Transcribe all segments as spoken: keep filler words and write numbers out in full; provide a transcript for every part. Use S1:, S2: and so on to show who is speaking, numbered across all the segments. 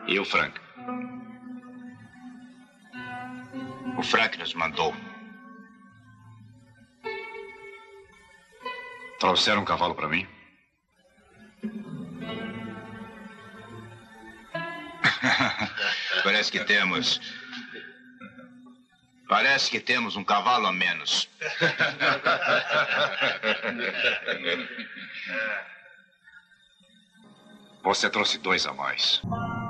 S1: E o Frank? O Frank nos mandou.
S2: Trouxeram um cavalo para mim?
S1: Parece que temos... Parece que temos um cavalo a menos.
S2: Você trouxe dois a mais.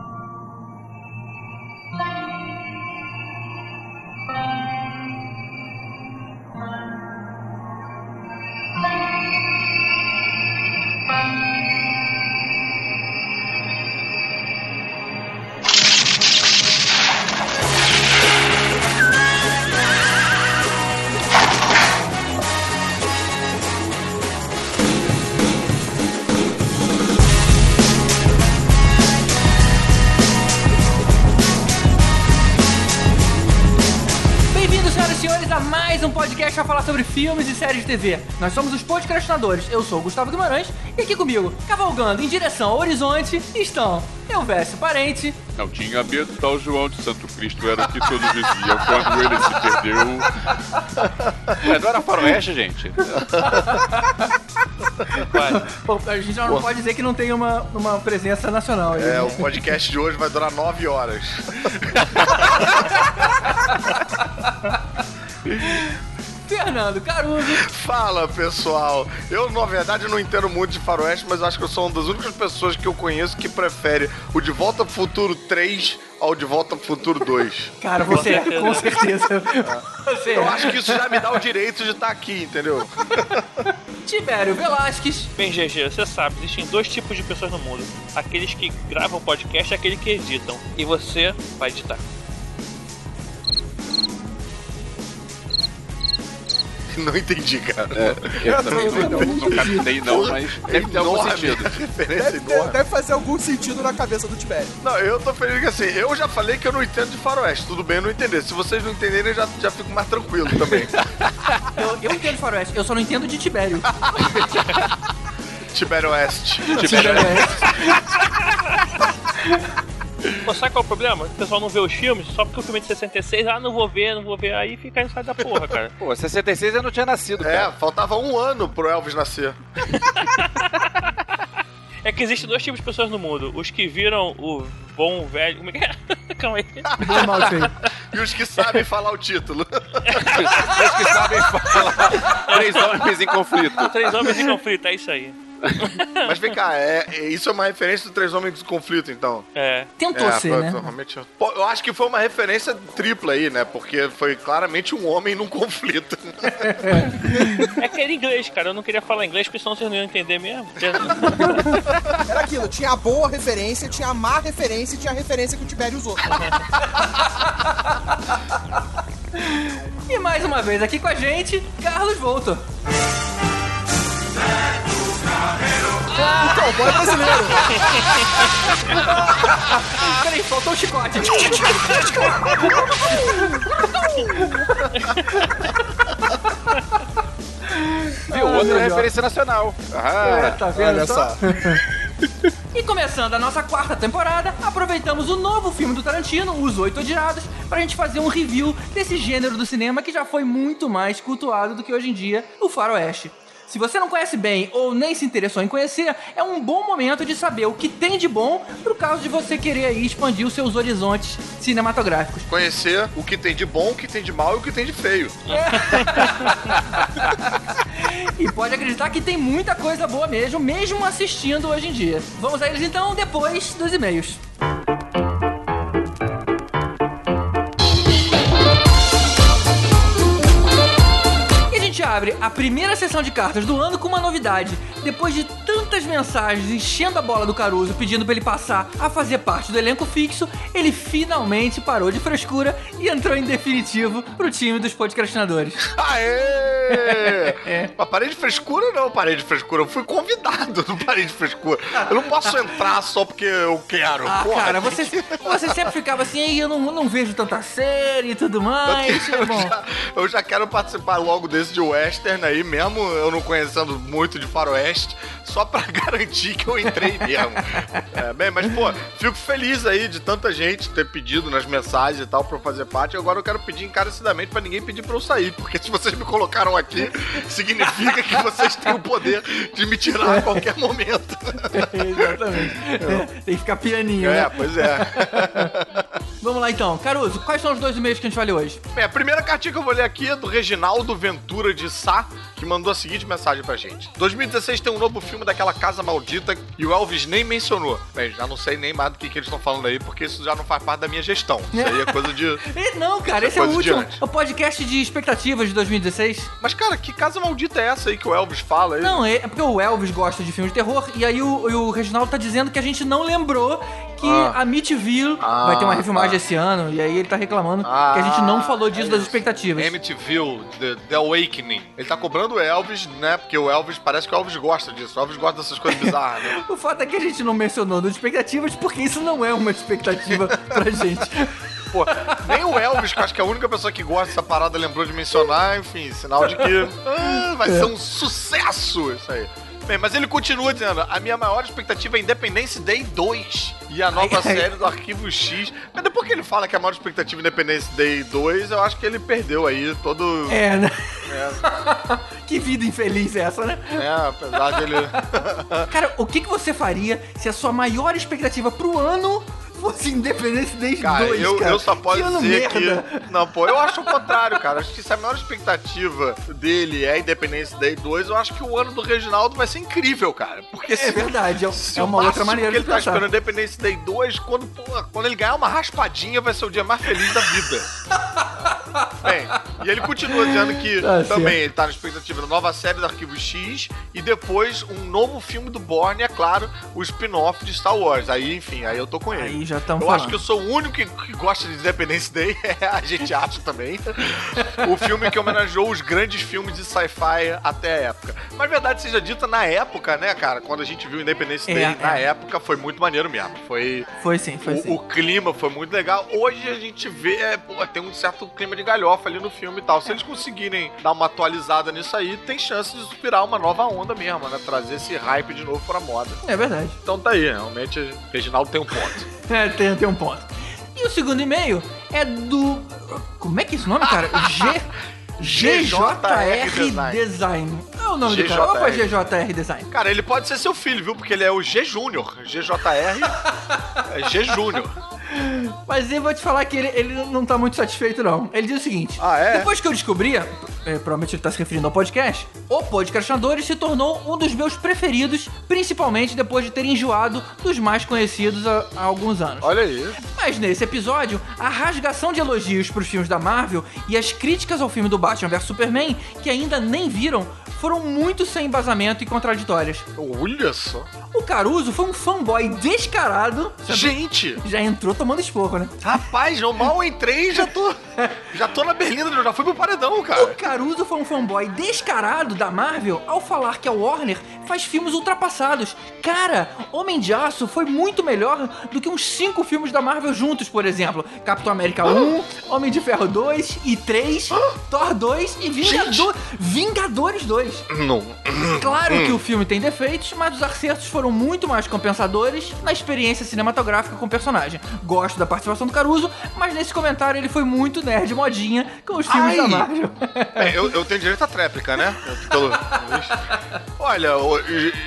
S3: Podcast a falar sobre filmes e séries de T V. Nós somos os podcastinadores. Eu sou o Gustavo Guimarães e aqui comigo, cavalgando em direção ao horizonte, estão Elvésio Parente.
S4: Não tinha medo, tal João de Santo Cristo era o que todos diziam quando ele se perdeu. Mas não era faroeste, gente.
S3: Pô, a gente já não Pô. pode dizer que não tem uma, uma presença nacional aí.
S5: É, né? O podcast de hoje vai durar nove horas.
S3: Fernando Caruso.
S5: Fala, pessoal. Eu, na verdade, não entendo muito de faroeste, mas acho que eu sou uma das únicas pessoas que eu conheço que prefere o De Volta pro Futuro três ao De Volta pro Futuro dois.
S3: Cara, você é, com certeza. Você
S5: eu
S3: é.
S5: acho que isso já me dá o direito de estar aqui, entendeu?
S3: Tibério Velasquez.
S6: Bem, G G, você sabe, existem dois tipos de pessoas no mundo. Aqueles que gravam podcast e aqueles que editam. E você vai editar.
S5: Não entendi, cara.
S4: É, eu também não, não, não captei não, mas deve ter algum sentido.
S7: Deve, ter, deve fazer algum sentido na cabeça do Tibério.
S5: Não, eu tô feliz que assim, eu já falei que eu não entendo de faroeste. Tudo bem eu não entender. Se vocês não entenderem, eu já, já fico mais tranquilo também.
S3: eu, eu entendo de faroeste, eu só não entendo de Tibério.
S5: Tibério Oeste.
S3: Tibério Oeste.
S6: Pô, sabe qual é o problema? O pessoal não vê os filmes só porque o filme é de sessenta e seis, ah, não vou ver, não vou ver, aí fica aí no site da porra, cara.
S4: Pô, sessenta e seis eu não tinha nascido, cara.
S5: É, faltava um ano pro Elvis nascer.
S6: É que existem dois tipos de pessoas no mundo. Os que viram o bom velho... Como é que é? Calma aí.
S3: Bom, mal feio.
S5: E os que sabem falar o título.
S4: Os que sabem falar Três Homens em Conflito.
S6: Três Homens em Conflito, é isso aí.
S5: Mas vem cá, é, é, isso é uma referência do Três Homens em Conflito, então?
S6: É.
S3: Tentou
S5: é,
S3: ser,
S5: foi,
S3: né?
S5: Realmente... Pô, eu acho que foi uma referência tripla aí, né? Porque foi claramente um homem num conflito.
S6: É que era inglês, cara. Eu não queria falar inglês, porque senão vocês não iam entender mesmo.
S7: Era aquilo, tinha a boa referência, tinha a má referência e tinha a referência que o Tibério usou.
S3: E mais uma vez aqui com a gente, Carlos Volto.
S7: Ah, então, bora brasileiro.
S3: Peraí, faltou o chicote.
S4: Viu? Outra referência nacional.
S3: Ah, é, tá vendo
S7: olha
S3: só?
S7: só.
S3: E começando a nossa quarta temporada, aproveitamos o novo filme do Tarantino, Os Oito Odiados, pra gente fazer um review desse gênero do cinema que já foi muito mais cultuado do que hoje em dia, o faroeste. Se você não conhece bem ou nem se interessou em conhecer, é um bom momento de saber o que tem de bom pro caso de você querer aí expandir os seus horizontes cinematográficos.
S5: Conhecer o que tem de bom, o que tem de mal e o que tem de feio.
S3: E pode acreditar que tem muita coisa boa mesmo, mesmo assistindo hoje em dia. Vamos a eles então depois dos e-mails. Abre a primeira sessão de cartas do ano com uma novidade. Depois de tantas mensagens enchendo a bola do Caruso pedindo pra ele passar a fazer parte do elenco fixo, ele finalmente parou de frescura e entrou em definitivo pro time dos podcastinadores.
S5: Aê! É. Mas parei de frescura, não, parei de frescura. Eu fui convidado, não parei de frescura. Eu não posso entrar só porque eu quero.
S3: Ah,
S5: Porra,
S3: cara, você, você sempre ficava assim, "Ei, eu não, não vejo tanta série e tudo mais.
S5: Eu,
S3: Bom,
S5: já, eu já quero participar logo desse de western aí, mesmo eu não conhecendo muito de faroeste, só pra garantir que eu entrei mesmo. É, bem, mas, pô, fico feliz aí de tanta gente ter pedido nas mensagens e tal pra eu fazer parte. Agora eu quero pedir encarecidamente pra ninguém pedir pra eu sair, porque se vocês me colocaram aqui, significa que vocês têm o poder de me tirar a qualquer momento.
S3: exatamente. É, tem que ficar pianinho,
S5: É,
S3: né?
S5: pois é.
S3: Vamos lá então. Caruso, quais são os dois e-mails que a gente vai ler hoje?
S5: Bem, a primeira cartinha que eu vou ler aqui é do Reginaldo Ventura de Sá, que mandou a seguinte mensagem pra gente. dois mil e dezesseis tem um novo filme daquela casa maldita e o Elvis nem mencionou. Bem, já não sei nem mais do que, que eles estão falando aí, porque isso já não faz parte da minha gestão. Isso aí é coisa de...
S3: E não, cara,
S5: Isso
S3: esse
S5: é
S3: é o
S5: coisa
S3: último.
S5: de antes.
S3: É o podcast de expectativas de dois mil e dezesseis.
S5: Mas, cara, que casa maldita é essa aí que o Elvis fala aí?
S3: Não, é, é porque o Elvis gosta de filmes de terror e aí o, e o Reginaldo tá dizendo que a gente não lembrou que
S5: Ah.
S3: a Amityville
S5: Ah,
S3: vai ter uma refilmagem
S5: tá.
S3: esse ano e aí ele tá reclamando
S5: Ah,
S3: que a gente não falou disso
S5: é
S3: das
S5: isso.
S3: expectativas.
S5: Amityville, The, The Awakening. Ele tá cobrando o Elvis, né? Porque o Elvis, parece que o Elvis gosta disso. O Elvis gosta dessas coisas bizarras, né?
S3: O fato é que a gente não mencionou das expectativas porque isso não é uma expectativa pra gente.
S5: Pô, nem o Elvis, que eu acho que é a única pessoa que gosta dessa parada, lembrou de mencionar. Enfim, sinal de que ah, vai ser um sucesso isso aí. Bem, mas ele continua dizendo, a minha maior expectativa é Independence Day dois e a nova
S3: Ai, ai.
S5: série do Arquivo X. Mas depois que ele fala que a maior expectativa é Independence Day dois, eu acho que ele perdeu aí todo...
S3: É, né?
S5: É,
S3: Que vida infeliz é essa, né?
S5: é apesar de ele...
S3: Cara, o que, que você faria se a sua maior expectativa pro ano fosse Independence Day
S5: Cara,
S3: dois,
S5: eu,
S3: cara?
S5: eu só posso
S3: Que ano
S5: dizer
S3: merda.
S5: que... Não, pô, eu acho o contrário, cara. Acho que se a maior expectativa dele é Independence Day dois, eu acho que o ano do Reginaldo vai ser incrível, cara. Porque
S3: É
S5: se,
S3: verdade, é,
S5: se
S3: é
S5: o
S3: uma outra
S5: máximo
S3: maneira
S5: que
S3: de
S5: ele tá
S3: pensar.
S5: esperando Independence Day dois, quando, pô, quando ele ganhar uma raspadinha, vai ser o dia mais feliz da vida. Bem, e ele continua dizendo que
S3: Tá
S5: também
S3: certo.
S5: ele tá na expectativa da nova série do Arquivo X e depois um novo filme do Bourne, é claro, o spin-off de Star Wars. Aí, enfim, aí eu tô com ele.
S3: Aí já estamos
S5: Eu
S3: falando.
S5: acho que eu sou o único que, que gosta de Independence Day, a gente acha também. O filme que homenageou os grandes filmes de sci-fi até a época. Mas verdade seja dita, na época, né, cara, quando a gente viu Independence
S3: É,
S5: Day,
S3: é.
S5: na época foi muito maneiro mesmo. Foi...
S3: Foi sim, foi
S5: O,
S3: sim.
S5: o clima foi muito legal. Hoje a gente vê, é, pô, tem um certo clima de galhofa ali no filme e tal. Se eles conseguirem dar uma atualizada nisso aí, tem chance de inspirar uma nova onda mesmo, né? Trazer esse hype de novo pra moda.
S3: É verdade.
S5: Então tá aí, realmente, o Reginaldo tem um ponto.
S3: É, tem, tem um ponto. E o segundo e-mail é do... Como é que é esse nome, cara? G... G J R Design. É o nome do cara. Opa, G J R Design.
S5: Cara, ele pode ser seu filho, viu? Porque ele é o G Júnior. G J R é G Júnior.
S3: Mas eu vou te falar que ele, ele não tá muito satisfeito, não. Ele diz o seguinte:
S5: Ah, é?
S3: depois que eu descobri, é, provavelmente ele tá se referindo ao podcast, o Podcastinadores se tornou um dos meus preferidos, principalmente depois de ter enjoado dos mais conhecidos há, há alguns anos.
S5: Olha aí.
S3: Mas nesse episódio, a rasgação de elogios pros filmes da Marvel e as críticas ao filme do Batman versus Superman, que ainda nem viram, foram muito sem embasamento e contraditórias.
S5: Olha só.
S3: O Caruso foi um fanboy descarado.
S5: Gente!
S3: Já entrou tomando esporro, né?
S5: Rapaz, eu mal entrei e já tô. Já tô na berlinda, já fui pro paredão,
S3: O
S5: cara.
S3: Caruso foi um fanboy descarado da Marvel ao falar que a Warner faz filmes ultrapassados. Cara, Homem de Aço foi muito melhor do que uns cinco filmes da Marvel juntos, por exemplo. Capitão América um, Homem de Ferro dois e três, Thor dois e Vingador... Vingadores dois.
S5: Não.
S3: Claro que o filme tem defeitos, mas os acertos foram muito mais compensadores na experiência cinematográfica com o personagem. Gosto da participação do Caruso, mas nesse comentário ele foi muito nerd modinha com os filmes
S5: Ai.
S3: da Marvel.
S5: É, eu, eu tenho direito à tréplica, né? Eu- Pelo... Olha, o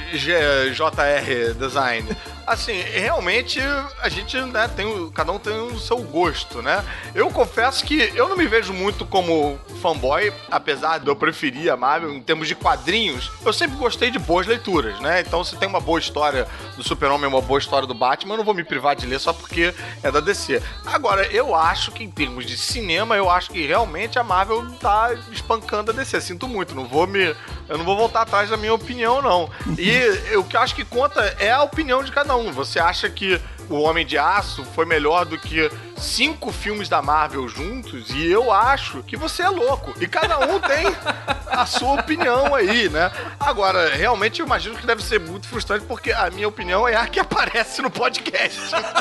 S5: G J R Design. Assim, realmente a gente, né, tem, o- cada um tem o seu gosto, né? Eu confesso que eu não me vejo muito como fanboy, apesar de eu preferir a Marvel em termos de quadrinhos. Eu sempre gostei de boas leituras, né? Então, se tem uma boa história do Super-Homem, uma boa história do Batman, eu não vou me privar de ler só porque é da D C. Agora, eu acho que em termos de cinema, eu acho que realmente a Marvel tá espancando a D C. Sinto muito, não vou me... Eu não vou voltar atrás da minha opinião, não. E o que eu acho que conta é a opinião de cada um. Você acha que O Homem de Aço foi melhor do que cinco filmes da Marvel juntos, e eu acho que você é louco. E cada um tem a sua opinião aí, né? Agora, realmente eu imagino que deve ser muito frustrante, porque a minha opinião é a que aparece no podcast.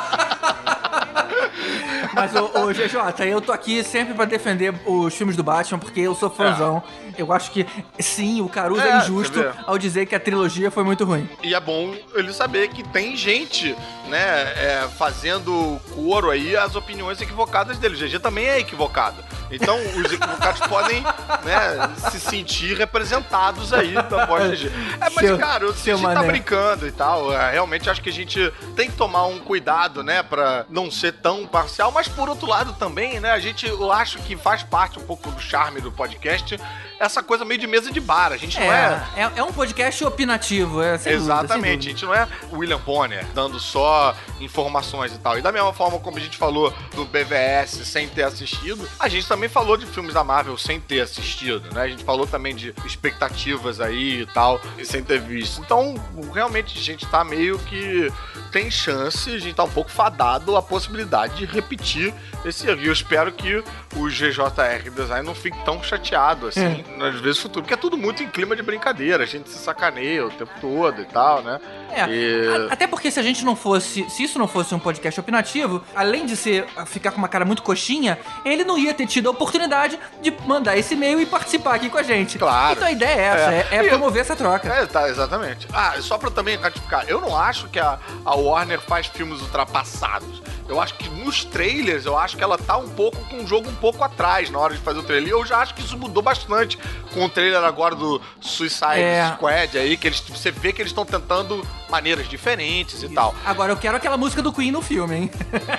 S3: Mas, ô, ô G J, eu tô aqui sempre pra defender os filmes do Batman, porque eu sou fãzão. É. Eu acho que, sim, o Caruso é, é injusto ao dizer que a trilogia foi muito ruim.
S5: E é bom ele saber que tem gente, né, é, fazendo coro aí às opiniões equivocadas dele. O G G também é equivocado. Então, os equivocados podem, né, se sentir representados aí da voz do G G. É, mas, seu, cara, o G G tá brincando e tal. É, realmente acho que a gente tem que tomar um cuidado, né, pra não ser tão parcial. Mas, por outro lado, também, né, a gente, eu acho que faz parte um pouco do charme do podcast essa coisa meio de mesa de bar. A gente não é...
S3: É, é um podcast opinativo, é sem
S5: Exatamente.
S3: Dúvida, sem
S5: a gente não é William Bonner dando só informações e tal. E da mesma forma como a gente falou do B V S sem ter assistido, a gente também falou de filmes da Marvel sem ter assistido, né? A gente falou também de expectativas aí e tal, e sem ter visto. Então, realmente, a gente tá meio que... tem chance, a gente tá um pouco fadado a possibilidade de repetir esse erro. E eu espero que o G J R Design não fique tão chateado, assim, é. nas vezes futuras, porque é tudo muito em clima de brincadeira, a gente se sacaneia o tempo todo e tal, né?
S3: É,
S5: e...
S3: a, até porque se a gente não fosse, se isso não fosse um podcast opinativo, além de ser, ficar com uma cara muito coxinha, ele não ia ter tido a oportunidade de mandar esse e-mail e participar aqui com a gente.
S5: Claro.
S3: Então a ideia é essa, é, é, é promover essa troca.
S5: É, tá, exatamente. Ah, só pra também ratificar, eu não acho que a, a Warner faz filmes ultrapassados. Eu acho que nos trailers, eu acho que ela tá um pouco com o jogo um pouco atrás na hora de fazer o trailer. E eu já acho que isso mudou bastante com o trailer agora do Suicide é. Squad aí, que eles, você vê que eles estão tentando maneiras diferentes e isso. tal.
S3: Agora eu quero aquela música do Queen no filme, hein?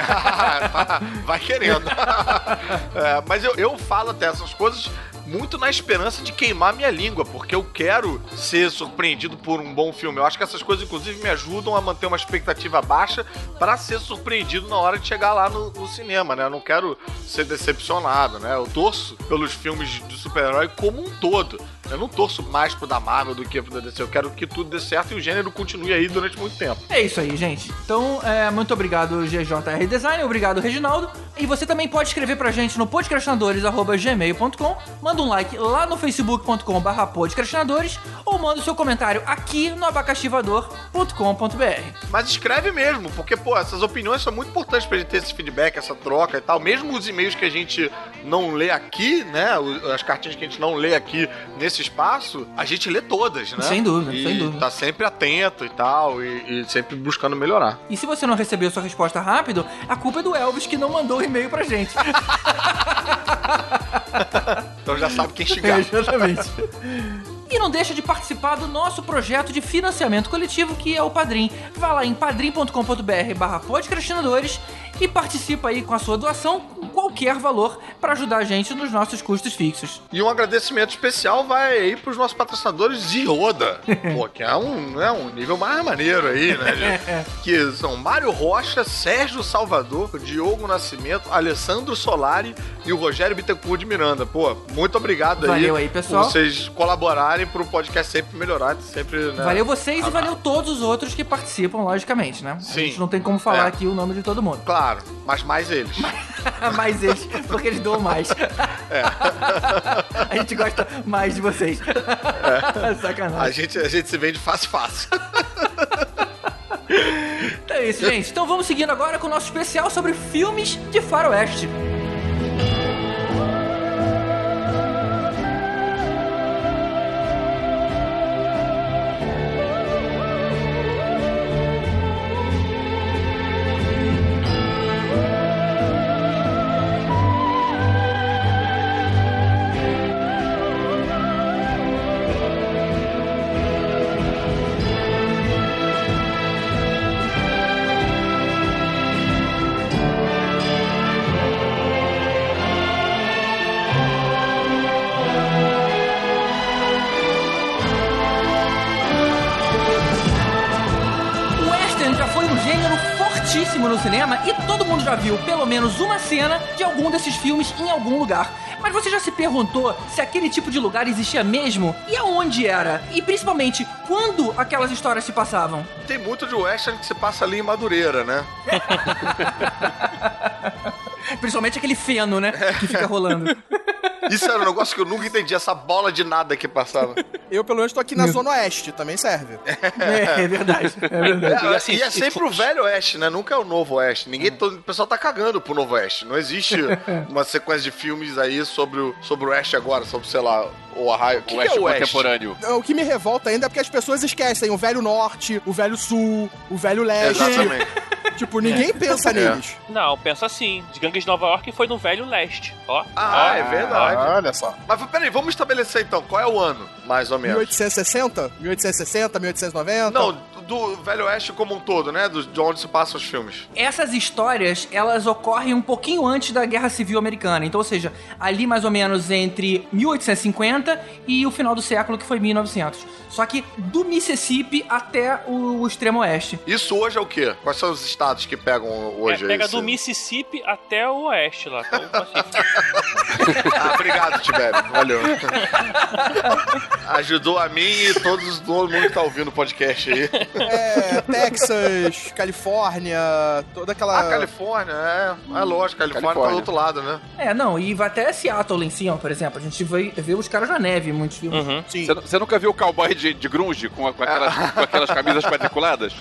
S5: Vai querendo. É, mas eu, eu falo até essas coisas muito na esperança de queimar minha língua, porque eu quero ser surpreendido por um bom filme. Eu acho que essas coisas, inclusive, me ajudam a manter uma expectativa baixa para ser surpreendido na hora de chegar lá no, no cinema, né? Eu não quero ser decepcionado, né? Eu torço pelos filmes de super-herói como um todo. Eu não torço mais pro da Marvel do que pro da D C. Eu quero que tudo dê certo e o gênero continue aí durante muito tempo.
S3: É isso aí, gente. Então, é, muito obrigado, G J R Design. Obrigado, Reginaldo. E você também pode escrever pra gente no podcastinadores arroba gmail ponto com. Manda um like lá no facebook ponto com barra podcastinadores ou manda o seu comentário aqui no abacaxivador ponto com ponto b r.
S5: Mas escreve mesmo, porque, pô, essas opiniões são muito importantes pra gente ter esse feedback, essa troca e tal. Mesmo os e-mails que a gente não lê aqui, né? As cartinhas que a gente não lê aqui nesse espaço, a gente lê todas, né?
S3: Sem dúvida,
S5: e
S3: sem dúvida.
S5: Tá sempre atento e tal, e, e sempre buscando melhorar.
S3: E se você não recebeu sua resposta rápido, a culpa é do Elvis que não mandou o e-mail pra gente.
S5: Então já sabe quem xingar.
S3: É, exatamente. E não deixa de participar do nosso projeto de financiamento coletivo, que é o Padrim. Vá lá em padrim ponto com ponto b r barra podcastinadores e participa aí com a sua doação com qualquer valor para ajudar a gente nos nossos custos fixos.
S5: E um agradecimento especial vai aí pros nossos patrocinadores de Yoda, pô, que é um, é um nível mais maneiro aí, né, gente? Que são Mário Rocha, Sérgio Salvador, Diogo Nascimento, Alessandro Solari e o Rogério Bittencourt de Miranda. Pô, muito obrigado aí.
S3: Valeu aí, pessoal.
S5: Por vocês colaborarem pro podcast sempre melhorar, sempre, né?
S3: Valeu vocês
S5: ah,
S3: e valeu todos os outros que participam, logicamente, né?
S5: Sim.
S3: A gente não tem como falar
S5: é.
S3: aqui o nome de todo mundo.
S5: Claro, mas mais eles.
S3: Mais eles, porque eles doam mais.
S5: É.
S3: A gente gosta mais de vocês. É. Sacanagem.
S5: A gente, a gente se vende fácil, fácil.
S3: É isso, gente. Então vamos seguindo agora com o nosso especial sobre filmes de faroeste. No cinema e todo mundo já viu pelo menos uma cena de algum desses filmes em algum lugar. Mas você já se perguntou se aquele tipo de lugar existia mesmo? E aonde era? E principalmente, quando aquelas histórias se passavam?
S5: Tem muito de western que se passa ali em Madureira, né?
S3: Principalmente aquele feno, né? Que fica rolando.
S5: Isso era um negócio que eu nunca entendi, essa bola de nada que passava.
S7: Eu, pelo menos, tô aqui na Zona Oeste, também serve.
S3: É, é verdade, é verdade.
S5: É,
S6: E assim,
S5: e é sempre o velho oeste, né? Nunca é o novo oeste. Ninguém, todo, o pessoal tá cagando pro novo oeste. Não existe uma sequência de filmes aí sobre o, sobre o oeste agora, sobre, sei lá, o arraio. O que,
S4: O
S5: que
S4: oeste
S5: é o oeste?
S4: contemporâneo.
S7: O que me revolta ainda é porque as pessoas esquecem o velho norte, o velho sul, o velho leste.
S5: Exatamente.
S7: Tipo, ninguém pensa neles.
S6: Não, pensa assim. Os gangues de Nova York foi no Velho Leste. Ó.
S5: Ah,
S6: ó,
S5: é verdade.
S7: Olha só.
S5: Mas peraí, vamos estabelecer então, qual é o ano, mais ou menos?
S7: mil oitocentos e sessenta? mil oitocentos e sessenta, mil oitocentos e noventa?
S5: Não, do Velho Oeste como um todo, né? Do, de onde se passam os filmes.
S3: Essas histórias, elas ocorrem um pouquinho antes da Guerra Civil Americana. Então, ou seja, ali mais ou menos entre mil oitocentos e cinquenta e o final do século, que foi mil e novecentos. Só que do Mississippi até o, o extremo oeste.
S5: Isso hoje é o quê? Quais são os estados que pegam hoje?
S6: É, pega
S5: esse...
S6: do Mississippi até o oeste lá, até o Pacífico.
S5: Ah, obrigado, Tibério. Valeu. Ajudou a mim e todos, todo mundo que tá ouvindo o podcast aí.
S7: É, Texas, Califórnia, toda aquela...
S5: Ah, Califórnia, é. É lógico, Califórnia,
S4: Califórnia.
S5: tá do outro lado, né?
S3: É, não, e vai até Seattle lá em cima, por exemplo. A gente vê, vê os caras na neve em muitos filmes.
S6: Uhum.
S7: Sim.
S4: Você, você nunca viu o cowboy de, de grunge com, com, aquelas, com aquelas camisas quadriculadas?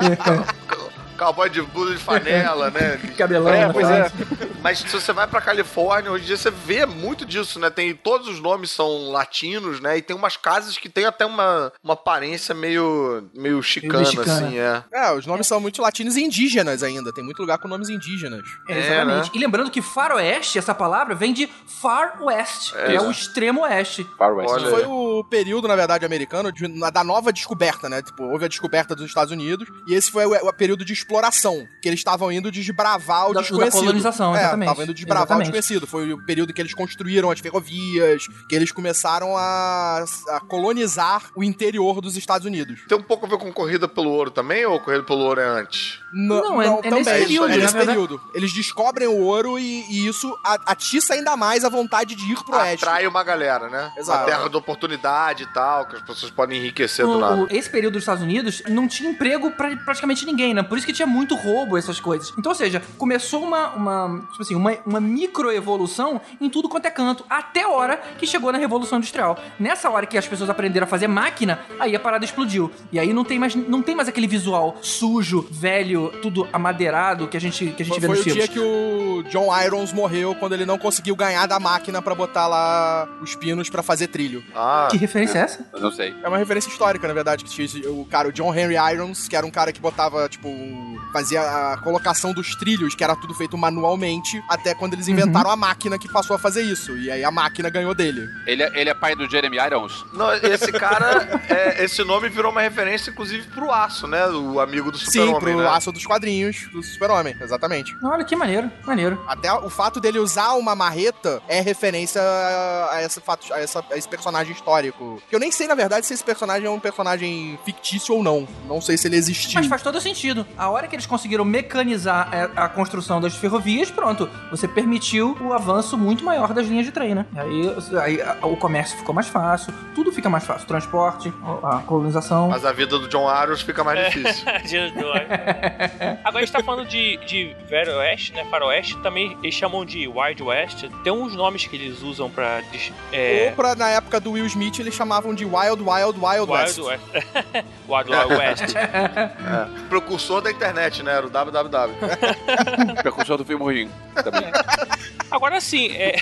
S5: Um cowboy de blusa de fanela, né?
S3: Cabelão,
S4: É,
S3: né?
S4: pois é.
S5: Mas se você vai pra Califórnia, hoje em dia você vê muito disso, né? Tem, todos os nomes são latinos, né? E tem umas casas que tem até uma, uma aparência meio, meio chicana,
S3: mexicana.
S5: assim, é.
S7: É, os nomes são muito latinos e indígenas ainda. Tem muito lugar com nomes indígenas.
S3: É,
S5: É,
S3: exatamente.
S5: né?
S3: E lembrando que faroeste, essa palavra, vem de Far West, que é
S5: isso.
S3: o extremo oeste.
S4: Far West.
S5: Olha.
S7: Foi o período, na verdade, americano de- na- da nova descoberta, né? Tipo, houve a descoberta dos Estados Unidos e esse foi o, o período de exploração, que eles estavam indo desbravar o
S3: Da- da
S7: desconhecido.
S3: colonização,
S7: é,
S3: exatamente.
S7: estavam indo desbravar
S3: Exatamente.
S7: o desconhecido. Foi o período que eles construíram as ferrovias, que eles começaram a, a colonizar o interior dos Estados Unidos.
S5: Tem um pouco a ver com Corrida pelo Ouro também, ou Corrida pelo Ouro é antes?
S7: N-
S3: Não, é- é nesse
S5: período,
S7: é
S5: na
S7: nesse
S3: verdade.
S7: período. Eles descobrem o ouro e, e isso a- atiça ainda mais a vontade de ir pro oeste.
S5: Atrai uma galera, né?
S7: Exato.
S5: Uma terra de oportunidade e tal, que as pessoas podem enriquecer do
S3: O-
S5: nada.
S3: o- esse período dos Estados Unidos não tinha emprego pra praticamente ninguém, né? Por isso que tinha muito roubo, essas coisas. Então, ou seja, começou uma, uma tipo assim, uma, uma microevolução em tudo quanto é canto, até a hora que chegou na Revolução Industrial. Nessa hora que as pessoas aprenderam a fazer máquina, aí a parada explodiu. E aí não tem mais, não tem mais aquele visual sujo, velho, tudo amadeirado que a gente, que a gente
S7: Foi,
S3: vê
S7: foi
S3: nos
S7: o
S3: filmes.
S7: dia que o John Irons morreu quando ele não conseguiu ganhar da máquina pra botar lá os pinos pra fazer trilho.
S5: Ah,
S3: Que referência é essa?
S4: Eu não sei.
S7: É uma referência histórica, na verdade, que tinha esse- o cara, o John Henry Irons, que era um cara que botava, tipo, um- fazia a colocação dos trilhos, que era tudo feito manualmente, até quando eles inventaram a máquina que passou a fazer isso. E aí a máquina ganhou dele.
S4: Ele, é- ele é pai do Jeremy Irons?
S5: não, esse cara, é, esse nome virou uma referência, inclusive, pro Aço, né? O amigo do
S7: Sim,
S5: Super-Homem,
S7: pro
S5: né?
S7: aço dos quadrinhos do Super-Homem, exatamente.
S3: Olha que maneiro, maneiro.
S7: Até o fato dele usar uma marreta é referência a, esse fato, a, essa- a esse personagem histórico. Que eu nem sei, na verdade, se esse personagem é um personagem fictício ou não. Não sei se ele existiu.
S3: Mas faz todo sentido. A hora que eles conseguiram mecanizar a, a construção das ferrovias, pronto, você permitiu o avanço muito maior das linhas de trem, né? E aí, aí a- o comércio ficou mais fácil, tudo fica mais fácil. O transporte, a colonização.
S5: Mas a vida do John Arrows fica mais difícil.
S6: Dia do ar. Agora a gente tá falando de, de Velho Oeste, né? Faroeste, também eles chamam de Wild West. Tem uns nomes que eles usam pra... des- É,
S7: Ou pra, na época do Will Smith, eles chamavam de Wild, Wild, Wild, West.
S6: Wild West. Wild Wild West.
S5: É. Precursor da internet, né? Era o W W W.
S4: Precursor do filme ruim. Também.
S6: Agora, assim, é,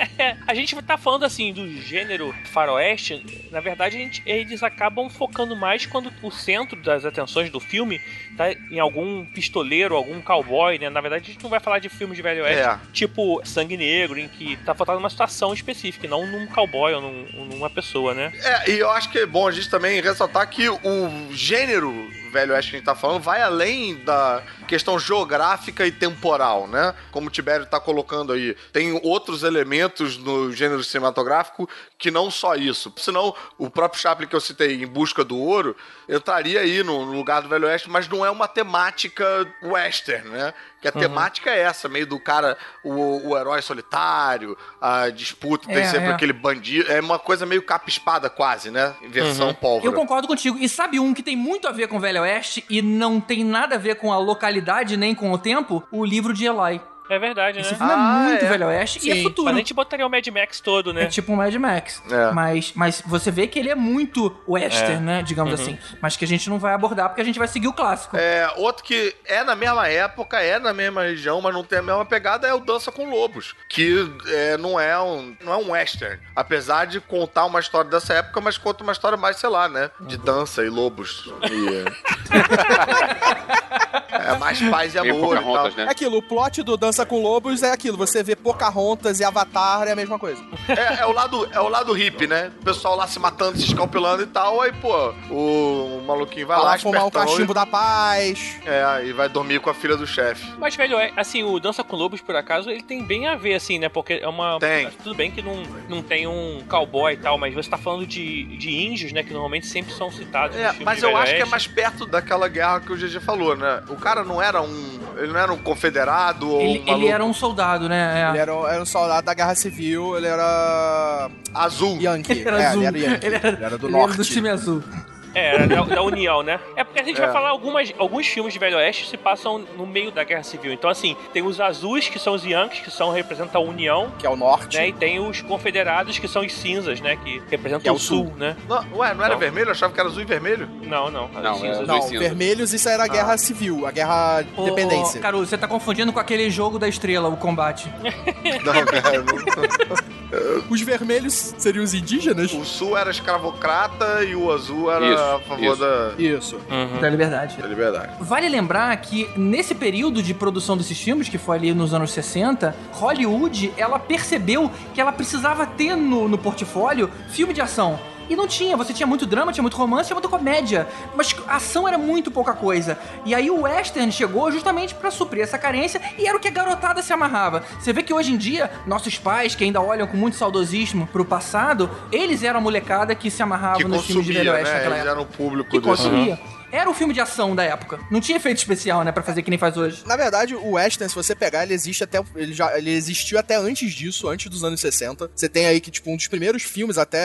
S6: a gente tá falando, assim, do gênero faroeste. Na verdade, a gente- eles acabam focando mais quando o centro das atenções do filme tá em algum pistoleiro, algum cowboy, né? Na verdade, a gente não vai falar de filmes de Velho Oeste,
S5: É.
S6: tipo Sangue Negro, em que tá faltando uma situação específica, não num cowboy ou num- numa pessoa, né?
S5: É, e eu acho que é bom a gente também ressaltar que o gênero Velho Oeste que a gente tá falando vai além da questão geográfica e temporal, né? Como o Tibério tá colocando aí. Tem outros elementos no gênero cinematográfico que não só isso. Senão, o próprio Chaplin que eu citei, Em Busca do Ouro, entraria aí no lugar do Velho Oeste, mas não é uma temática western, né? Que a uhum. temática é essa, meio do cara, o, o herói solitário, a disputa, tem é, sempre é. aquele bandido. É uma coisa meio capa-espada quase, né? Em versão uhum. pólvora.
S3: Eu concordo contigo. E sabe um que tem muito a ver com o Velho Oeste e não tem nada a ver com a localidade nem com o tempo? O livro de Eli.
S6: É verdade, né?
S3: Esse filme
S5: ah,
S3: é muito
S5: é.
S3: Velho Oeste
S6: Sim.
S3: e é futuro.
S6: Mas a gente botaria o Mad Max todo, né?
S3: É tipo um Mad Max.
S5: É.
S3: Mas, mas você vê que ele é muito western, é. né? Digamos uhum. assim. Mas que a gente não vai abordar porque a gente vai seguir o clássico.
S5: É, outro que é na mesma época, é na mesma região, mas não tem a mesma pegada, é o Dança com Lobos. Que é, não, é um, não é um western. Apesar de contar uma história dessa época, mas conta uma história mais, sei lá, né? De uhum. dança e lobos. E... é mais paz e amor e tal.
S7: Né? É aquilo, o plot do Dança com Lobos é aquilo, você vê Pocahontas e Avatar é a mesma coisa.
S5: É, é, o, lado, é o lado hippie, né? O pessoal lá se matando, se escalpelando e tal, aí, pô, o, o maluquinho vai, vai lá,
S7: fumar o cachimbo e... da paz.
S5: É, e vai dormir com a filha do chefe.
S6: Mas, velho, assim, o Dança com Lobos, por acaso, ele tem bem a ver, assim, né? Porque é uma...
S5: Tem.
S6: Tudo bem que não, não tem um cowboy e tal, mas você tá falando de, de índios, né? Que normalmente sempre são citados
S5: é, mas eu acho que é mais perto daquela guerra que o G G falou, né? O cara não era um... Ele não era um confederado ou
S3: ele,
S5: um maluco.
S3: Ele era um soldado, né? É.
S7: Ele era, era um soldado da Guerra Civil, ele era...
S5: Azul.
S7: Yankee.
S3: Ele era
S7: é,
S3: azul.
S7: Ele era Yankee.
S3: Ele era,
S7: ele era do
S3: ele
S7: norte.
S3: Era do time azul.
S6: É, da, da União, né? É porque a gente
S5: é.
S6: vai falar algumas, alguns filmes de Velho Oeste se passam no meio da Guerra Civil. Então, assim, tem os azuis, que são os Yankees, que são, representam a União.
S7: Que é o norte.
S6: Né? E tem os confederados, que são os cinzas, né? Que representam
S7: que é
S6: o,
S7: o
S6: sul,
S7: sul,
S6: né?
S5: Não, ué, não era então, vermelho? Eu achava que era azul e vermelho.
S6: Não, não.
S2: Não,
S6: cinzas,
S2: é,
S7: não
S2: cinzas.
S7: vermelhos, isso era a Guerra ah. Civil, a Guerra de Independência.
S3: Ô, Caru, você tá confundindo com aquele jogo da estrela, o combate.
S5: Não, cara, não...
S7: Os vermelhos seriam os indígenas?
S5: O sul era escravocrata e o azul era
S2: isso,
S5: a favor
S2: isso.
S5: da...
S7: Isso.
S3: Uhum. Da liberdade.
S5: Da liberdade.
S3: Vale lembrar que nesse período de produção desses filmes, que foi ali nos anos sessenta, Hollywood, ela percebeu que ela precisava ter no, no portfólio filme de ação. E não tinha, você tinha muito drama, tinha muito romance, tinha muita comédia, mas a ação era muito pouca coisa. E aí o western chegou justamente pra suprir essa carência e era o que a garotada se amarrava. Você vê que hoje em dia, nossos pais, que ainda olham com muito saudosismo pro passado, eles eram a molecada que se amarrava
S5: que
S3: nos filmes de Velho Oeste,
S5: né?
S3: naquela
S5: Eles
S3: época.
S5: eram o público
S3: que
S5: desse.
S3: consumia. Era um filme de ação da época. Não tinha efeito especial, né, pra fazer que nem faz hoje.
S7: Na verdade, o western, se você pegar, ele existe até... Ele, já, ele existiu até antes disso, antes dos anos sessenta. Você tem aí que, tipo, um dos primeiros filmes até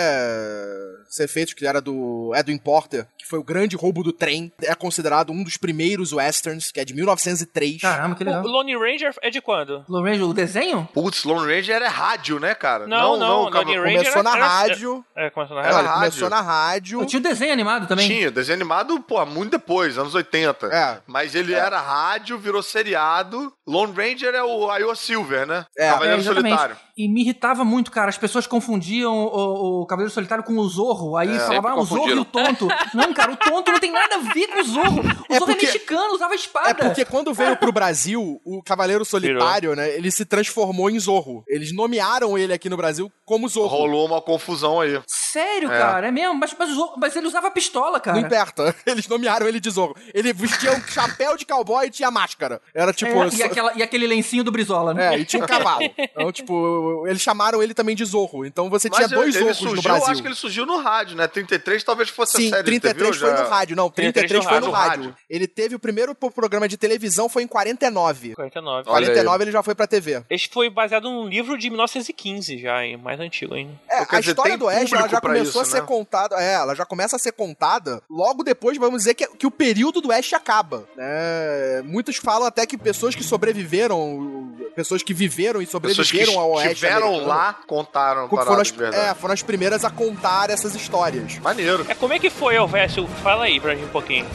S7: ser feitos, que era do Edwin Porter, que foi o Grande Roubo do Trem. É considerado um dos primeiros westerns, que é de mil novecentos e três.
S3: Caramba, que legal.
S6: O Lone Ranger é de quando?
S3: Lone Ranger, o desenho?
S5: Putz, Lone Ranger era rádio, né, cara?
S6: Não, não, não Lone Ranger
S7: começou
S6: era,
S7: na
S6: era,
S7: rádio.
S6: É, começou na
S7: rádio.
S5: Era
S7: Começou na rádio.
S3: Eu tinha o desenho animado também.
S5: Tinha, desenho animado, pô, muito depois, anos oitenta.
S7: É.
S5: Mas ele
S7: é.
S5: era rádio, virou seriado. Lone Ranger é o Iowa Silver, né?
S7: É.
S5: Cavaleiro
S3: é,
S5: Solitário.
S3: E me irritava muito, cara. As pessoas confundiam o, o Cavaleiro Solitário com o Zorro. Aí
S5: É,
S3: falavam, ah, o Zorro e o Tonto. Não, cara, o Tonto não tem nada a ver com o Zorro. O
S7: É
S3: Zorro
S7: porque-
S3: é mexicano, usava espada.
S7: É porque quando veio pro Brasil, o Cavaleiro Solitário, né, ele se transformou em Zorro. Eles nomearam ele aqui no Brasil como Zorro.
S5: Rolou uma confusão aí.
S3: Sério,
S5: É.
S3: cara, é mesmo? Mas, mas, o Zorro- mas ele usava pistola, cara.
S7: Não importa. Eles nomearam ele de Zorro. Ele vestia um chapéu de cowboy e tinha máscara. Era tipo...
S3: É, e, aquela, e aquele lencinho do Brizola, né?
S7: É, e tinha um cavalo. Então, tipo, eles chamaram ele também de Zorro. Então você
S5: Mas
S7: tinha dois
S5: ele
S7: Zorros
S5: surgiu,
S7: no Brasil.
S5: eu acho que ele surgiu no rádio, né? trinta e três talvez fosse
S7: Sim,
S5: a série.
S7: trinta e três
S5: você
S7: foi
S5: viu?
S7: no rádio. Não, trinta e três
S6: trinta e três
S7: foi no
S5: no
S7: rádio.
S5: rádio.
S7: Ele teve o primeiro pro- programa de televisão foi em quarenta e nove.
S6: quarenta e nove.
S5: Olha
S7: quarenta e nove ele já foi pra T V.
S6: Esse foi baseado num livro de mil novecentos e quinze já, hein? Mais antigo ainda.
S7: É,
S5: Quer
S7: a
S5: dizer,
S7: história
S5: tem
S7: do Oeste ela
S5: público
S7: já
S5: pra
S7: começou
S5: isso,
S7: a ser
S5: né?
S7: contada. É, ela já começa a ser contada logo depois, vamos dizer, que, que o período do Oeste acaba. Né? Muitos falam até que pessoas que sobreviveram, pessoas que viveram e
S5: Pessoas que
S7: sobreviveram ao Oeste.
S5: estiveram
S7: americano,
S5: lá, contaram
S7: foram
S5: paradas
S7: as,
S5: de verdade.
S7: é, foram as primeiras a contar essas histórias.
S5: Maneiro.
S6: É, como é que foi, Elvésio? Fala aí pra gente um pouquinho.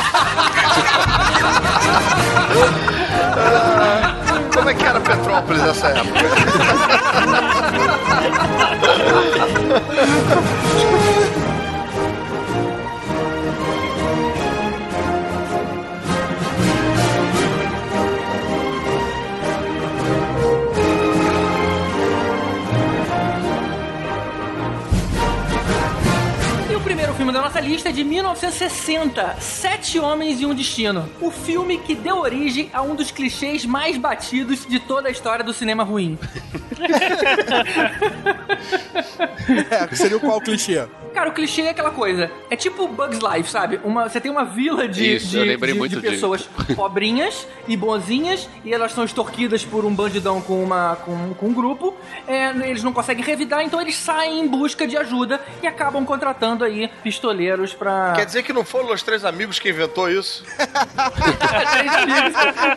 S5: Como é que era Petrópolis nessa época?
S3: E o primeiro filme da nossa nossa lista é de mil novecentos e sessenta, Sete Homens e um Destino. O filme que deu origem a um dos clichês mais batidos de toda a história do cinema ruim.
S7: É, seria o qual clichê?
S3: Cara, o clichê é aquela coisa. É tipo Bugs Life, sabe? Uma, você tem uma vila de,
S4: Isso,
S3: de,
S4: eu lembrei
S3: de,
S4: muito
S3: de
S4: de-
S3: pessoas pobrinhas e bonzinhas, e elas são extorquidas por um bandidão com, uma, com, com um grupo. É, eles não conseguem revidar, então eles saem em busca de ajuda e acabam contratando aí pistoleiros pra...
S5: Quer dizer que não foram os três amigos que inventou isso?
S3: Três amigos.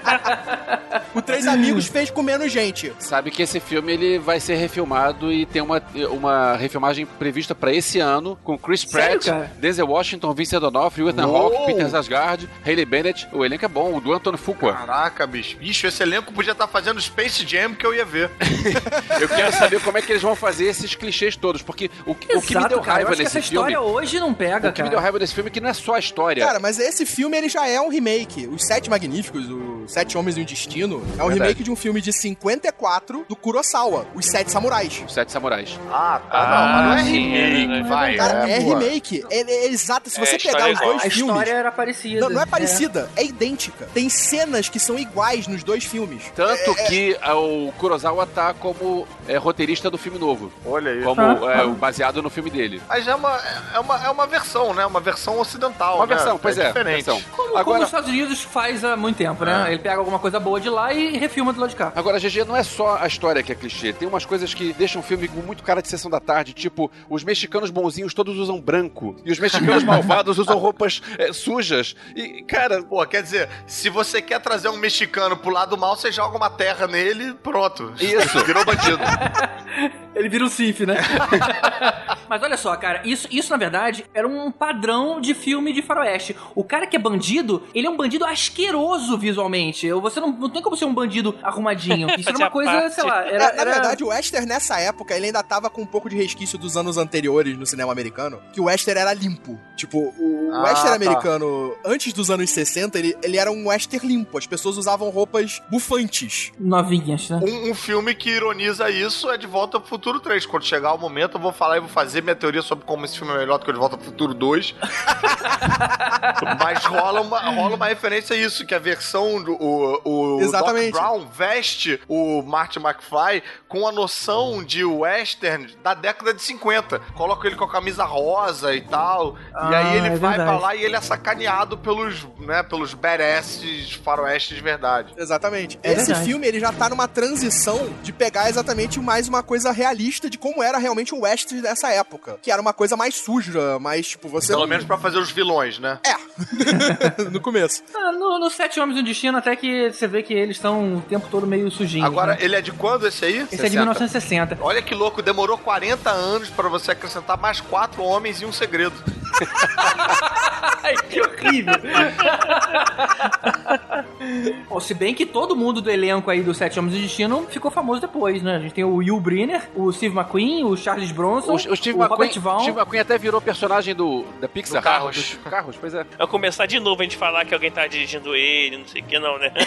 S7: O Três Amigos fez com menos gente.
S8: Sabe que esse filme ele vai ser refilmado e tem uma, uma refilmagem prevista pra esse ano com Chris
S3: Sério,
S8: Pratt,
S3: cara?
S8: Denzel Washington, Vincent D'Onofrio, Ethan
S5: Uou!
S8: Hawke, Peter Sarsgaard, Hayley Bennett. O elenco é bom, o do Anthony Fuqua.
S5: Caraca, bicho. Bicho, esse elenco podia estar fazendo Space Jam que eu ia ver.
S8: Eu quero saber como é que eles vão fazer esses clichês todos, porque o, que- o que me
S3: Exato,
S8: deu
S3: cara. Eu
S8: raiva
S3: acho que
S8: nesse
S3: essa
S8: filme...
S3: história hoje não pega,
S8: O que
S3: cara.
S8: me deu raiva desse filme é que não é só a história.
S7: Cara, mas esse filme ele já é um remake. Os Sete Magníficos, os Sete Homens e um Destino, é um
S8: Verdade.
S7: remake de um filme de cinquenta e quatro do Kurosawa, Os Sete Samurais.
S8: Os Sete Samurais.
S5: Ah, tá. Não, mas não é
S6: sim,
S5: remake,
S6: é,
S5: vai.
S7: Cara, é,
S5: pô.
S7: remake. É, é exato. Se
S6: É,
S7: você
S6: a história
S7: pegar
S6: é
S7: os
S6: igual.
S7: dois
S3: A
S7: filmes...
S3: história era parecida.
S7: Não, não é parecida, é. idêntica. Tem cenas que são iguais nos dois filmes.
S8: Tanto que ah, o Kurosawa tá como é, roteirista do filme novo.
S5: Olha aí.
S8: Como
S3: Ah,
S8: é,
S3: ah.
S8: o baseado no filme dele.
S5: Mas é uma, é, uma, é uma versão, né? Uma versão ocidental,
S8: Uma
S5: né?
S8: versão, pois é.
S5: diferente.
S8: versão.
S3: Como, como
S8: Agora,
S3: os Estados Unidos faz há muito tempo, né?
S5: É.
S3: Ele pega alguma coisa boa de lá e refilma do lado de cá.
S8: Agora, G G, não é só a história que é clichê. Tem umas coisas que deixam o filme com muito cara de sessão da tarde, tipo, os mexicanos bonzinhos todos usam branco, e os mexicanos malvados usam roupas é, sujas. E, cara,
S5: Pô, quer dizer, se você quer trazer um mexicano pro lado mal, você joga uma terra nele e pronto.
S8: Isso.
S5: Virou bandido.
S3: Ele vira um Sif, né? Mas olha só, cara, isso, isso na verdade era um padrão de filme de faroeste. O cara que é bandido, ele é um bandido asqueroso visualmente. Você não, não tem como ser um bandido arrumadinho. Isso era uma
S6: Fazia
S3: coisa,
S6: parte.
S3: sei lá,
S7: Na-
S3: era...
S7: na
S3: era-
S7: verdade, o western nessa época, ele ainda tava com um pouco de resquício dos anos anteriores no cinema americano, que o western era limpo. Tipo, o
S5: Ah,
S7: western
S5: tá.
S7: americano, antes dos anos sessenta, ele, ele era um western limpo. As pessoas usavam roupas bufantes.
S3: Novinhas, né?
S5: Um, um filme que ironiza isso é De Volta pro Futuro três. Quando chegar o momento, eu vou falar e vou fazer minha teoria sobre como esse filme é melhor do que o De Volta pro Futuro dois. Mas rola uma, rola uma referência a isso, que a versão do o, o
S7: Exatamente.
S5: Doc Brown veste o Marty McFly com a noção de western da década de cinquenta. Coloca ele com a camisa rosa e tal. e
S3: Ah,
S5: aí ele
S3: é
S5: vai
S3: verdade.
S5: pra lá e ele é sacaneado pelos, né, pelos badasses faroestes de verdade.
S7: Exatamente.
S3: É
S7: Esse
S3: verdade.
S7: filme, ele já tá numa transição de pegar exatamente mais uma coisa realista de como era realmente o western dessa época. Que era uma coisa mais suja, mais, tipo, você...
S5: Pelo
S7: não-
S5: menos pra fazer os vilões, né?
S7: no começo.
S3: Ah, no, no Sete Homens e um Destino, até que você vê que eles estão o tempo todo meio sujinhos.
S5: Agora,
S3: né?
S5: ele é de quando esse aí?
S3: Esse é de mil novecentos e sessenta.
S5: Olha que louco, demorou quarenta anos pra você acrescentar mais quatro homens e um segredo.
S3: Ai, que horrível. Bom, se bem que todo mundo do elenco aí do Sete Homens e um Destino ficou famoso depois, né? A gente tem o Will Brynner, o Steve McQueen, o Charles Bronson,
S8: O, o Steve
S3: o
S8: McQueen,
S3: Robert Vaughn.
S8: Steve McQueen até virou personagem do, da Pixar.
S5: Do Carros.
S8: Dos Carros, pois é.
S6: Vai começar de novo a gente falar que alguém tá dirigindo ele, não sei o que, não, né?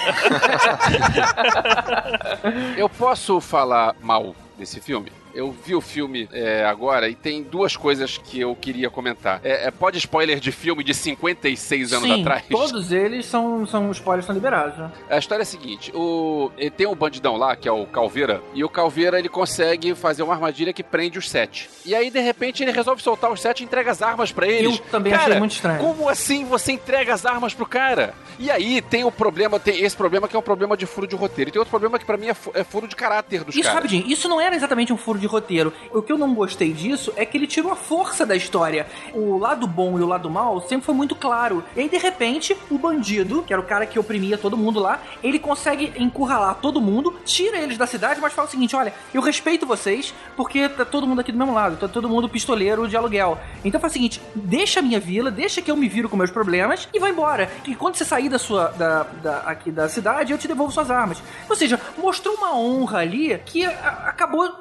S8: Eu posso falar mal desse filme? Eu vi o filme é, agora e tem duas coisas que eu queria comentar. É, é, pode spoiler de filme de cinquenta e seis anos
S3: Sim,
S8: atrás?
S3: todos eles são, são spoilers, são liberados, né?
S8: A história é a seguinte, o, ele tem um bandidão lá, que é o Calveira, e o Calveira, ele consegue fazer uma armadilha que prende os sete. E aí, de repente, ele resolve soltar os sete e entrega as armas pra eles.
S3: Eu também
S8: Cara,
S3: achei muito estranho.
S8: Como assim você entrega as armas pro cara? E aí, tem o problema, tem esse problema que é um problema de furo de roteiro. E tem outro problema que pra mim é, fu- é furo de caráter dos
S3: Isso,
S8: caras.
S3: rapidinho, isso não era exatamente um furo de roteiro. O que eu não gostei disso é que ele tirou a força da história. O lado bom e o lado mal sempre foi muito claro. E aí, de repente, o bandido, que era o cara que oprimia todo mundo lá, ele consegue encurralar todo mundo, tira eles da cidade, mas fala o seguinte, olha, eu respeito vocês, porque tá todo mundo aqui do mesmo lado, tá todo mundo pistoleiro de aluguel. Então fala o seguinte, deixa a minha vila, deixa que eu me viro com meus problemas e vai embora. E quando você sair da sua, da, da, aqui da cidade, eu te devolvo suas armas. Ou seja, mostrou uma honra ali que a- acabou deixando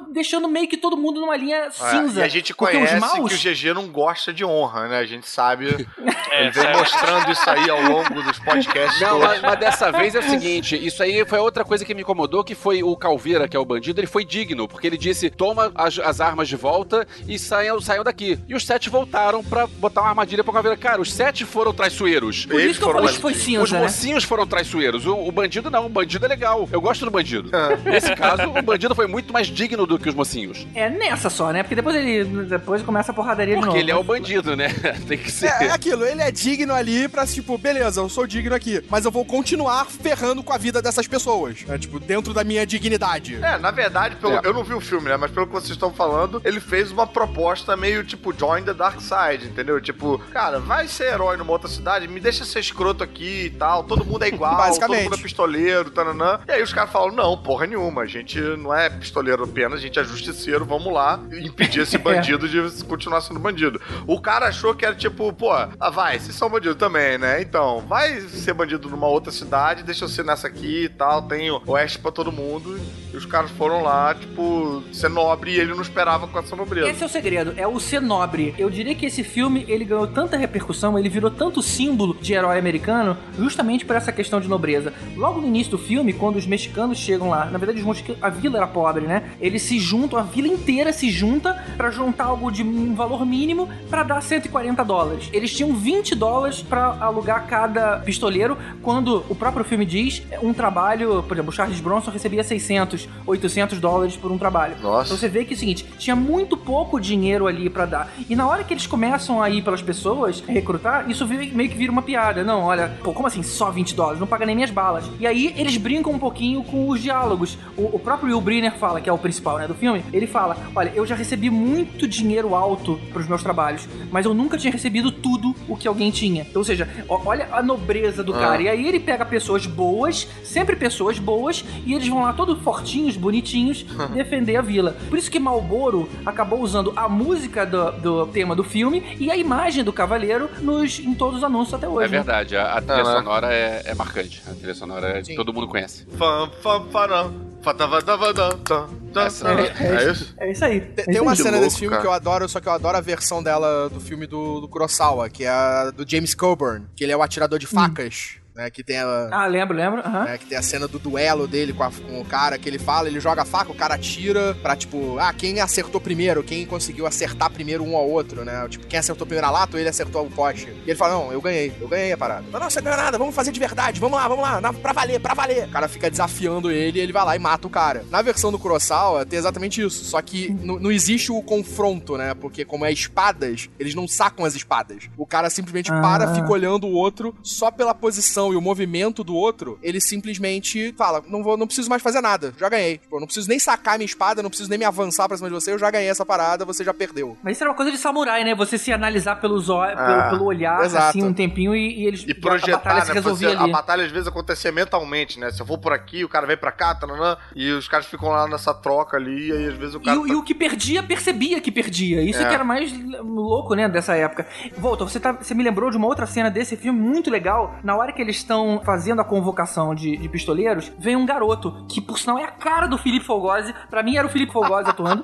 S3: deixando meio que todo mundo numa linha cinza.
S5: É, e a gente
S3: porque
S5: conhece
S3: os maus...
S5: que o G G não gosta de honra, né? A gente sabe.
S6: É,
S5: ele vem
S6: é.
S5: mostrando isso aí ao longo dos podcasts.
S8: Não,
S5: todos.
S8: mas, mas dessa vez é o seguinte, isso aí foi outra coisa que me incomodou, que foi o Calveira, que é o bandido, ele foi digno, porque ele disse, toma as, as armas de volta e saiam, saiam daqui. E os sete voltaram pra botar uma armadilha pro Calveira. Cara, os sete foram traiçoeiros.
S3: Por isso que eu falei que foi cinza,
S8: Os
S3: né?
S8: mocinhos foram traiçoeiros. O, o bandido não, o bandido é legal. Eu gosto do bandido. Nesse caso, o bandido foi muito mais digno do que os mocinhos.
S3: É nessa só, né? Porque depois ele depois começa a porradaria de novo.
S8: Porque ele é o bandido, né? Tem que ser.
S7: É, é aquilo, ele é digno ali pra, tipo, beleza, eu sou digno aqui, mas eu vou continuar ferrando com a vida dessas pessoas. É, tipo, dentro da minha dignidade.
S5: É, na verdade, pelo,
S8: É.
S5: eu não vi o filme, né? Mas pelo que vocês estão falando, ele fez uma proposta meio tipo Join the Dark Side, entendeu? Tipo, cara, vai ser herói numa outra cidade, me deixa ser escroto aqui e tal, todo mundo é igual, todo
S7: Basicamente.
S5: mundo é pistoleiro, tananã. E aí os caras falam, não, porra nenhuma, a gente não é pistoleiro apenas, a gente é justiceiro, vamos lá impedir esse bandido de continuar sendo bandido. O cara achou que era tipo, pô, ah, vai, vocês são bandido também, né? Então, vai ser bandido numa outra cidade, deixa eu ser nessa aqui e tal, tem oeste pra todo mundo. E os caras foram lá, tipo, ser nobre e ele não esperava com essa nobreza.
S3: Esse é o segredo, é o ser nobre. Eu diria que esse filme, ele ganhou tanta repercussão, ele virou tanto símbolo de herói americano, justamente por essa questão de nobreza. Logo no início do filme, quando os mexicanos chegam lá, na verdade os mexicanos, a vila era pobre, né? Eles se juntam, a vila inteira se junta pra juntar algo de um valor mínimo pra dar cento e quarenta dólares. Eles tinham vinte dólares pra alugar cada pistoleiro, quando o próprio filme diz, um trabalho, por exemplo, o Charles Bronson recebia seiscentos, oitocentos dólares por um trabalho.
S5: Nossa.
S3: Então você vê que é o seguinte, tinha muito pouco dinheiro ali pra dar. E na hora que eles começam a ir pelas pessoas, recrutar, isso meio que vira uma piada. Não, olha, pô, como assim só vinte dólares? Não paga nem minhas balas. E aí eles brincam um pouquinho com os diálogos. O, o próprio Will Brynner fala, que é o principal, né, do filme, ele fala, olha, eu já recebi muito dinheiro alto pros meus trabalhos, mas eu nunca tinha recebido tudo o que alguém tinha. Então, ou seja, ó, olha a nobreza do
S5: Ah.
S3: cara. E aí ele pega pessoas boas, sempre pessoas boas, e eles vão lá todos fortinhos, bonitinhos, defender a vila. Por isso que Marlboro acabou usando a música do, do tema do filme e a imagem do cavaleiro nos, em todos os anúncios até hoje.
S8: É verdade, a, a trilha
S5: Ah, né?
S8: sonora é, é marcante. A trilha sonora é,
S7: Sim.
S8: todo mundo conhece.
S5: Fam, fam, faram, fatavadavadam, tam, tam,
S8: Essa-
S5: tam.
S3: É,
S5: É isso?
S3: É isso aí.
S7: Tem,
S3: É
S7: tem
S3: isso
S7: uma
S3: aí.
S5: Que
S7: cena
S5: louco,
S7: desse filme
S5: cara.
S7: que eu adoro, só que eu adoro a versão dela do filme do, do Kurosawa, que é a do James Coburn, que ele é o atirador de facas. Né, que tem a,
S3: Ah, lembro, lembro. Aham.
S7: né, que tem a cena do duelo dele com, a- com o cara, que ele fala, ele joga a faca, o cara atira pra, tipo, ah, quem acertou primeiro, quem conseguiu acertar primeiro um ao outro, né? Tipo, quem acertou primeiro a lata ou ele acertou o poste. E ele fala, não, eu ganhei, eu ganhei a parada. Não, não, você ganhou nada, vamos fazer de verdade, vamos lá, vamos lá, na- pra valer, pra valer. O cara fica desafiando ele e ele vai lá e mata o cara. Na versão do Kurosawa tem exatamente isso, só que n- não existe o confronto, né? Porque como é espadas, eles não sacam as espadas. O cara simplesmente
S3: Ah.
S7: para, fica olhando o outro só pela posição e o movimento do outro, ele simplesmente fala, não vou, não preciso mais fazer nada, já ganhei. Tipo, eu não preciso nem sacar minha espada, não preciso nem me avançar pra cima de você, eu já ganhei essa parada, você já perdeu.
S3: Mas isso era uma coisa de samurai, né? Você se analisar pelos ó-
S5: Ah,
S3: pelo, pelo olhar,
S7: exato.
S3: assim, um tempinho e, e eles...
S5: E
S3: a
S5: projetar,
S3: batalha se
S5: né?
S3: resolvia
S5: Você-
S3: ali.
S5: a batalha às vezes acontecia mentalmente, né? Se eu vou por aqui, o cara vem pra cá, tananã, e os caras ficam lá nessa troca ali, e aí às vezes o
S3: E,
S5: cara.
S3: o- e o que perdia, percebia que perdia. Isso
S5: É.
S3: que era mais louco, né, dessa época. Volta, você, tá, você me lembrou de uma outra cena desse filme muito legal. Na hora que eles estão fazendo a convocação de, de pistoleiros, vem um garoto, que por sinal é a cara do Felipe Fogozzi. Pra mim era o Felipe Fogozzi atuando.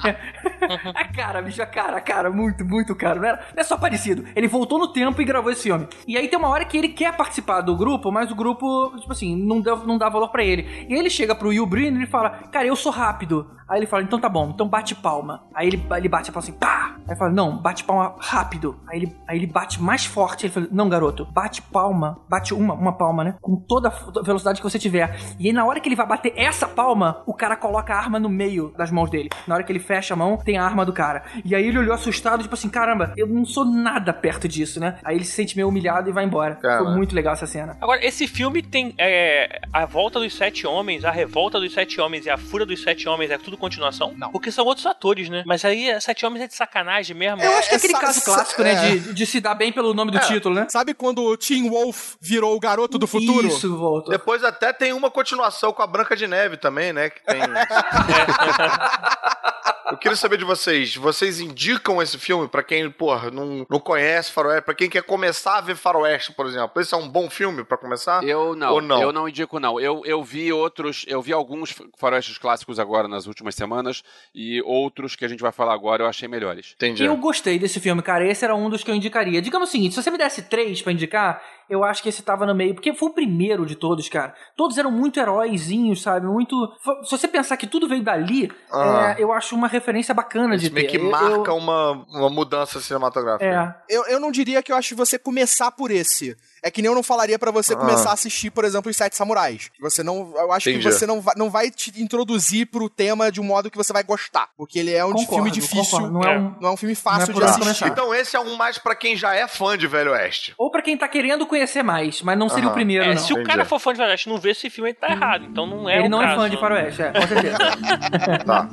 S3: A cara, bicho, a cara, a cara, muito, muito cara. Não, era, não é só parecido. Ele voltou no tempo e gravou esse filme. E aí tem uma hora que ele quer participar do grupo, mas o grupo, tipo assim, não dá, não dá valor pra ele. E aí ele chega pro Will Brynner e fala, cara, eu sou rápido. Aí ele fala, então tá bom, então bate palma. Aí ele, ele bate a palma assim, pá! Aí ele fala, não, bate palma rápido. Aí ele, aí ele bate mais forte. Ele fala, não, garoto, bate palma, bate uma, uma palma, né? Com toda a velocidade que você tiver. E aí na hora que ele vai bater essa palma, o cara coloca a arma no meio das mãos dele. Na hora que ele fecha a mão, tem a arma do cara. E aí ele olhou assustado, tipo assim, caramba, eu não sou nada perto disso, né? Aí ele se sente meio humilhado e vai embora.
S5: Caramba.
S3: Foi muito legal essa cena.
S6: Agora, esse filme tem é, a volta dos sete homens, a revolta dos sete homens e a fúria dos sete homens, é tudo continuação?
S7: Não.
S6: Porque são outros atores, né? Mas aí, sete homens é de sacanagem mesmo.
S3: Eu acho que é aquele
S7: Essa-
S3: caso clássico, né?
S7: é.
S3: De, de se dar bem pelo nome do título, né?
S7: Sabe quando o Teen Wolf virou o garoto do futuro?
S3: Isso, voltou.
S5: Depois até tem uma continuação com a Branca de Neve também, né? Que tem. Eu queria saber de vocês, vocês indicam esse filme pra quem, porra, não, não conhece Faroeste, pra quem quer começar a ver Faroeste, por exemplo? Esse é um bom filme pra começar?
S8: Eu não,
S5: Ou não?
S8: eu não indico não. Eu, eu vi outros, eu vi alguns faroestes clássicos agora nas últimas semanas e outros que a gente vai falar agora eu achei melhores.
S5: Entendi.
S3: Eu gostei desse filme, cara. Esse era um dos que eu indicaria. Digamos o seguinte, se você me desse três pra indicar, eu acho que esse tava no meio, porque foi o primeiro de todos, cara. Todos eram muito heróizinhos, sabe? Muito... Se você pensar que tudo veio dali,
S5: Ah.
S3: é, eu acho uma referência bacana de
S5: Isso meio
S3: ter.
S5: que
S3: Eu-
S5: marca
S3: eu-
S5: uma, uma mudança cinematográfica.
S3: É.
S7: Eu, eu não diria que eu acho que você começar por esse. É que nem eu não falaria pra você
S5: Ah.
S7: começar a assistir, por exemplo, Os Sete Samurais. Você não, eu acho
S5: Entendi.
S7: que você não vai, não vai te introduzir pro tema de um modo que você vai gostar. Porque ele é um
S3: Concordo,
S7: filme difícil.
S3: concordo. Não é um-
S7: Não é um filme fácil
S3: não é
S7: de
S3: por onde
S7: assistir.
S3: começar.
S5: Então esse é um mais pra quem já é fã de Velho Oeste.
S3: Ou pra quem tá querendo conhecer mais, mas não seria
S5: Aham.
S3: o primeiro,
S6: É,
S3: não.
S6: se o
S5: Entendi.
S6: cara for fã de Faroeste e não ver esse filme, ele tá errado. Então não é
S3: Ele
S6: o
S3: não é
S6: caso,
S3: fã de
S6: né?
S3: Faroeste, é, com certeza.
S5: Tá.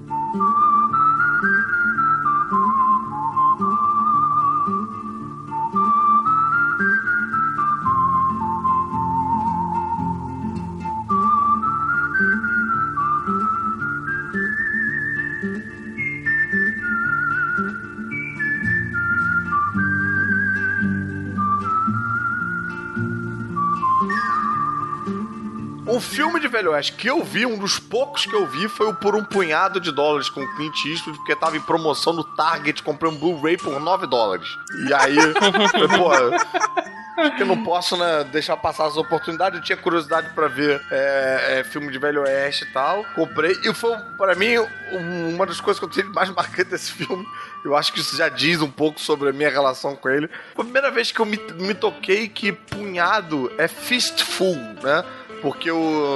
S5: Um filme de Velho Oeste que eu vi, um dos poucos que eu vi, foi o Por um Punhado de Dólares com o Clint Eastwood, porque tava em promoção no Target, comprei um Blu-ray por nove dólares. E aí, eu, pô, acho que eu não posso, né, deixar passar essa oportunidade. Eu tinha curiosidade pra ver é, é, filme de Velho Oeste e tal. Comprei, e foi, pra mim, um- uma das coisas que eu tive mais marcante desse filme. Eu acho que isso já diz um pouco sobre a minha relação com ele. Foi a primeira vez que eu me, me toquei que punhado é fistful, né? Porque o,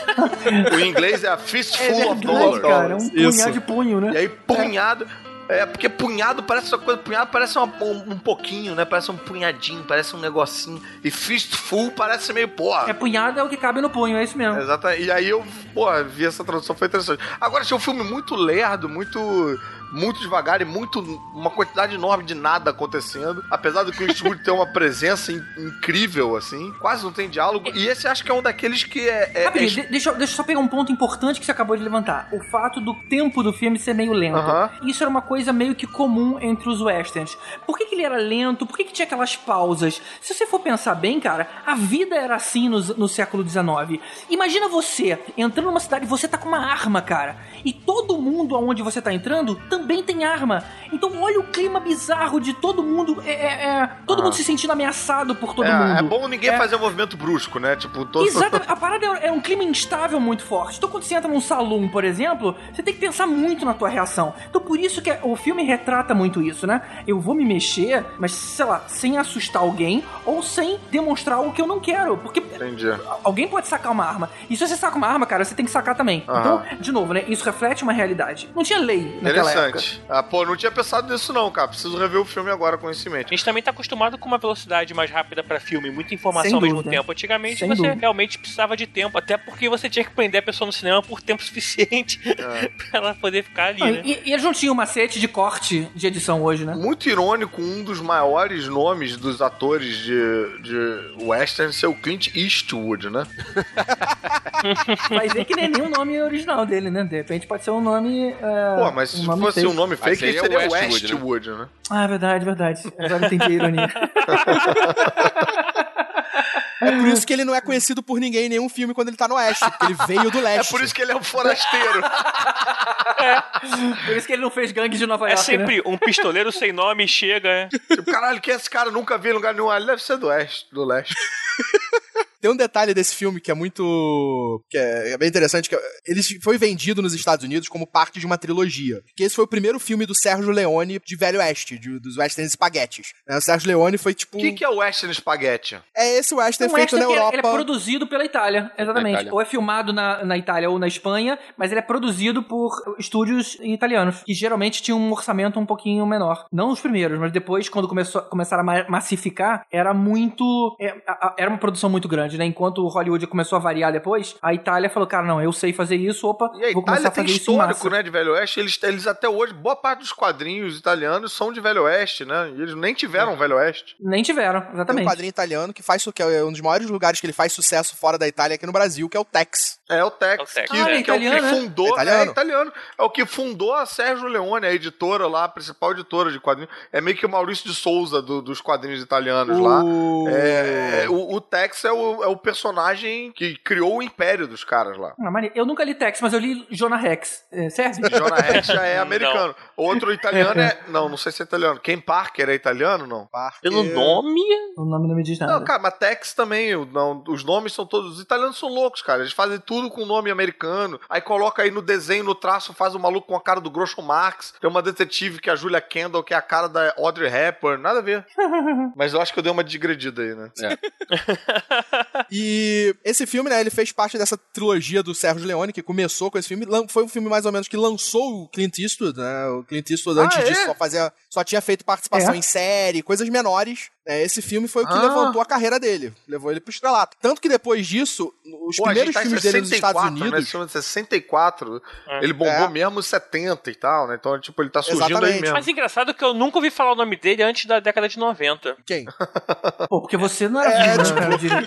S5: o inglês é a fistful of dollars.
S3: cara. É um punhado
S7: Isso.
S3: de punho, né?
S5: E aí, punhado. É, porque punhado parece uma coisa. Punhado parece uma- um, um pouquinho, né? Parece um punhadinho, parece um negocinho. E fistful parece meio, porra.
S3: É punhado é o que cabe no punho, é isso mesmo.
S5: Exatamente. E aí eu, pô, vi essa tradução, foi interessante. Agora, achei um filme muito lerdo, muito. Muito devagar e muito. Uma quantidade enorme de nada acontecendo. Apesar do Clint Eastwood ter uma presença in- incrível, assim. Quase não tem diálogo. E esse acho que é um daqueles que é. é,
S3: Rapidinho,
S5: é...
S3: de- deixa, eu- deixa eu só pegar um ponto importante que você acabou de levantar. O fato do tempo do filme ser meio lento.
S5: Aham.
S3: Isso era uma coisa meio que comum entre os westerns. Por que, que ele era lento? Por que, que tinha aquelas pausas? Se você for pensar bem, cara, a vida era assim no, no século dezenove. Imagina você entrando numa cidade e você tá com uma arma, cara. E todo mundo aonde você tá entrando também tem arma. Então olha o clima bizarro de todo mundo. É, é, é, todo
S5: Ah.
S3: mundo se sentindo ameaçado por todo
S5: é,
S3: mundo.
S5: é bom ninguém
S3: É.
S5: fazer um movimento brusco, né? Tipo, todo.
S3: Exatamente, a parada é é um clima instável muito forte. Então, quando você entra num salão, por exemplo, você tem que pensar muito na tua reação. Então, por isso que o filme retrata muito isso, né? Eu vou me mexer, mas, sei lá, sem assustar alguém ou sem demonstrar algo que eu não quero. Porque
S5: Entendi.
S3: alguém pode sacar uma arma. E se você saca uma arma, cara, você tem que sacar também.
S5: Aham.
S3: Então, de novo, né? Isso reflete uma realidade. Não tinha lei naquela época.
S5: Interessante. Ah, pô, não tinha pensado nisso não, cara. Preciso rever o filme agora com isso em mente.
S6: A gente também tá acostumado com uma velocidade mais rápida pra filme, muita informação
S3: Sem
S6: ao mesmo
S3: dúvida.
S6: tempo. Antigamente
S3: Sem
S6: você
S3: dúvida.
S6: realmente precisava de tempo, até porque você tinha que prender a pessoa no cinema por tempo suficiente pra ela poder ficar ali,
S3: Não,
S6: né?
S3: e, e eles não tinham macete de corte de edição hoje, né?
S5: Muito irônico, um dos maiores nomes dos atores de, de western ser o Clint Eastwood, né?
S3: Vai ver que nem nem o nome original dele, né? De repente pode ser um nome. é,
S5: Pô, mas
S3: um
S5: se
S3: nome
S5: fosse
S3: fake.
S5: um nome
S8: Mas
S5: fake,
S8: aí
S5: ele
S8: é
S5: seria
S8: Westwood,
S5: Westwood, né?
S3: Ah, é verdade, verdade. Agora eu entendi a ironia.
S7: É por isso que ele não é conhecido por ninguém em nenhum filme quando ele tá no Oeste, porque ele veio do
S5: É
S7: Leste.
S5: por isso que ele é um forasteiro.
S3: Por isso que ele não fez gangue de Nova
S6: É
S3: York,
S6: sempre
S3: né?
S6: um pistoleiro sem nome chega, né?
S5: Tipo, caralho, quem é esse cara? Nunca vi em lugar nenhum. Ah, ele deve ser do Oeste, do Leste.
S7: Tem um detalhe desse filme que é muito... que é, é bem interessante, que ele foi vendido nos Estados Unidos como parte de uma trilogia. Que esse foi o primeiro filme do Sérgio Leone de Velho Oeste, de- dos Western Spaghettis. Né, o Sérgio Leone foi tipo...
S5: O que, que é o Western Spaghetti?
S7: É esse Western
S3: Um
S7: feito
S3: extra
S7: na
S3: que ele-
S7: Europa.
S3: ele é produzido pela Itália, exatamente.
S8: Na Itália.
S3: Ou é filmado na, na Itália ou na Espanha, mas ele é produzido por estúdios italianos, que geralmente tinham um orçamento um pouquinho menor. Não os primeiros, mas depois, quando começou, começaram a ma- massificar, era muito... é, a- a- era uma produção muito grande, né? Enquanto o Hollywood começou a variar depois, a Itália falou, cara, não, eu sei fazer isso, opa,
S5: E a
S3: vou começar
S5: Itália
S3: a
S5: tem
S3: fazer isso em
S5: histórico,
S3: massa.
S5: né, de Velho Oeste. Eles, eles até hoje, boa parte dos quadrinhos italianos são de Velho Oeste, né? E eles nem tiveram Velho Oeste.
S3: Nem tiveram,
S7: Tem um
S3: exatamente.
S7: quadrinho italiano que faz su- que é um dos maiores lugares que ele faz sucesso fora da Itália aqui no Brasil, que é o Tex.
S5: É o Tex,
S6: É o Tex.
S5: que,
S3: Ah, é
S5: que é o que
S3: italiano, né?
S5: fundou.
S7: É italiano.
S5: É italiano. É o que fundou a Sérgio Leone, a editora lá, a principal editora de quadrinhos. É meio que o Maurício de Souza do- dos quadrinhos italianos lá.
S7: O...
S5: É, o, o Tex é o, é o personagem que criou o império dos caras lá.
S3: Ah, mane- eu nunca li Tex, mas eu li Jonah Rex. É, serve?
S5: Jonah Rex já é americano. Outro italiano é. Não, não sei se é italiano. Ken Parker é italiano, não?
S7: Parker.
S6: Pelo nome.
S3: O nome não me diz nada.
S5: Não, cara, mas Tex também, o- não, os nomes são todos. Os italianos são loucos, cara. Eles fazem tudo com nome americano. Aí coloca aí no desenho, no traço, faz o maluco com a cara do Groucho Marx. Tem uma detetive que é a Julia Kendall, que é a cara da Audrey Hepburn. Nada a ver. Mas eu acho que eu dei uma digredida aí, né?
S7: E esse filme, né, ele fez parte dessa trilogia do Sérgio Leone, que começou com esse filme. Lan- Foi um filme mais ou menos que lançou o Clint Eastwood, né? O Clint Eastwood,
S5: Ah,
S7: antes
S5: é?
S7: disso, só, fazia, só tinha feito participação
S3: É?
S7: em série, coisas menores. É, esse filme foi o que
S5: Ah.
S7: levantou a carreira dele. Levou ele pro estrelato. Tanto que depois disso, os
S5: Pô, a gente
S7: primeiros
S5: tá em
S7: filmes dele nos
S5: sessenta e
S7: Estados
S5: quatro, né?
S7: Unidos...
S5: Esse filme de sessenta e quatro.
S6: É.
S5: Ele bombou
S7: É.
S5: mesmo nos setenta e tal, né? Então, tipo, ele tá surgindo
S7: Exatamente.
S5: aí mesmo.
S6: Mas engraçado que eu nunca ouvi falar o nome dele antes da década de noventa.
S7: Quem?
S3: Pô, porque você não era
S7: É,
S3: vivo, né, eu diria.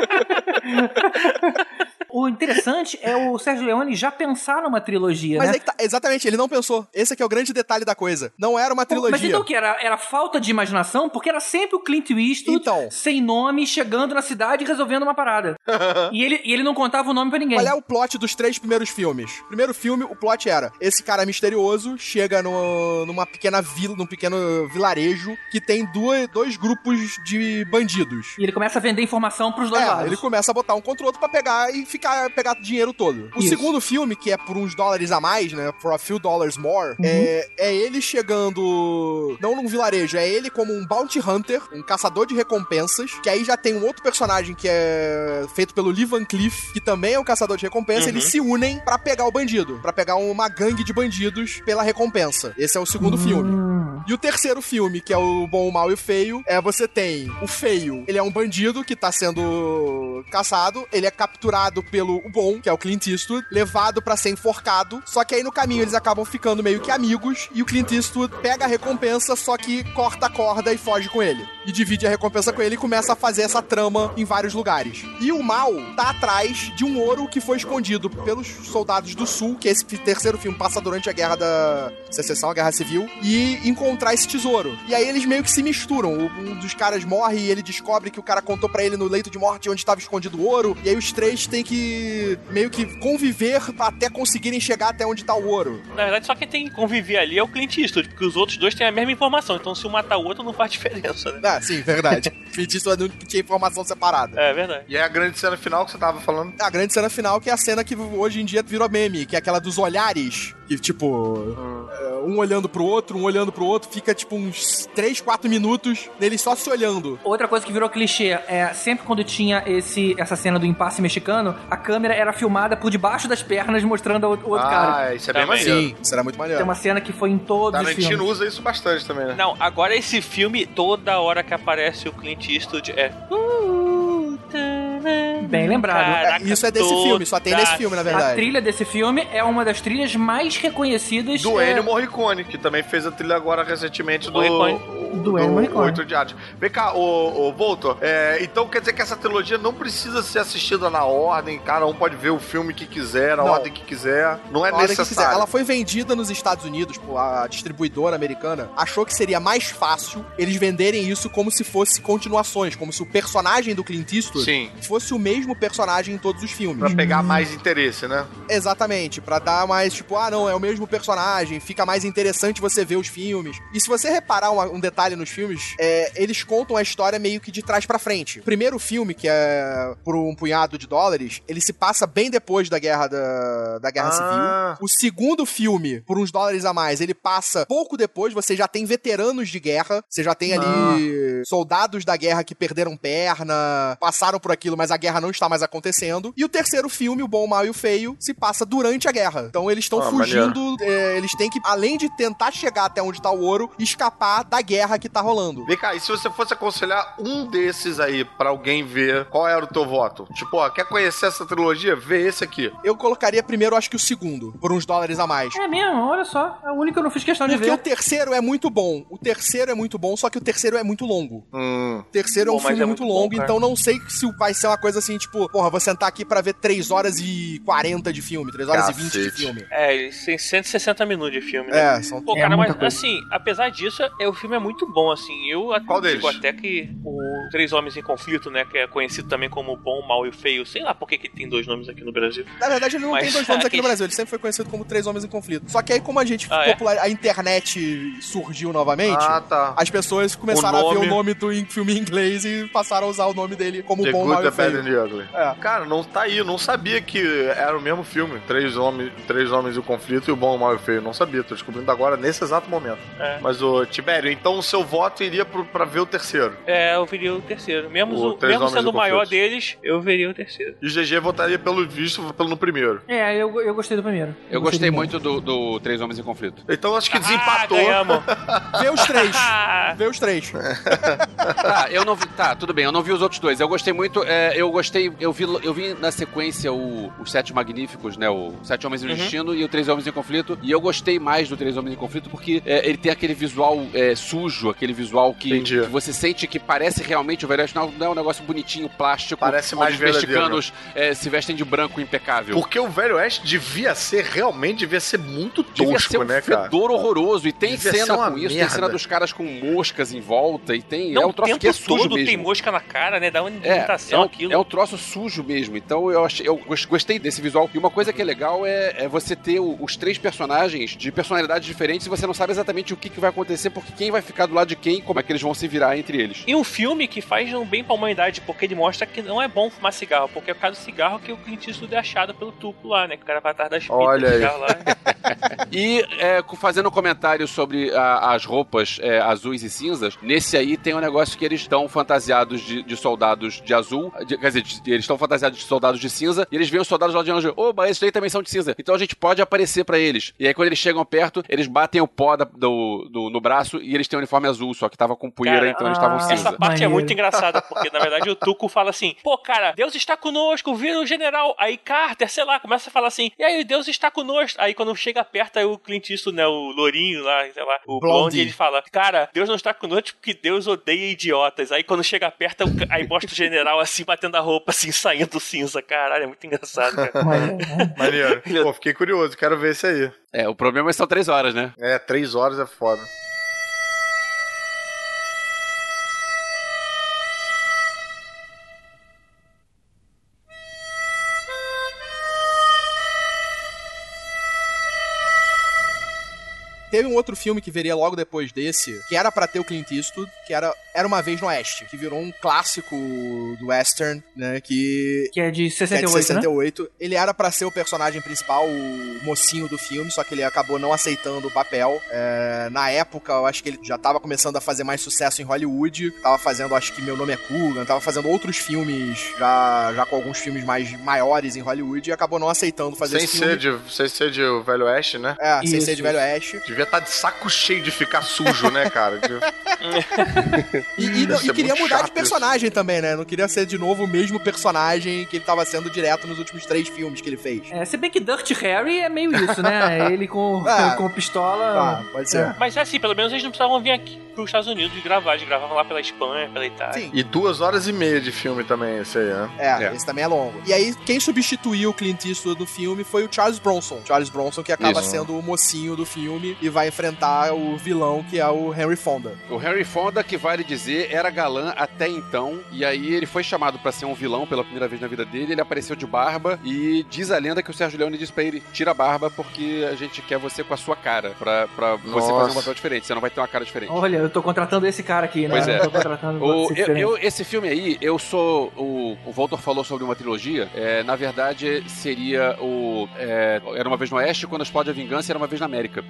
S3: O interessante é o Sérgio Leone já pensar numa trilogia,
S7: Mas
S3: né?
S7: é que tá, exatamente, ele não pensou. Esse aqui é o grande detalhe da coisa. Não era uma
S3: Pô,
S7: trilogia.
S3: Mas então o que? Era, era falta de imaginação? Porque era sempre o Clint Eastwood,
S7: Então.
S3: sem nome, chegando na cidade e resolvendo uma parada. e, ele, e ele não contava o nome pra ninguém.
S7: Qual é o plot dos três primeiros filmes? Primeiro filme, o plot era: esse cara misterioso chega no, numa pequena vila, num pequeno vilarejo que tem duas, dois grupos de bandidos.
S3: E ele começa a vender informação pros dois
S7: É,
S3: lados.
S7: ele começa a botar um contra o outro pra pegar e ficar pegar dinheiro todo. O
S3: Isso.
S7: segundo filme, que é por uns dólares a mais, né? For a few dollars more,
S3: Uhum.
S7: é, é ele chegando. Não num vilarejo, é ele como um bounty hunter, um caçador de recompensas. Que aí já tem um outro personagem que é feito pelo Lee Van Cleef, que também é um caçador de recompensa.
S6: Uhum.
S7: Eles se unem pra pegar o bandido, pra pegar uma gangue de bandidos pela recompensa. Esse é o segundo
S3: Hum.
S7: filme. E o terceiro filme, que é o Bom, o Mal e o Feio, é você tem o Feio, ele é um bandido que tá sendo caçado, ele é capturado pelo o Bom, que é o Clint Eastwood, levado pra ser enforcado, só que aí no caminho eles acabam ficando meio que amigos, e o Clint Eastwood pega a recompensa, só que corta a corda e foge com ele. E divide a recompensa com ele e começa a fazer essa trama em vários lugares. E o Mal tá atrás de um ouro que foi escondido pelos soldados do Sul, que esse terceiro filme passa durante a Guerra da Secessão, a Guerra Civil, e encontrar esse tesouro. E aí eles meio que se misturam. Um dos caras morre e ele descobre que o cara contou pra ele no leito de morte onde estava escondido o ouro, e aí os três têm que meio que conviver até conseguirem chegar até onde tá o ouro.
S6: Na verdade, só quem tem que conviver ali é o Clint Eastwood, porque os outros dois têm a mesma informação. Então, se um matar o outro, não faz diferença, né?
S7: Ah, sim, verdade. Clint Eastwood é o único que tinha informação separada.
S6: É verdade.
S5: E é a grande cena final que você tava falando.
S7: A grande cena final, que é a cena que hoje em dia virou meme, que é aquela dos olhares, que tipo, é, um olhando pro outro, um olhando pro outro, fica tipo uns três, quatro minutos deles só se olhando.
S3: Outra coisa que virou clichê é sempre quando tinha esse, essa cena do impasse mexicano, a câmera era filmada por debaixo das pernas, mostrando o outro
S5: ah,
S3: cara.
S5: isso é bem
S6: Também.
S5: maneiro.
S7: Sim, isso era muito maneiro.
S3: Tem uma cena que foi em todos os
S5: Tarantino
S3: filmes.
S5: usa isso bastante também, né?
S6: Não, agora esse filme, toda hora que aparece o Clint Eastwood é... Uh,
S3: Bem lembrado.
S6: Caraca,
S7: É, isso é desse filme, só tem
S6: toda
S7: nesse filme, na
S3: A
S7: verdade.
S3: trilha desse filme é uma das trilhas mais reconhecidas.
S5: Do
S3: é,
S5: Ennio Morricone, que também fez a trilha agora recentemente do,
S6: Morricone.
S5: o-
S3: Do Ennio Morricone.
S5: Oito de Arte. Vem cá, ô, ô Voltor, é, então quer dizer que essa trilogia não precisa ser assistida na ordem, cada um pode ver o filme que quiser, na
S7: Não.
S5: ordem que quiser, não é
S7: Na hora que quiser.
S5: necessário.
S7: Ela foi vendida nos Estados Unidos, pô, a distribuidora americana achou que seria mais fácil eles venderem isso como se fosse continuações, como se o personagem do Clint Eastwood
S5: Sim,
S7: fosse o mesmo personagem em todos os filmes.
S5: pra pegar mais interesse, né?
S7: Exatamente, pra dar mais, tipo, ah, não, é o mesmo personagem, fica mais interessante você ver os filmes. E se você reparar uma- um detalhe nos filmes, é, eles contam a história meio que de trás pra frente. O primeiro filme, que é por um punhado de dólares, ele se passa bem depois da guerra da, da guerra
S5: Ah.
S7: civil. O segundo filme, por uns dólares a mais, ele passa pouco depois, você já tem veteranos de guerra, você já tem ali soldados da guerra que perderam perna, passaram por aquilo, mas a guerra não está mais acontecendo. E o terceiro filme, O Bom, o Mal e o Feio, se passa durante a guerra. Então eles estão
S5: Ah,
S7: fugindo, é, eles têm que, além de tentar chegar até onde tá o ouro, escapar da guerra guerra que tá rolando.
S5: Vem cá, e se você fosse aconselhar um desses aí pra alguém ver, qual era o teu voto? Tipo, ó, quer conhecer essa trilogia? Vê esse aqui.
S7: Eu colocaria primeiro, acho que o segundo, por uns dólares a mais.
S3: É mesmo, olha só. É o único que eu não fiz questão de
S7: Porque
S3: ver.
S7: o terceiro é muito bom. O terceiro é muito bom, só que o terceiro é muito longo.
S5: Hum.
S7: O terceiro
S6: Bom,
S7: é um
S6: mas
S7: filme
S6: é
S7: muito
S6: muito
S7: longo,
S6: bom, cara.
S7: então não sei se vai ser uma coisa assim, tipo, porra, vou sentar aqui pra ver três horas e quarenta de filme, três horas
S5: Cacete.
S7: e vinte de filme.
S6: É, eles têm cento e sessenta minutos de filme, né?
S7: É, são...
S6: Pô,
S3: É
S6: cara,
S3: muita
S6: mas
S3: coisa.
S6: assim, apesar disso, é, o filme é muito bom, assim. Eu
S5: Qual
S6: digo
S5: deles?
S6: até que o Três Homens em Conflito, né, que é conhecido também como o Bom, o Mal e o Feio, sei lá por que que tem dois nomes aqui no Brasil.
S7: Na verdade, ele não
S6: Mas
S7: tem dois nomes aqui no
S6: aquele-
S7: Brasil, ele sempre foi conhecido como Três Homens em Conflito. Só que aí, como a gente
S6: Ah, é?
S7: popular... a internet surgiu novamente,
S5: Ah, tá.
S7: as pessoas começaram
S5: O
S7: a ver
S5: nome-
S7: o nome do em- filme em inglês e passaram a usar o nome dele como
S5: The
S7: Bom,
S5: Good,
S7: Mal
S5: The
S7: e
S5: Bad
S7: Feio.
S5: and the Ugly.
S7: É.
S5: Cara, não tá aí. Eu não sabia que era o mesmo filme. Três homens, três homens e o conflito e o bom, o mal e o feio. Não sabia. Tô descobrindo agora, nesse exato momento.
S6: É.
S5: Mas, ô, Tibério, então o seu voto iria pro, pra ver o terceiro.
S6: É, eu veria o terceiro. Mesmo,
S5: O
S6: o-
S5: Três
S6: mesmo
S5: Homens
S6: sendo
S5: em
S6: o maior
S5: Conflito.
S6: deles, eu veria o terceiro.
S5: E o G G votaria pelo visto pelo no primeiro.
S3: É, eu, eu gostei do primeiro.
S8: Eu gostei
S3: do
S8: muito do, do Três Homens em Conflito.
S5: Então acho que
S6: Ah,
S5: desempatou.
S6: ganhamos.
S7: Vê os três.
S6: Ah,
S7: Vê os três.
S8: Tá, eu não vi. Tá, tudo bem, eu não vi os outros dois. Eu gostei muito. é, eu gostei. Eu vi, eu vi na sequência o, os Sete Magníficos, né? O Sete Homens e o
S6: Uhum.
S8: Destino e o Três Homens em Conflito. E eu gostei mais do Três Homens em Conflito porque é, ele tem aquele visual é, sujo, aquele visual que,
S5: Entendi.
S8: que você sente que parece realmente o Velho Oeste, não, não é um negócio bonitinho, plástico.
S5: Parece
S8: onde
S5: mais
S8: os
S5: verdadeiro.
S8: mexicanos é, se vestem de branco impecável.
S5: Porque o Velho Oeste devia ser, realmente, devia ser muito
S8: Devia
S5: tosco,
S8: ser um
S5: né, cara?
S8: fedor horroroso. E tem
S5: Devia ser
S8: cena
S5: uma
S8: com isso, tem
S5: merda.
S8: cena dos caras com moscas em volta. E tem.
S6: não,
S8: é um
S6: o
S8: troço
S6: tempo
S8: que é sujo
S6: todo
S8: mesmo.
S6: tem mosca na cara, né? Dá uma
S8: É, é
S6: irritação
S8: um,
S6: aquilo.
S8: é um troço sujo mesmo. Então eu achei, eu gos- gostei desse visual. E uma coisa que é legal é, é você ter o- os três personagens de personalidades diferentes e você não sabe exatamente o que, que vai acontecer, porque quem vai ficar do lado de quem, como é que eles vão se virar entre eles.
S6: E um filme que faz um bem pra humanidade, porque ele mostra que não é bom fumar cigarro, porque é por causa do cigarro que o Clint Eastwood é achado pelo tupo lá, né? Que o cara vai atrás das pitas
S5: Olha
S6: de
S5: aí.
S6: cigarro lá.
S8: E é, co- fazendo um comentário sobre a- as roupas é, azuis e cinzas, nesse aí tem um negócio que eles estão fantasiados de, de soldados de azul, de- quer dizer, de- eles estão fantasiados de soldados de cinza, e eles veem os soldados lá de anjo, oba, esses aí também são de cinza, então a gente pode aparecer pra eles. E aí quando eles chegam perto, eles batem o pó da- do, do- no braço e eles têm um uniforme azul, só que tava com poeira,
S6: Cara,
S8: então eles estavam
S3: ah,
S8: cinza.
S6: Essa parte
S3: Maneiro.
S6: é muito engraçada, porque na verdade o Tuco fala assim: pô, cara, Deus está conosco, vira o general. Aí Carter, sei lá, começa a falar assim: e aí, Deus está conosco. Aí quando chega perto, aí o Clint Eastwood, né, o lourinho lá, sei lá, o
S7: Blondie.
S6: Blondie, ele fala: cara, Deus não está conosco porque Deus odeia idiotas. Aí quando chega perto, o ca- aí mostra o general assim, batendo a roupa, assim, saindo cinza. Caralho, é muito engraçado, cara.
S3: Mas,
S5: Maneiro. Pô, fiquei curioso, quero ver esse aí.
S8: É, o problema é que são três horas, né?
S5: É, três horas é foda.
S7: Teve um outro filme que viria logo depois desse, que era pra ter o Clint Eastwood, que era Era Uma Vez no Oeste, que virou um clássico do western, né, que...
S3: que é de
S7: que é
S3: sessenta e
S7: de
S3: oito,
S7: sessenta e
S3: né?
S7: oito. Ele era pra ser o personagem principal, o mocinho do filme, só que ele acabou não aceitando o papel. É, na época, eu acho que ele já tava começando a fazer mais sucesso em Hollywood. Tava fazendo, acho que Meu Nome é Coogan, tava fazendo outros filmes, já, já com alguns filmes mais maiores em Hollywood, e acabou não aceitando fazer
S5: Sem
S7: esse
S5: ser,
S7: filme.
S5: de, sem ser de o Velho Oeste, né?
S7: É, sem
S3: Isso,
S7: ser de Velho Oeste.
S5: Devia estar de saco cheio de ficar sujo, né, cara? De-
S7: E, e, não-
S5: Isso
S7: e
S5: é
S7: queria
S5: muito
S7: mudar de
S5: chato
S7: personagem também, né? Não queria ser de novo o mesmo personagem que ele tava sendo direto nos últimos três filmes que ele fez.
S3: É, se bem que Dirty Harry é meio isso, né? Ele com,
S7: Ah.
S3: com pistola.
S7: Tá, pode ser.
S6: Mas é assim, pelo menos eles não precisavam vir aqui pros Estados Unidos gravar. Eles gravavam lá pela Espanha, pela Itália.
S7: Sim.
S5: E duas horas e meia de filme também, esse aí, né?
S7: É,
S8: É.
S7: esse também é longo. E aí, quem substituiu o Clint Eastwood no filme foi o Charles Bronson. Charles Bronson, que acaba
S8: Isso.
S7: sendo o mocinho do filme e vai enfrentar o vilão, que é o Henry Fonda.
S8: O Henry Fonda, que vale dizer, era galã até então, e aí ele foi chamado pra ser um vilão pela primeira vez na vida dele, ele apareceu de barba, e diz a lenda que o Sérgio Leone disse pra ele, tira a barba porque a gente quer você com a sua cara, pra, pra você
S5: Nossa.
S8: fazer um papel diferente, você não vai ter uma cara diferente.
S3: Olha, eu tô contratando esse cara aqui, né?
S8: Pois é.
S3: Eu tô contratando
S8: O,
S3: você
S8: eu,
S3: diferente.
S8: eu- esse filme aí, eu sou. O, o Voltor falou sobre uma trilogia. É, na verdade, seria o. é, era uma vez no Oeste, quando explode a vingança, era uma vez na América. Eu sou muito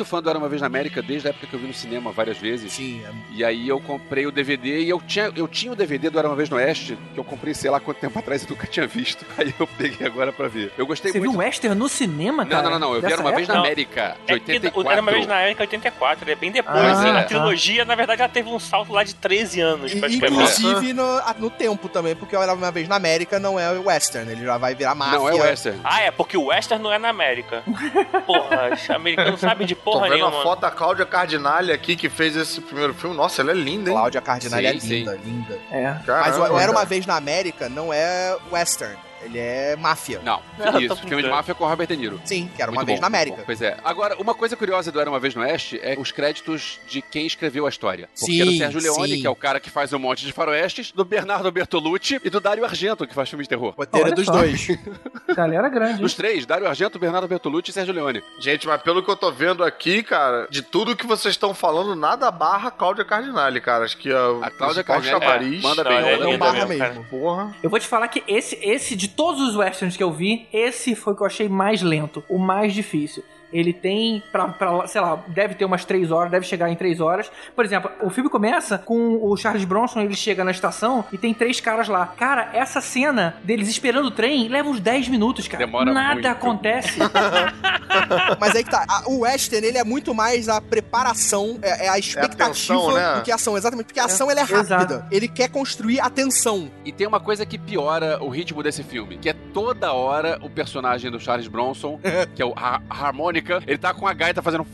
S8: muito fã do Era Uma Vez na América desde a época que eu vi no cinema várias vezes.
S7: Sim.
S8: E aí eu comprei o D V D e eu tinha, eu tinha o D V D do Era Uma Vez no Oeste, que eu comprei sei lá quanto tempo atrás e nunca tinha visto. Aí eu peguei agora pra ver. Eu gostei
S3: Você
S8: muito.
S3: viu o Western no cinema, cara?
S8: Não, não, não, não. Eu vi Era Uma Vez na América, de oitenta e quatro.
S6: O Era Uma Vez na América, oitenta e quatro. Ele é bem depois.
S3: Ah,
S6: a
S3: tá.
S6: trilogia, na verdade, ela teve um salto lá de treze anos,
S7: E,
S6: praticamente.
S7: inclusive no, no tempo também, porque Era Uma Vez na América não é o Western, ele já vai virar máfia.
S8: Não é o Western.
S6: Ah, é, porque o Western não é na América. Porra, os americanos não sabem de
S5: Tô
S6: porra
S5: vendo
S6: nenhuma.
S5: a foto da Cláudia Cardinale aqui, que fez esse primeiro filme. Nossa, ela é linda, hein?
S7: Cláudia Cardinale é
S8: Sim,
S7: linda, linda.
S3: É.
S7: Mas
S5: Caramba,
S7: o Era Uma
S5: cara.
S7: Vez na América não é Western, ele é máfia.
S8: Não,
S6: Ah,
S8: isso.
S6: tô
S8: Filme de
S6: brincando.
S8: máfia com o Robert De Niro.
S7: Sim, que era Uma
S8: Muito
S7: Vez
S8: bom,
S7: na
S8: muito
S7: América.
S8: bom. Pois é. Agora, uma coisa curiosa do Era Uma Vez no Oeste é os créditos de quem escreveu a história. Porque
S7: Sim,
S8: é do Sérgio Leone,
S7: sim.
S8: que é o cara que faz um monte de faroestes, do Bernardo Bertolucci e do Dario Argento, que faz filmes de terror.
S7: Roteiro
S3: Olha
S7: dos
S3: só.
S7: dois.
S3: Galera grande.
S8: Dos três, Dario Argento, Bernardo Bertolucci e Sérgio Leone.
S5: Gente, mas pelo que eu tô vendo aqui, cara, de tudo que vocês estão falando, nada barra Cláudia Cardinale, cara. Acho que a,
S8: A Cláudia
S5: principal
S8: Cardinale
S5: chafariz-
S8: é, manda
S6: Não,
S8: bem.
S6: ela é
S7: Não
S6: linda
S7: barra
S6: mesmo, cara.
S7: mesmo.
S5: Porra.
S3: Eu vou te falar que esse, esse, de todos os westerns que eu vi, esse foi o que eu achei mais lento, o mais difícil. Ele tem, pra, pra, sei lá, deve ter umas três horas, deve chegar em três horas. Por exemplo, o filme começa com o Charles Bronson, ele chega na estação e tem três caras lá. Cara, essa cena deles esperando o trem leva uns dez minutos, cara.
S8: Demora
S3: Nada
S8: muito.
S3: acontece.
S7: Mas aí que tá, a- o Western, ele é muito mais a preparação, é, é a expectativa
S5: tensão, né?
S7: do que a ação, exatamente, porque a ação ela é rápida.
S3: Exato.
S7: Ele quer construir a tensão.
S8: E tem uma coisa que piora o ritmo desse filme, que é toda hora o personagem do Charles Bronson, que é o ha harmônica, ele tá com a gaita fazendo...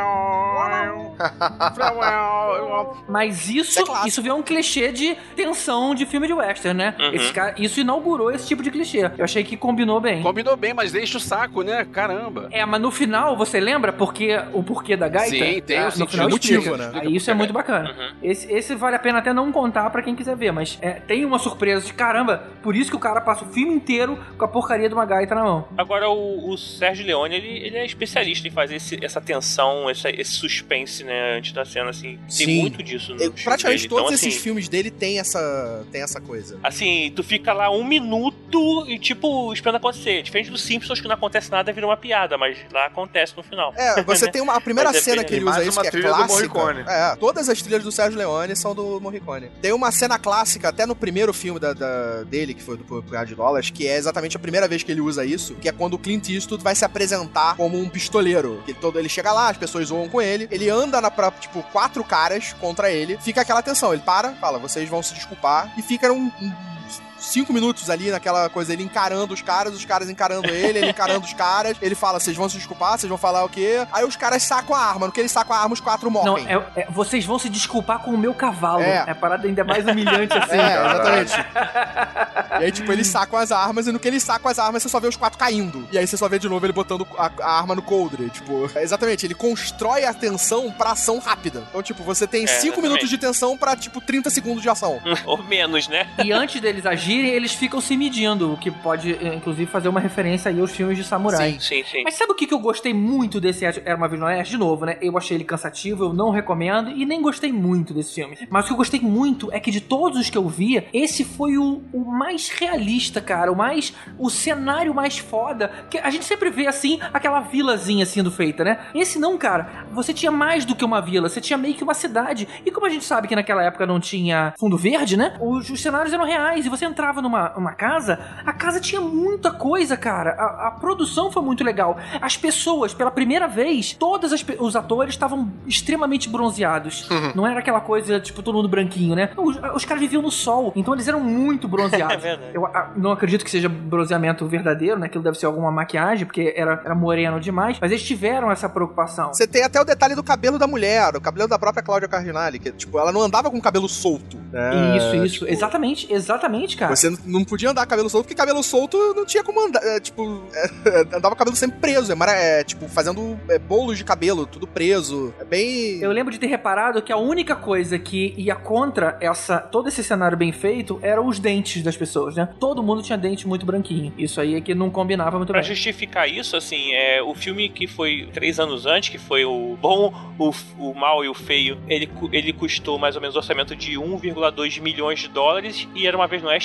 S3: Mas isso,
S7: Isso é clássico.
S3: isso virou um clichê de tensão de filme de western, né?
S6: Uhum.
S3: Esse cara, isso inaugurou esse tipo de clichê. Eu achei que combinou bem.
S8: Combinou bem, mas deixa o saco, né? Caramba.
S3: É, mas no final, você lembra porque, o porquê da gaita?
S8: Sim, tem
S3: Ah,
S8: o
S3: no
S8: sentido.
S3: final
S7: motivo,
S3: explica.
S7: né?
S3: Aí isso é muito bacana.
S6: Uhum.
S3: Esse, esse vale a pena até não contar pra quem quiser ver, mas é, tem uma surpresa de caramba, por isso que o cara passa o filme inteiro com a porcaria de uma gaita na mão.
S6: Agora, o, o Sérgio Leone, ele, ele é especialista em fazer esse- essa tensão, essa- esse suspense, né, antes da cena, assim. Tem
S7: Sim.
S6: muito disso no
S7: É,
S6: filme
S7: praticamente
S6: dele.
S7: todos
S6: Então,
S7: esses
S6: assim,
S7: filmes dele tem essa, tem essa coisa.
S6: Assim, tu fica lá um minuto e, tipo, esperando acontecer. Diferente dos Simpsons, que não acontece nada, vira uma piada, mas lá acontece no final.
S7: É, você tem uma, a primeira
S6: Mas é
S7: cena
S6: bem-
S7: que ele
S5: e mais
S7: usa isso,
S5: uma
S7: que é
S5: trilha do
S7: clássica.
S5: Morricone.
S7: É, todas as trilhas do Sérgio Leone são do Morricone. Tem uma cena clássica, até no primeiro filme da, da- dele, que foi do Punhado de Dólares, que é exatamente a primeira vez que ele usa isso, que é quando o Clint Eastwood vai se apresentar como um pistoleiro. Que ele, todo, ele chega lá, as pessoas zoam com ele, ele anda na, pra, tipo, quatro caras contra ele, fica aquela tensão, ele para, fala, vocês vão se desculpar, e fica um... um cinco minutos ali naquela coisa, ele encarando os caras, os caras encarando ele, ele encarando os caras, ele fala, vocês vão se desculpar, vocês vão falar o quê? Aí os caras sacam a arma, no que eles sacam a arma, os quatro
S3: Não,
S7: morrem.
S3: é, é- vocês vão se desculpar com o meu cavalo.
S7: É.
S3: É, a parada ainda mais humilhante assim.
S7: É, exatamente. E aí, tipo, eles sacam as armas, e no que eles sacam as armas, você só vê os quatro caindo. E aí você só vê de novo ele botando a, a arma no coldre. Tipo, exatamente, ele constrói a tensão pra ação rápida. Então, tipo, você tem
S6: É,
S7: cinco
S6: exatamente.
S7: minutos de tensão pra, tipo, trinta segundos de ação.
S6: Ou menos, né?
S3: E antes deles agirem, eles ficam se medindo, o que pode, eh, inclusive, fazer uma referência aí aos filmes de samurai.
S7: Sim.
S6: Sim, sim.
S3: Mas sabe o que, que eu gostei muito desse Era Uma Vez no Oeste? De novo, né? Eu achei ele cansativo, eu não recomendo e nem gostei muito desse filme. Mas o que eu gostei muito é que de todos os que eu via, esse foi o, o mais realista, cara. O mais... O cenário mais foda. Porque a gente sempre vê, assim, aquela vilazinha sendo feita, né? Esse não, cara. Você tinha mais do que uma vila. Você tinha meio que uma cidade. E como a gente sabe que naquela época não tinha fundo verde, né? Os, os cenários eram reais. E você entrava numa uma casa, a casa tinha muita coisa, cara. A, a produção foi muito legal. As pessoas, pela primeira vez, todos as pe- os atores estavam extremamente bronzeados. Não era aquela coisa, tipo, todo mundo branquinho, né? Os, os caras viviam no sol, então eles eram muito bronzeados.
S6: É verdade.
S3: Eu a, não acredito que seja bronzeamento verdadeiro, né? Aquilo deve ser alguma maquiagem, porque era, era moreno demais. Mas eles tiveram essa preocupação.
S7: Você tem até o detalhe do cabelo da mulher, o cabelo da própria Cláudia Cardinale, que, tipo, ela não andava com o cabelo solto. É,
S3: Isso, isso.
S7: tipo,
S3: Exatamente, exatamente, cara.
S7: Você não podia andar com cabelo solto, porque cabelo solto não tinha como andar. É, tipo, é, andava com o cabelo sempre preso. É, mara- é, tipo, fazendo é, bolos de cabelo, tudo preso. É bem.
S3: Eu lembro de ter reparado que a única coisa que ia contra essa, todo esse cenário bem feito eram os dentes das pessoas, né? Todo mundo tinha dente muito branquinho. Isso aí é que não combinava muito
S6: Pra
S3: bem.
S6: justificar isso, assim, é, o filme que foi três anos antes, que foi o Bom, o, o Mal e o Feio, ele, cu- ele custou mais ou menos um orçamento de um vírgula dois milhões de dólares e Era Uma Vez no Oeste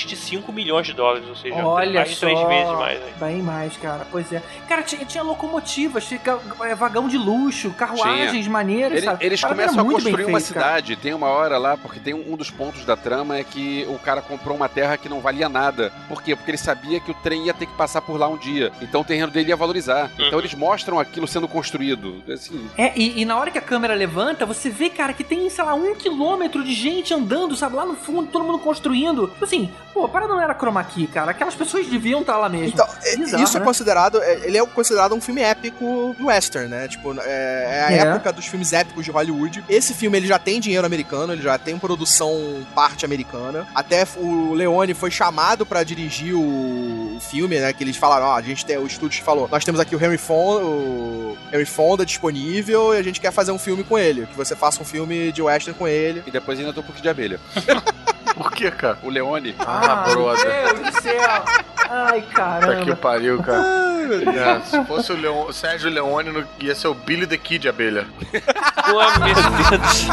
S6: de cinco milhões de dólares, ou seja,
S3: Olha
S6: mais de
S3: só,
S6: três vezes mais. Né?
S3: Bem mais, cara. Pois é. Cara, tinha, tinha locomotivas, tinha é, vagão de luxo, carruagens
S8: Tinha.
S3: maneiras,
S8: Ele,
S3: sabe?
S8: eles
S3: Parada
S8: começam a
S3: muito bem
S8: construir uma
S3: feita, cara.
S8: cidade. Tem uma hora lá, porque tem um, um dos pontos da trama é que o cara comprou uma terra que não valia nada. Por quê? Porque ele sabia que o trem ia ter que passar por lá um dia. Então o terreno dele ia valorizar. Então
S6: Uhum.
S8: eles mostram aquilo sendo construído. Assim,
S3: É, e, e na hora que a câmera levanta, você vê, cara, que tem, sei lá, um quilômetro de gente andando, sabe? Lá no fundo, todo mundo construindo. Assim, pô, a parada não era chroma key, cara. Aquelas pessoas deviam estar lá mesmo.
S7: Então, é-
S3: Bizarro,
S7: isso é
S3: né?
S7: considerado, é- ele é considerado um filme épico do western, né? Tipo, é, é a
S3: É.
S7: época dos filmes épicos de Hollywood. Esse filme, ele já tem dinheiro americano, ele já tem produção parte americana. Até o Leone foi chamado pra dirigir o, o filme, né? Que eles falaram, ó, a gente tem, o estúdio falou, nós temos aqui o Henry Fonda, o Henry Fonda disponível e a gente quer fazer um filme com ele, que você faça um filme de western com ele.
S8: e depois ainda tô um pouquinho de abelha.
S5: Por que, cara?
S8: O Leone.
S5: Ah, brother.
S3: Meu Deus do céu. Ai,
S5: Puta que
S3: caramba.
S5: pariu, cara. É, se fosse o, Leon, o Sérgio Leone, no- ia ser o Billy the Kid, abelha.
S6: Pô, meu Deus.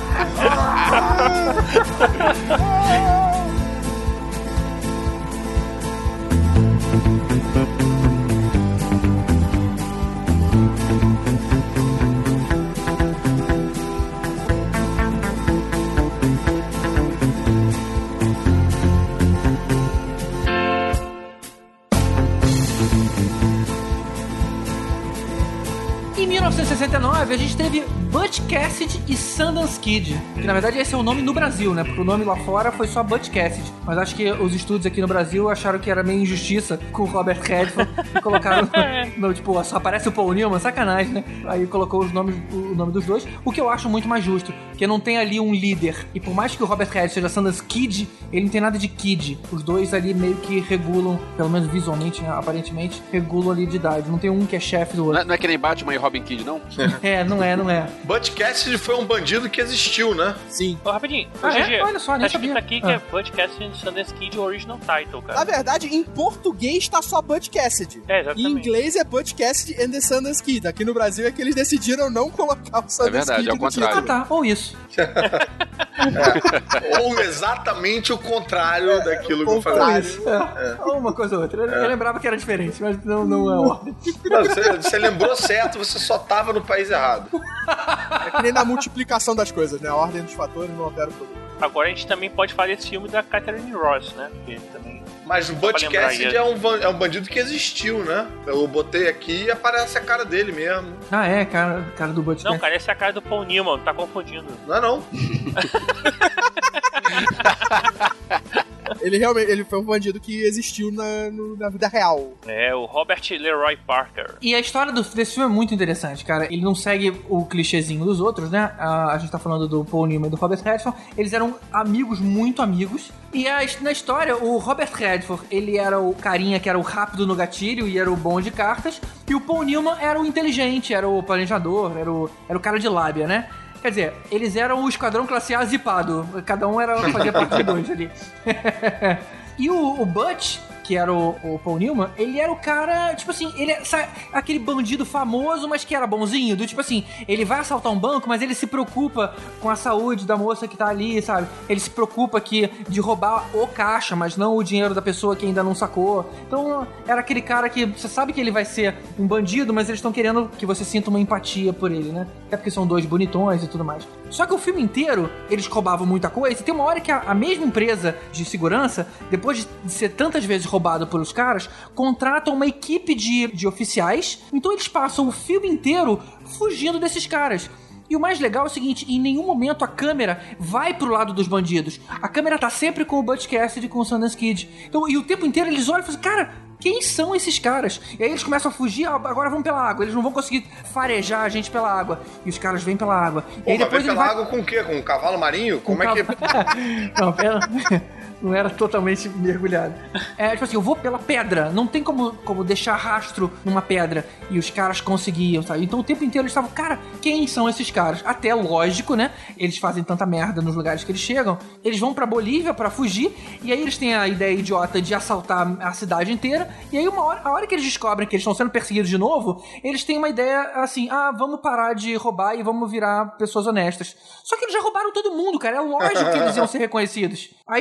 S3: Em mil novecentos e sessenta e nove, a gente teve Butch Cassidy e Sundance Kid. Que na verdade esse é o nome no Brasil, né? Porque o nome lá fora foi só Butch Cassidy. Mas acho que os estúdios aqui no Brasil acharam que era meio injustiça com o Robert Redford e colocaram no, tipo, só aparece o Paul Newman, sacanagem, né? Aí colocou os nomes, o nome dos dois, o que eu acho muito mais justo, porque não tem ali um líder. E por mais que o Robert Redford seja Sundance Kid, ele não tem nada de Kid. Os dois ali meio que regulam, pelo menos visualmente, né? Aparentemente, regulam ali de idade. Não tem um que é chefe do
S8: Não
S3: outro.
S8: é, não é que nem Batman e Robin Kid, não?
S3: É, não é, não é.
S5: Butch Cassidy foi um bandido que existiu, né?
S7: Sim.
S6: Ô, rapidinho. Ô,
S3: Ah, é?
S6: G G,
S3: Olha só, nem
S6: tá escrito
S3: sabia.
S6: aqui que
S3: Ah.
S6: é Butch Cassidy and Sundance Kid Original Title, cara.
S7: Na verdade, em português tá só Butch Cassidy.
S6: É,
S7: Em
S6: exatamente.
S7: inglês é Butch Cassidy and the Sundance Kid. Aqui no Brasil é que eles decidiram não colocar o Sundance
S8: verdade,
S7: Kid
S8: é o
S7: no
S8: contrário.
S3: Ah,
S7: título.
S3: tá. Ou isso.
S5: Ou exatamente o contrário daquilo que eu
S3: Ou
S5: falei.
S3: isso. É. Ou uma coisa ou outra. Eu, eu lembrava que era diferente, mas não, não é ordem.
S5: Não, você, você lembrou certo, você só tava no país errado.
S7: É que nem na multiplicação das coisas, né? A ordem dos fatores não altera o produto.
S6: Agora a gente também pode falar desse filme da Catherine Ross, né? Porque também...
S5: Mas o
S6: Só
S5: Butch
S6: pra lembrar
S5: Cassidy
S6: aí.
S5: é um, van- é um bandido que existiu, né? Eu botei aqui e aparece a cara dele mesmo.
S3: Ah, é, cara, cara do Butch
S6: Não,
S3: Cassidy.
S6: cara, essa é a cara do Paul Newman, tá confundindo.
S5: Não é não?
S7: Ele realmente ele foi um bandido que existiu na, no- na vida real.
S6: É, o Robert Leroy Parker.
S3: E a história do, desse filme é muito interessante, cara. Ele não segue o clichêzinho dos outros, né? A, a gente tá falando do Paul Newman e do Robert Redford. Eles eram amigos, muito amigos. E a, na história, o Robert Redford, ele era o carinha que era o rápido no gatilho e era o bom de cartas. E o Paul Newman era o inteligente, era o planejador, era o, era o cara de lábia, né? Quer dizer, eles eram o esquadrão classe A zipado. Cada um era fazia parte de dois ali. E o, o Butch, que era o, o Paul Newman, ele era o cara, tipo assim, ele é sabe, aquele bandido famoso, mas que era bonzinho, do tipo assim, ele vai assaltar um banco, mas ele se preocupa com a saúde da moça que tá ali, sabe? Ele se preocupa que, de roubar o caixa, mas não o dinheiro da pessoa que ainda não sacou. Então, era aquele cara que você sabe que ele vai ser um bandido, mas eles estão querendo que você sinta uma empatia por ele, né? É porque são dois bonitões e tudo mais. Só que o filme inteiro, eles roubavam muita coisa, e tem uma hora que a, a mesma empresa de segurança, depois de, de ser tantas vezes roubado pelos caras, contratam uma equipe de, de oficiais, então eles passam o filme inteiro fugindo desses caras. E o mais legal é o seguinte, em nenhum momento a câmera vai pro lado dos bandidos. A câmera tá sempre com o Butch Cassidy e com o Sundance Kid. Então, e o tempo inteiro eles olham e falam assim, cara, quem são esses caras? E aí eles começam a fugir, ah, agora vamos pela água. Eles não vão conseguir farejar a gente pela água. E os caras vêm pela água. E
S5: Pô,
S3: aí
S5: mas
S3: depois
S5: vem
S3: ele
S5: pela
S3: vai...
S5: água com o quê? Com um cavalo marinho? Como é que...
S3: Não, pera... Não era totalmente mergulhado. É, tipo assim, eu vou pela pedra. Não tem como, como deixar rastro numa pedra. E os caras conseguiam, sabe? Então o tempo inteiro eles estavam, cara, quem são esses caras? Até, lógico, né? Eles fazem tanta merda nos lugares que eles chegam. Eles vão pra Bolívia pra fugir. E aí eles têm a ideia idiota de assaltar a cidade inteira. E aí uma hora, a hora que eles descobrem que eles estão sendo perseguidos de novo, eles têm uma ideia assim, ah, vamos parar de roubar e vamos virar pessoas honestas. Só que eles já roubaram todo mundo, cara. É lógico que eles iam ser reconhecidos. Aí na hora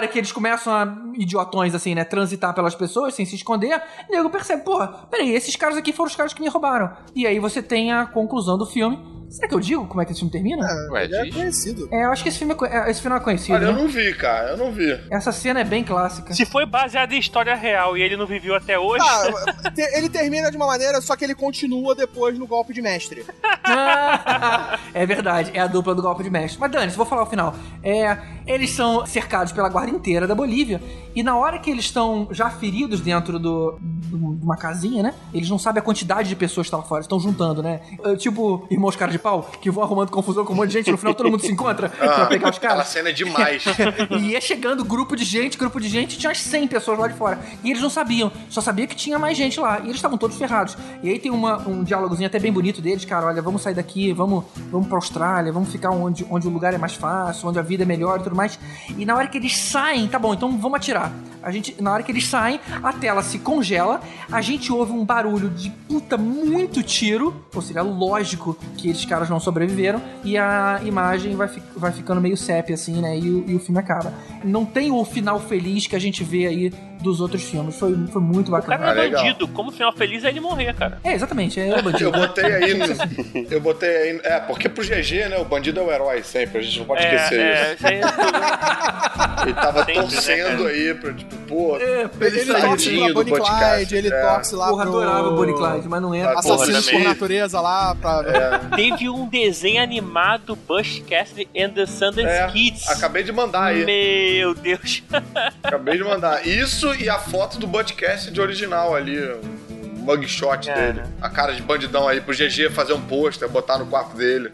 S3: que eles começam a, idiotões assim, né, transitar pelas pessoas sem se esconder, o nego percebe, pô, peraí, esses caras aqui foram os caras que me roubaram. E aí você tem a conclusão do filme. Será que eu digo como é que esse filme termina?
S7: É,
S8: Ué,
S7: ele é
S8: diz.
S7: conhecido.
S3: É, eu acho que esse filme é, esse final é conhecido,
S5: Olha, eu
S3: né?
S5: não vi, cara, eu não vi.
S3: Essa cena é bem clássica.
S6: Se foi baseado em história real e ele não viveu até hoje...
S7: Ah, te- ele termina de uma maneira, só que ele continua depois no golpe de mestre.
S3: É verdade, é a dupla do golpe de mestre. Mas dane-se, vou falar o final. É, eles são cercados pela guarda inteira da Bolívia, e na hora que eles estão já feridos dentro do, do- de uma casinha, né? Eles não sabem a quantidade de pessoas que estão lá fora, estão juntando, né? É, tipo, irmãos cara de pau, que vão arrumando confusão com um monte de gente, no final todo mundo se encontra pra pegar os
S5: Aquela
S3: caras.
S5: cena é demais.
S3: E ia chegando grupo de gente, grupo de gente, tinha umas cem pessoas lá de fora. E eles não sabiam, só sabia que tinha mais gente lá. E eles estavam todos ferrados. E aí tem uma, um diálogozinho até bem bonito deles, cara, olha, vamos sair daqui, vamos, vamos pra Austrália, vamos ficar onde, onde o lugar é mais fácil, onde a vida é melhor e tudo mais. E na hora que eles saem, tá bom, então vamos atirar. A gente, na hora que eles saem, a tela se congela, a gente ouve um barulho de puta muito tiro, ou seja, lógico que esses caras não sobreviveram, e a imagem vai, fi- vai ficando meio sépia, assim, né, e o, e o filme acaba. Não tem o final feliz que a gente vê aí dos outros filmes, foi, foi muito
S6: O
S3: bacana.
S6: cara é
S5: Ah, legal.
S6: bandido, como final feliz é ele morrer, cara.
S3: É, exatamente, é o bandido.
S5: Eu botei aí no. Eu botei aí. É, porque pro G G, né? O bandido é o herói sempre, a gente não pode esquecer
S6: é,
S5: isso.
S6: isso aí é tudo.
S5: Ele tava
S6: Sempre, né,
S5: torcendo
S6: cara?
S5: aí pra, tipo, pô.
S3: É,
S7: Ele, ele
S5: Saiu
S7: torce
S5: do
S7: pra Bonnie
S5: podcast,
S7: Clyde, ele
S5: é.
S7: torce lá
S3: Porra,
S7: pro...
S3: adorava o Bonnie Clyde, mas não é.
S5: Ah,
S7: Assassinos
S5: Porra,
S7: por
S5: também.
S7: natureza lá, pra...
S6: Teve um desenho animado, Bush Cassidy and the Sundance
S5: É,
S6: Kids.
S5: acabei de mandar aí.
S6: Meu Deus.
S5: Acabei de mandar. Isso e a foto do podcast de original ali. Um mugshot
S6: Cara.
S5: dele. A cara de bandidão aí pro G G fazer um pôster, botar no quarto dele.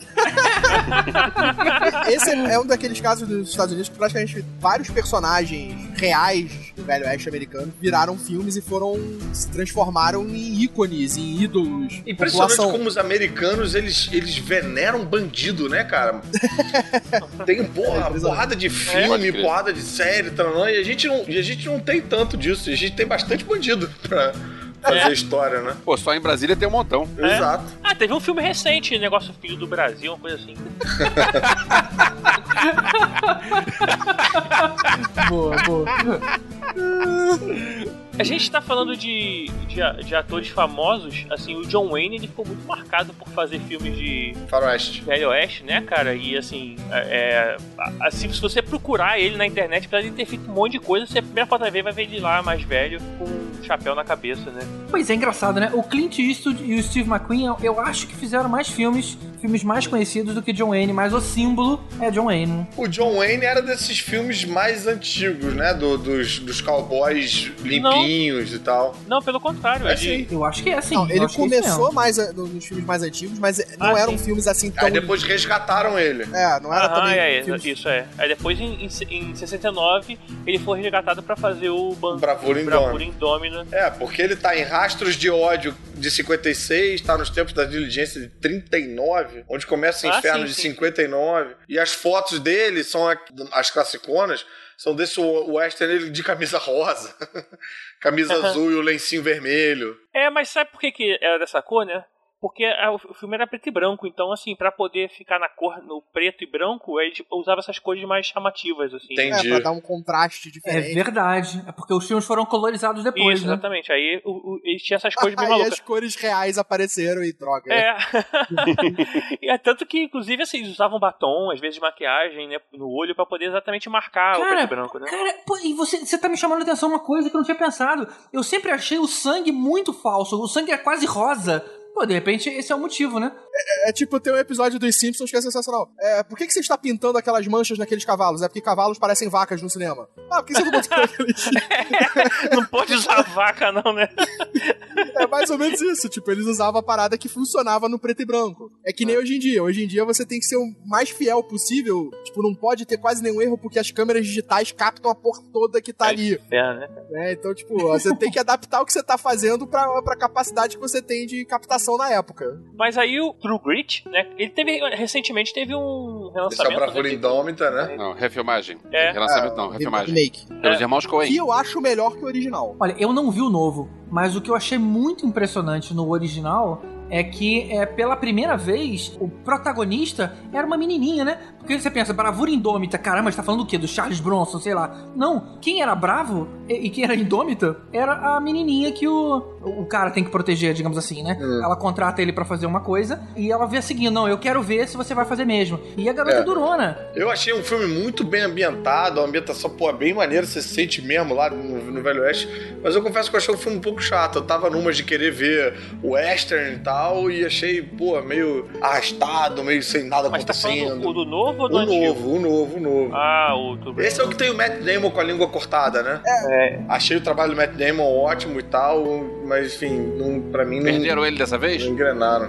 S7: Esse é um daqueles casos dos Estados Unidos que praticamente vários personagens reais do velho oeste americano viraram filmes e foram... se transformaram em ícones, em ídolos.
S5: Impressionante
S7: população.
S5: como os americanos, eles, eles veneram bandido, né, cara? Tem porra,
S7: É,
S5: porrada de
S8: Pode
S5: filme,
S8: crer.
S5: porrada de série, taranã, e a gente não, e a gente não tem tanto disso. A gente tem bastante bandido pra fazer
S6: É.
S5: história, né?
S8: Pô, só em Brasília tem um montão.
S6: É.
S5: Exato.
S6: Ah, teve um filme recente, Negócio Filho do Brasil, uma coisa assim.
S3: Boa, boa.
S6: A gente tá falando de, de, de atores famosos, assim, o John Wayne, ele ficou muito marcado por fazer filmes de
S5: Faroeste.
S6: Velho Oeste, né, cara? E assim, é, assim, se você procurar ele na internet, apesar de ele ter feito um monte de coisa, você a primeira foto vai ver, vai ver ele lá mais velho, com um chapéu na cabeça, né?
S3: Pois é, engraçado, né? O Clint Eastwood e o Steve McQueen, eu- eu acho que fizeram mais filmes, filmes mais conhecidos do que John Wayne, mas o símbolo é John Wayne, né?
S5: O John Wayne era desses filmes mais antigos, né? Do- dos, dos cowboys limpinhos e tal.
S6: Não, pelo contrário,
S5: É
S6: ele...
S5: sim.
S3: Eu acho que é assim.
S7: Não,
S3: eu
S7: ele
S3: acho que é isso
S7: começou
S3: mesmo.
S7: mais a- nos filmes mais antigos, mas não
S6: Ah,
S7: eram
S6: sim.
S7: filmes assim tão...
S5: Aí depois resgataram ele.
S7: É, não era
S6: Aham,
S7: também
S6: é,
S7: filmes...
S6: isso é. Aí depois, em, em, em sessenta e nove, ele foi resgatado pra fazer o ban...
S5: Bravura
S6: Bravura
S5: Indômita.
S6: Indômita.
S5: É, porque ele tá em Rastros de Ódio de cinquenta e seis, tá nos tempos da diligência de trinta e nove, onde começa o
S6: Ah,
S5: Inferno
S6: sim,
S5: de
S6: sim.
S5: cinquenta e nove. E as fotos dele são a- as classiconas, são desse western ele de camisa rosa, camisa azul e o lencinho vermelho.
S6: É, mas sabe por que, que era dessa cor, né? Porque a- o filme era preto e branco, então assim, pra poder ficar na cor, no preto e branco, a gente usava essas cores mais chamativas, assim.
S5: Entendi.
S7: É, pra dar um contraste
S3: É
S7: diferente.
S3: verdade. É porque os filmes foram colorizados depois,
S6: Isso,
S3: né?
S6: exatamente. Aí o, o, eles tinham essas cores bem
S7: Aí
S6: malucas.
S7: as cores reais apareceram e droga.
S6: É. E é tanto que, inclusive, assim, eles usavam batom, às vezes maquiagem, né, no olho, pra poder exatamente marcar o preto
S3: Cara,
S6: e branco, né?
S3: cara, pô, e você, você tá me chamando a atenção uma coisa que eu não tinha pensado. Eu sempre achei o sangue muito falso. O sangue é quase rosa. Pô, de repente esse é o motivo, né?
S7: É tipo, tem um episódio dos Simpsons que é sensacional. É, por que, que você está pintando aquelas manchas naqueles cavalos? É porque cavalos parecem vacas no cinema. Ah, por que você não botou aqueles...
S6: Não pode usar vaca, não, né?
S7: É mais ou menos isso. Tipo, eles usavam a parada que funcionava no preto e branco. É que nem hoje em dia. Hoje em dia você tem que ser o mais fiel possível. Tipo, não pode ter quase nenhum erro porque as câmeras digitais captam a porra toda que tá ali.
S6: É, né?
S7: É, então, tipo, você tem que adaptar o que você tá fazendo pra, pra capacidade que você tem de captação na época.
S6: Mas aí o True Grit, né? Ele teve, recentemente teve um
S5: Esse é o
S6: relançamento.
S5: Bravura
S6: né, que-
S5: Indômita, né?
S8: Não, refilmagem.
S6: É.
S8: Relançamento não, refilmagem.
S7: Remake.
S8: Pelos
S6: É.
S8: irmãos Coen.
S7: Que eu acho melhor que o original.
S3: Olha, eu não vi o novo, mas o que eu achei muito impressionante no original é que, é, pela primeira vez, o protagonista era uma menininha, né? Porque você pensa, bravura indômita, caramba, você tá falando do quê? Do Charles Bronson, sei lá. Não, quem era bravo e, e quem era indômita era a menininha que o, o cara tem que proteger, digamos assim, né? Hum. Ela contrata ele pra fazer uma coisa e ela vê a seguinte, não, eu quero ver se você vai fazer mesmo. E a garota é. durona.
S5: Eu achei um filme muito bem ambientado, a ambientação, pô, bem maneira, você se sente mesmo lá no, no Velho Oeste. Mas eu confesso que eu achei um filme um pouco chato. Eu tava numa de querer ver western e tal, e achei, pô, meio arrastado, meio sem nada
S6: mas
S5: acontecendo.
S6: Mas tá falando o do novo ou do
S5: o
S6: antigo?
S5: Novo, o novo, o novo.
S6: Ah, o do...
S5: Esse é o que tem o Matt Damon com a língua cortada, né?
S6: É.
S5: Achei o trabalho do Matt Damon ótimo e tal, mas enfim, não, pra mim não...
S8: Perderam ele dessa vez?
S5: Não engrenaram.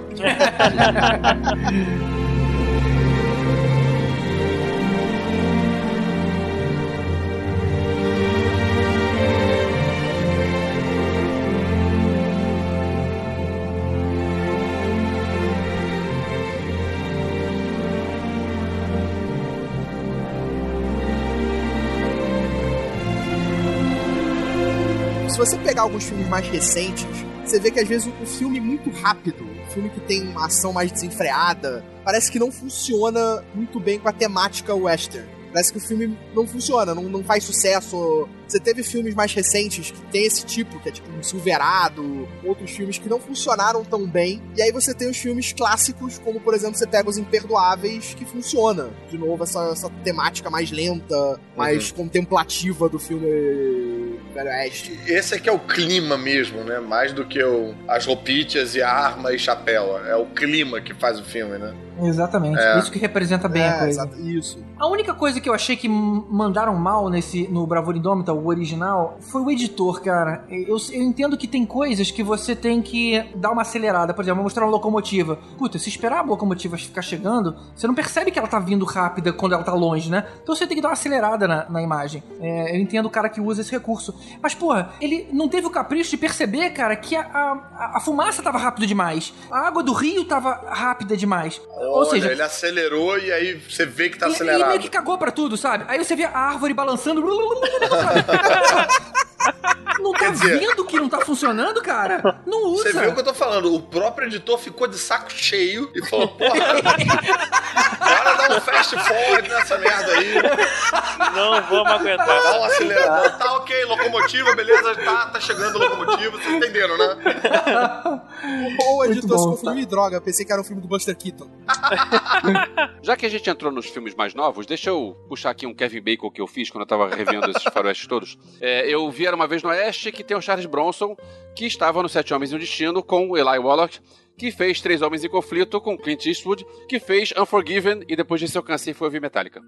S7: Se você pegar alguns filmes mais recentes, você vê que às vezes um filme muito rápido, um filme que tem uma ação mais desenfreada, parece que não funciona muito bem com a temática western. Parece que o filme não funciona, não, não faz sucesso. Você teve filmes mais recentes que tem esse tipo, que é tipo um Silverado, outros filmes que não funcionaram tão bem. E aí você tem os filmes clássicos, como por exemplo, você pega Os Imperdoáveis, que funciona. De novo, essa, essa temática mais lenta, mais uhum. contemplativa do filme Velho Oeste.
S5: Esse aqui é o clima mesmo, né? Mais do que o, as roupitas e a arma e chapéu. É o clima que faz o filme, né?
S3: Exatamente. É. Isso que representa bem
S7: é,
S3: a coisa.
S7: Exato, isso.
S3: A única coisa que eu achei que mandaram mal nesse, no Bravura Indômita, o original, foi o editor, cara. Eu, eu entendo que tem coisas que você tem que dar uma acelerada. Por exemplo, mostrar uma locomotiva. Puta, se esperar a locomotiva ficar chegando, você não percebe que ela tá vindo rápida quando ela tá longe, né? Então você tem que dar uma acelerada na, na imagem. É, eu entendo o cara que usa esse recurso. Mas, porra, ele não teve o capricho de perceber, cara, que a, a, a fumaça tava rápido demais. A água do rio tava rápida demais.
S5: Olha,
S3: Ou seja,
S5: ele acelerou e aí você vê que tá
S3: e,
S5: acelerado.
S3: Ele meio que cagou pra tudo, sabe? Aí você vê a árvore balançando. Sabe? Não tá dizer, vendo que não tá funcionando, cara? Não usa.
S5: Você viu o que eu tô falando? O próprio editor ficou de saco cheio e falou, porra, bora dar um fast forward nessa merda aí.
S6: Não vamos aguentar.
S5: Dá um acelerador. Tá ok, locomotiva, beleza, tá, tá chegando a locomotiva, vocês entenderam, né?
S7: Ou o editor se confundiu e droga, pensei que era um filme do Buster Keaton.
S8: Já que a gente entrou nos filmes mais novos, deixa eu puxar aqui um Kevin Bacon que eu fiz quando eu tava revendo esses faroestes todos. É, eu vi Era Uma Vez no Oeste, que tem o Charles Bronson, que estava no Sete Homens e um Destino com o Eli Wallach, que fez Três Homens em Conflito com Clint Eastwood, que fez Unforgiven e depois disso eu cansei e fui ouvir Metallica.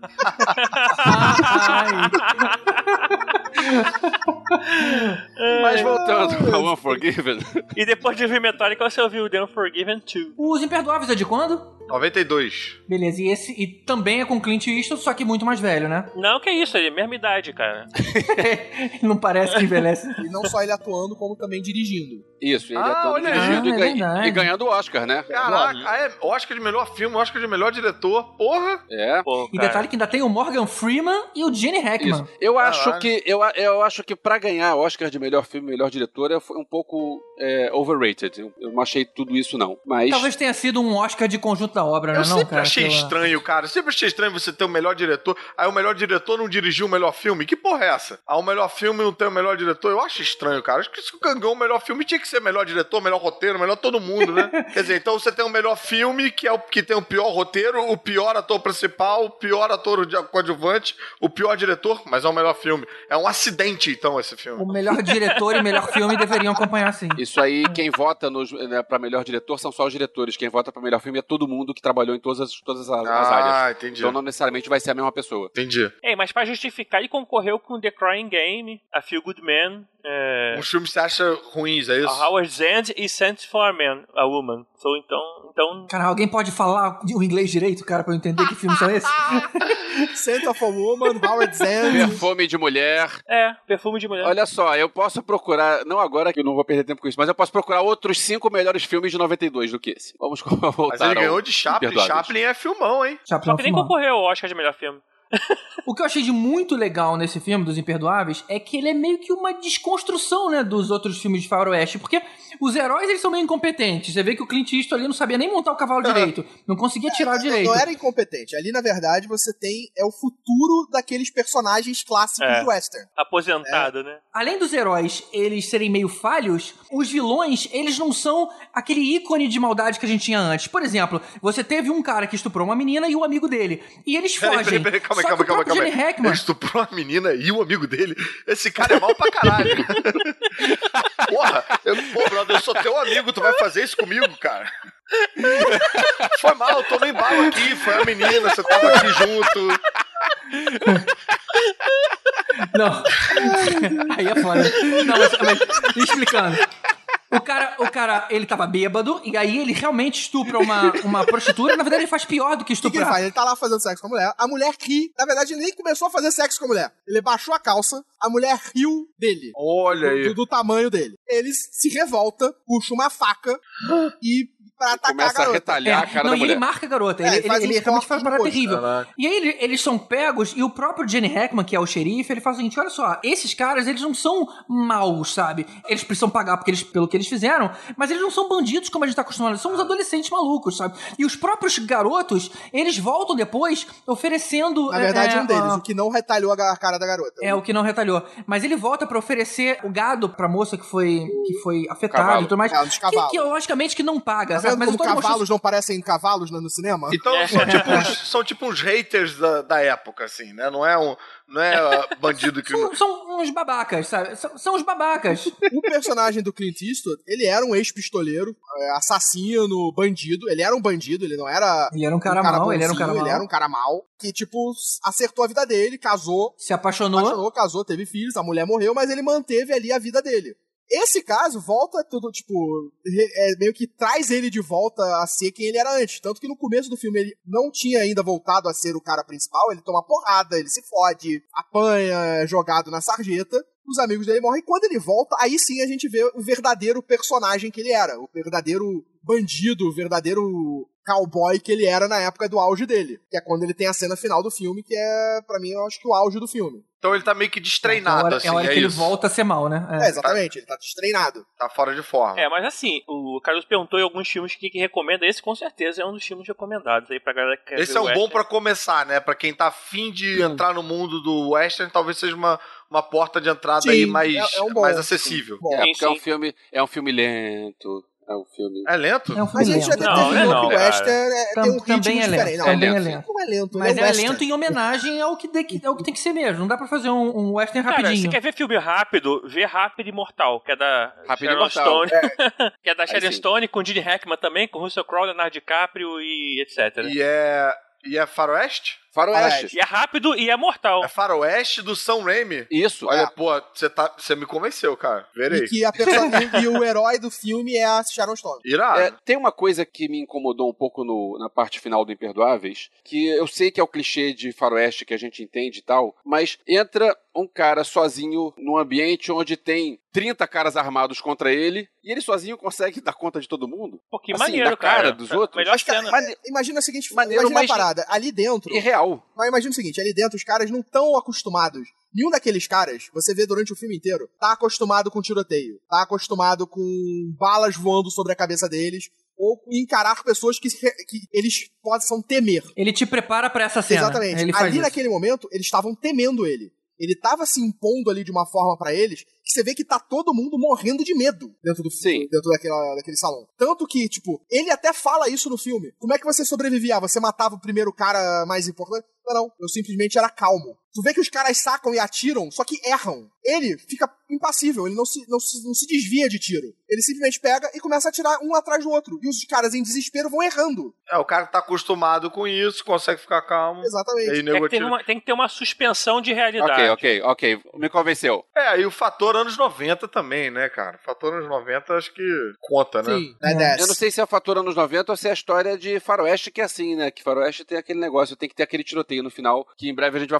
S8: Mas voltando ao Unforgiven.
S6: E depois de ouvir Metallica, você ouviu The Unforgiven dois.
S3: Os Imperdoáveis é de quando?
S5: noventa e dois.
S3: Beleza, e esse e também é com Clint Eastwood, só que muito mais velho, né?
S6: Não, que isso, ele é a mesma idade, cara.
S3: Não parece que envelhece.
S7: E não só ele atuando, como também dirigindo.
S8: Isso, ele
S5: ah,
S8: atuando, dirigindo
S3: ah,
S8: e, ganha, e ganhando o Oscar, né?
S5: Caraca, ah, é Oscar de melhor filme, Oscar de melhor diretor, porra!
S8: É.
S6: Pô,
S3: e detalhe que ainda tem o Morgan Freeman e o Gene Hackman.
S8: Isso. Eu acho
S5: Caraca.
S8: que eu, eu acho que pra ganhar Oscar de melhor filme, melhor diretor, foi um pouco é, overrated. Eu, eu não achei tudo isso não. Mas
S3: talvez tenha sido um Oscar de conjunto da obra,
S5: eu
S3: né? Não,
S5: sempre
S3: cara,
S5: achei estranho, cara. Eu sempre achei estranho você ter o melhor diretor. Aí o melhor diretor não dirigiu o melhor filme. Que porra é essa? Ah, o melhor filme não tem o melhor diretor. Eu acho estranho, cara. Acho que se ganhou o melhor filme tinha que ser melhor diretor, melhor roteiro, melhor todo mundo, né? Quer dizer, então você tem o melhor filme, que é o que tem o pior roteiro, o pior ator principal, o pior ator coadjuvante, o pior diretor, mas é o melhor filme. É um acidente, então, esse filme.
S3: O melhor diretor e o melhor filme deveriam acompanhar, sim.
S8: Isso aí, quem vota nos, né, pra melhor diretor são só os diretores. Quem vota pra melhor filme é todo mundo que trabalhou em todas as, todas as,
S5: ah,
S8: as áreas.
S5: Ah, entendi.
S8: Então não necessariamente vai ser a mesma pessoa.
S5: Entendi.
S6: É, mas pra justificar, ele concorreu com The Crying Game, A Feel Good Man, é...
S5: Uns filmes que você acha ruins, é isso?
S6: A Howard's End e Scent for a Man, a Woman. So, então, então...
S3: Cara, alguém pode falar o inglês direito, cara, pra eu entender que filmes são esses?
S7: Scent of a Woman, Howard's End.
S8: Perfume de Mulher.
S6: É, Perfume de Mulher.
S8: Olha só, eu posso procurar, não agora que eu não vou perder tempo com isso, mas eu posso procurar outros cinco melhores filmes de noventa e dois do que esse. Vamos voltar.
S5: Mas ele ganhou de Chaplin. Chaplin é filmão, hein?
S3: Chaplin
S6: Só que nem concorreu ao Oscar de melhor filme.
S3: O que eu achei de muito legal nesse filme, dos Imperdoáveis, é que ele é meio que uma desconstrução, né, dos outros filmes de faroeste, porque os heróis, eles são meio incompetentes. Você vê que o Clint Eastwood ali não sabia nem montar o cavalo direito, não conseguia tirar
S7: é,
S3: direito.
S7: Não era incompetente. Ali, na verdade, você tem é o futuro daqueles personagens clássicos
S6: É.
S7: do western.
S6: Aposentado, né?
S3: Além dos heróis, eles serem meio falhos, os vilões, eles não são aquele ícone de maldade que a gente tinha antes. Por exemplo, você teve um cara que estuprou uma menina e o amigo dele, e eles fogem.
S5: Peraí, peraí, calma,
S3: Só
S5: calma,
S3: que o
S5: calma,
S3: próprio
S5: calma.
S3: Gene Hackman...
S5: Ele estuprou a menina e o amigo dele. Esse cara é mal pra caralho. Porra, eu, pô, brother, eu sou teu amigo, tu vai fazer isso comigo, cara? Foi mal, eu tô no embalo aqui, foi a menina, você tava aqui junto.
S3: Não. Aí é foda. Não, mas, mas explicando. O cara, o cara, ele tava bêbado, e aí ele realmente estupra uma, uma prostituta. Na verdade, ele faz pior do que
S7: O que, que ele
S3: estuprar.
S7: faz? Ele tá lá fazendo sexo com a mulher, a mulher ri. Na verdade, ele nem começou a fazer sexo com a mulher. Ele baixou a calça, a mulher riu dele.
S5: Olha aí.
S7: Do, do tamanho dele. Ele se revolta, puxa uma faca e pra atacar
S8: Começa
S7: a garota.
S8: a retalhar a cara
S3: não,
S8: da
S3: e
S8: mulher.
S3: ele marca a garota.
S7: É,
S3: ele,
S7: ele
S3: ele,
S7: faz
S3: ele
S7: uns
S3: realmente faz uma
S7: cortes
S3: parada
S7: no
S3: terrível.
S5: Caraca.
S3: E aí ele- eles são pegos, e o próprio Gene Hackman, que é o xerife, ele fala o seguinte: olha só, esses caras, eles não são maus, sabe? Eles precisam pagar porque eles, pelo que eles fizeram, mas eles não são bandidos como a gente tá acostumado. Eles são uns adolescentes malucos, sabe? E os próprios garotos, eles voltam depois oferecendo...
S7: Na verdade,
S3: é,
S7: um deles,
S3: a-
S7: o que não retalhou a ga- a cara da garota.
S3: É, o que não retalhou. Mas ele volta pra oferecer o gado pra moça que foi, que foi afetada
S8: Cavalo.
S3: e tudo mais.
S7: É, dos
S3: que,
S7: cavalos.
S3: que logicamente que não paga,
S7: Tá
S3: sabe?
S7: vendo
S3: Mas eu
S7: como
S3: tô demonstrando-
S7: cavalos não parecem cavalos no, no cinema?
S5: Então são, tipo uns, são tipo uns haters da, da época, assim, né? Não é, um, não é uh, bandido criminoso.
S3: São, são uns babacas, sabe? São, são uns babacas.
S7: O personagem do Clint Eastwood, ele era um ex-pistoleiro, é, assassino, bandido. Ele era um bandido, ele não era
S3: Ele era um cara mau, ele era um
S7: bonzinho,
S3: cara mau.
S7: Ele era um cara mau, que, tipo, acertou a vida dele, casou,
S3: Se apaixonou.
S7: apaixonou, casou, teve filhos, a mulher morreu, mas ele manteve ali a vida dele. Esse caso volta tudo, tipo, re- é, meio que traz ele de volta a ser quem ele era antes. Tanto que no começo do filme ele não tinha ainda voltado a ser o cara principal, ele toma porrada, ele se fode, apanha, é jogado na sarjeta, os amigos dele morrem. E quando ele volta, aí sim a gente vê o verdadeiro personagem que ele era, o verdadeiro bandido, o verdadeiro cowboy que ele era na época do auge dele. Que é quando ele tem a cena final do filme, que é, pra mim, eu acho que o auge do filme.
S5: Então ele tá meio que destreinado,
S3: é a hora,
S5: assim,
S3: é a hora
S5: é
S3: que ele
S5: isso.
S3: volta a ser mal, né?
S7: É, exatamente, ele tá destreinado.
S5: Tá fora de forma.
S6: É, mas assim, o Carlos perguntou em alguns filmes que, que recomenda. Esse com certeza é um dos filmes recomendados aí pra galera que quer
S5: Esse
S6: ver
S5: é
S6: o
S5: um bom
S6: western.
S5: pra começar, né? Pra quem tá afim de entrar no mundo do western, talvez seja uma, uma porta de entrada
S7: Sim,
S5: aí mais,
S7: é- é um bom.
S5: mais acessível.
S7: Bom,
S8: É,
S6: Sim,
S8: porque é um
S6: sim.
S8: filme, é um filme lento. É um filme.
S5: É lento?
S3: É um
S7: a
S3: filme
S7: gente já
S3: lento.
S6: Não,
S7: determinou
S6: não,
S7: que o
S6: cara.
S7: western é,
S3: Tam-
S7: tem um ritmo
S3: também é lento,
S7: diferente. Não,
S3: também é
S8: lento.
S3: lento.
S7: não é lento,
S3: Mas
S7: ele
S3: é
S7: western.
S3: lento em homenagem ao que, tem que, ao que tem que ser mesmo. Não dá pra fazer um, um western
S6: Cara,
S3: rapidinho.
S6: você quer ver filme rápido? Vê Rápido e Mortal, que é da
S8: Rápido e
S6: Sharon
S8: Mortal.
S6: Stone. que é da Sharon
S8: sim.
S6: Stone, com Gene Hackman também, com Russell Crowe, Leonardo DiCaprio e etcétera.
S5: E é, e é faroeste?
S8: Faroeste.
S6: E é rápido e é mortal.
S5: É faroeste do Sam Raimi?
S8: Isso.
S5: Olha,
S8: é.
S5: pô, você tá, você me convenceu, cara. Verei.
S7: E que a pessoa, e, e o herói do filme é a Sharon Stone.
S5: Irado.
S8: É, tem uma coisa que me incomodou um pouco no- na parte final do Imperdoáveis, que eu sei que é o clichê de faroeste que a gente entende e tal, mas entra um cara sozinho num ambiente onde tem trinta caras armados contra ele, e ele sozinho consegue dar conta de todo mundo?
S6: Pô, que
S8: Assim,
S6: maneiro,
S8: da cara
S6: cara.
S8: dos outros?
S6: Melhor
S7: Acho que,
S6: cena.
S7: é, imagina a seguinte,
S8: Maneiro,
S7: imagina
S8: mas-
S7: a parada. Ali dentro,
S8: Irreal.
S7: mas imagina o seguinte, ali dentro os caras não estão acostumados. Nenhum daqueles caras, você vê durante o filme inteiro, tá acostumado com tiroteio, tá acostumado com balas voando sobre a cabeça deles, ou com encarar pessoas que, que eles possam temer.
S3: Ele te prepara pra essa cena.
S7: Exatamente.
S3: Ele faz
S7: Ali
S3: isso.
S7: naquele momento, eles estavam temendo ele. Ele tava se impondo ali de uma forma pra eles que você vê que tá todo mundo morrendo de medo dentro do
S8: Sim.
S7: dentro daquela, daquele salão. Tanto que, tipo, ele até fala isso no filme. Como é que você sobrevivia? Você matava o primeiro cara mais importante? Não, não. Eu simplesmente era calmo. Tu vê que os caras sacam e atiram, só que erram. Ele fica impassível, ele não se, não se, não se desvia de tiro. Ele simplesmente pega e começa a atirar um atrás do outro. E os caras em desespero vão errando.
S5: É, o cara tá acostumado com isso, consegue ficar calmo.
S7: Exatamente.
S5: Aí,
S6: É
S5: nego
S6: que tem,
S5: atira.
S6: uma- tem que ter uma suspensão de realidade.
S8: Ok, ok, ok. Me convenceu.
S5: É, aí o fator anos noventa também, né, cara? O fator anos noventa acho que conta, né?
S7: Sim, badass.
S8: Eu não sei se é a fator anos noventa ou se é a história de faroeste que é assim, né? Que faroeste tem aquele negócio, tem que ter aquele tiroteio no final, que em breve a gente vai falar de outro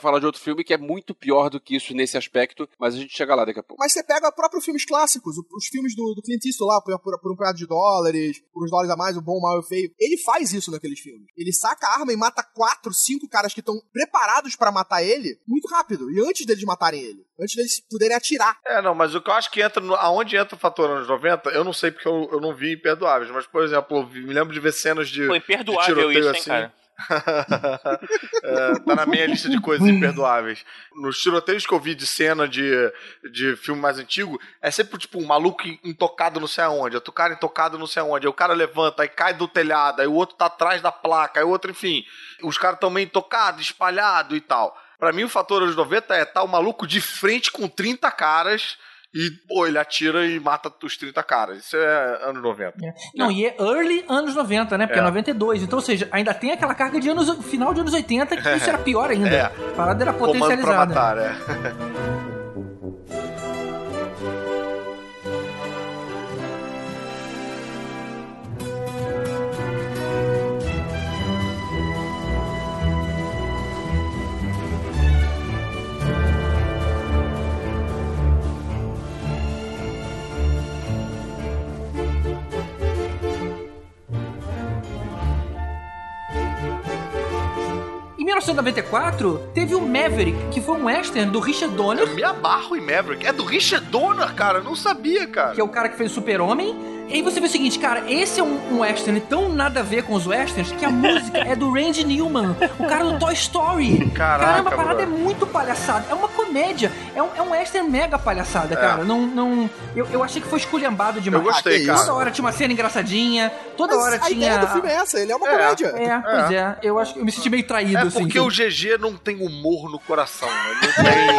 S8: filme que é muito pior do que isso nesse aspecto, mas a gente chega lá daqui a pouco.
S7: Mas você pega próprios filmes clássicos, os filmes do, do Clint Eastwood lá, por, por, por um punhado de dólares, por uns dólares a mais, o bom, o mal e o feio. Ele faz isso naqueles filmes. Ele saca a arma e mata quatro, cinco caras que estão preparados pra matar ele muito rápido. E antes deles matarem ele. Antes deles poderem atirar.
S5: É, não, mas o que eu acho que entra, no, aonde entra o fator anos noventa, eu não sei porque eu, eu não vi Imperdoáveis, mas, por exemplo, eu vi, me lembro de ver cenas de,
S6: Pô,
S5: de
S6: imperdoável
S5: tiroteio
S6: isso, hein,
S5: assim.
S6: cara?
S5: É, tá na minha lista de coisas imperdoáveis. Nos tiroteios que eu vi de cena de, de filme mais antigo, é sempre tipo um maluco intocado não sei aonde, outro cara intocado não sei aonde, aí o cara levanta, aí cai do telhado, aí o outro tá atrás da placa, aí o outro, enfim, os caras tão meio intocados, espalhados e tal. Pra mim o fator anos noventa é tá o maluco de frente com trinta caras e, pô, ele atira e mata os trinta caras. Isso é anos noventa.
S3: É. Não, e é early anos noventa, né? Porque é. é noventa e dois. Então, ou seja, ainda tem aquela carga de anos, final de anos oitenta, que isso era pior ainda. É. A parada era potencializada.
S5: Comando pra matar, é.
S3: Em mil novecentos e noventa e quatro, teve o Maverick, que foi um western do Richard Donner.
S5: Eu me abarro em Maverick. É do Richard Donner, cara. Eu não sabia, cara.
S3: Que é o cara que fez o Super-Homem. E aí você vê o seguinte, cara, esse é um, um western tão nada a ver com os westerns que a música é do Randy Newman, o cara do Toy Story.
S5: Caraca,
S3: Caramba, a parada
S5: bro.
S3: é muito palhaçada. É uma comédia. É um, é um western mega palhaçada,
S5: É.
S3: cara. Não, não, eu, eu achei que foi esculhambado demais.
S5: Eu gostei,
S3: Ah,
S5: cara.
S3: Toda hora tinha uma cena engraçadinha, toda
S7: Mas
S3: hora
S7: a
S3: tinha...
S7: ideia do filme é essa, ele é uma
S5: É.
S7: comédia.
S3: É, pois é. Eu acho que eu me senti meio traído,
S5: É
S3: assim.
S5: porque o G G não tem humor no coração. Ele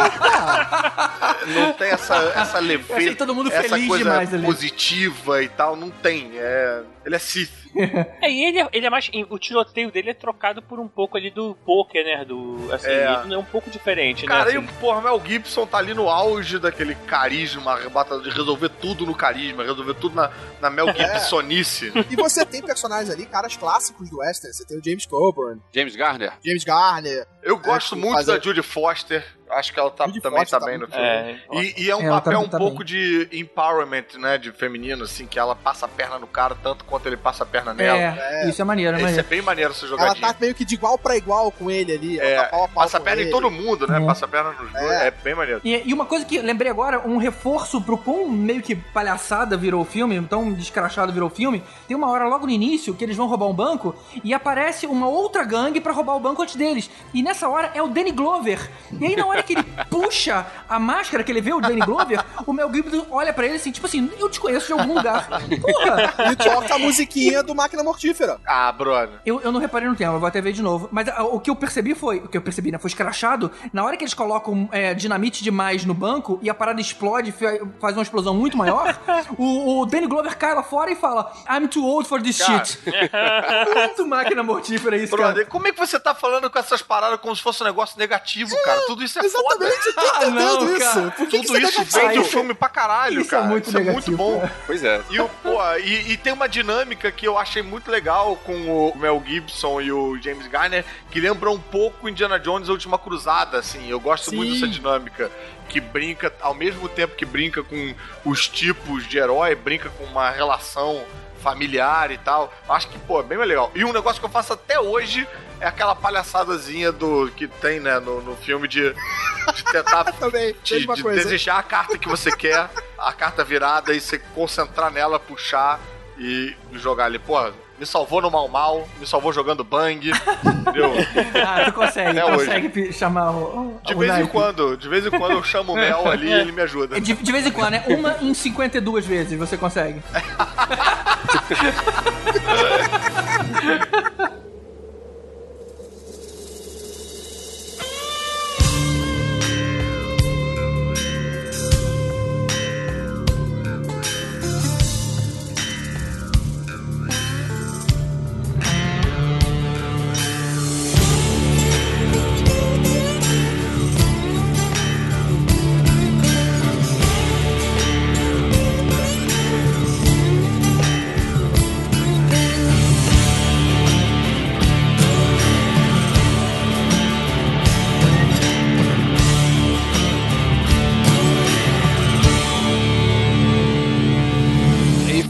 S5: não tem, não tem essa, essa
S3: Eu achei
S5: leveza,
S3: todo mundo
S5: essa
S3: feliz
S5: coisa
S3: demais ali.
S5: positiva e tal. Não tem. É, ele é Sith.
S6: É, e ele, é- ele é mais. O tiroteio dele é trocado por um pouco ali do poker, né? Do, assim,
S5: É.
S6: ele é um pouco diferente,
S5: Cara,
S6: né?
S5: e o
S6: assim.
S5: porra, Mel Gibson tá ali no auge daquele carisma, arrebatado de resolver tudo no carisma, resolver tudo na, na Mel Gibsonice.
S7: E você tem personagens ali, caras clássicos do western. Você tem o James Coburn,
S8: James Garner.
S7: James Garner.
S5: Eu gosto
S7: É,
S5: muito
S7: fazer-
S5: da Judy Foster. Acho que ela tá,
S7: Judy
S5: também
S7: Foster
S5: tá
S7: tá
S5: bem no
S7: muito
S5: filme.
S6: É,
S5: E, e é um
S3: Ela
S5: papel
S3: tá-
S5: um
S3: tá
S5: pouco de empowerment, né? De feminino, assim, que ela passa a perna no cara tanto quanto ele passa a perna nela.
S3: É, isso é maneiro, é
S5: Isso é
S3: maneiro.
S5: bem maneiro essa
S7: Ela
S5: jogadinha.
S7: tá meio que de igual pra igual com ele ali.
S5: É,
S7: ela tá pau a pau
S5: passa a
S7: com
S5: perna em
S7: ele.
S5: todo mundo, né?
S3: É.
S5: Passa a perna nos dois.
S7: É.
S5: É bem maneiro.
S3: E, e uma coisa que lembrei agora, um reforço pro quão meio que palhaçada virou o filme, tão descrachado virou o filme, tem uma hora logo no início que eles vão roubar um banco e aparece uma outra gangue pra roubar o banco antes deles. E nessa hora é o Danny Glover. E aí na hora que ele puxa a máscara, que ele vê o Danny Glover, o Mel Gibson olha pra ele assim, tipo assim, eu te conheço de algum lugar. Porra!
S7: E toca a musiquinha do Máquina Mortífera.
S5: Ah, brother.
S3: Eu, eu não reparei no tema, eu vou até ver de novo. Mas ah, o que eu percebi foi, o que eu percebi, né, foi escrachado. Na hora que eles colocam é, dinamite demais no banco e a parada explode, fa- faz uma explosão muito maior, o, o Danny Glover cai lá fora e fala, I'm too old for this
S5: Cara.
S3: shit. Muito máquina mortífera isso, cara.
S5: Brother, como é que você tá falando com essas paradas como se fosse um negócio negativo, cara? Tudo isso é
S7: Exatamente, eu tô
S3: Ah, não,
S7: entendendo
S3: cara.
S7: isso. Por que, que
S5: foda.
S7: você
S5: Tudo isso
S7: tá
S5: vem do
S3: Isso-
S5: filme pra caralho,
S3: isso é
S5: cara.
S3: muito
S5: isso é muito
S3: negativo,
S5: bom.
S3: cara.
S8: Pois é.
S5: E, o, pô, e, e tem uma dinâmica que eu achei muito legal com o Mel Gibson e o James Garner, que lembra um pouco Indiana Jones A Última Cruzada, assim. Eu gosto
S7: Sim.
S5: muito dessa dinâmica, que brinca, ao mesmo tempo que brinca com os tipos de herói, brinca com uma relação familiar e tal. Acho que, pô, é bem mais legal. E um negócio que eu faço até hoje é aquela palhaçadazinha do que tem, né, no, no filme de, de tentar
S7: Também,
S5: de,
S7: mesma
S5: de
S7: coisa.
S5: desejar a carta que você quer, a carta virada, e você concentrar nela, puxar e jogar ali. Pô, me salvou no Mal Mal, me salvou jogando Bang, entendeu?
S3: Ah, tu consegue,
S5: É
S3: consegue pi- chamar o, o
S5: De
S3: o
S5: vez em
S3: naipe.
S5: quando, de vez em quando eu chamo o Mel ali e ele me ajuda.
S3: De, de vez em quando, né? Uma em cinquenta e duas vezes você consegue.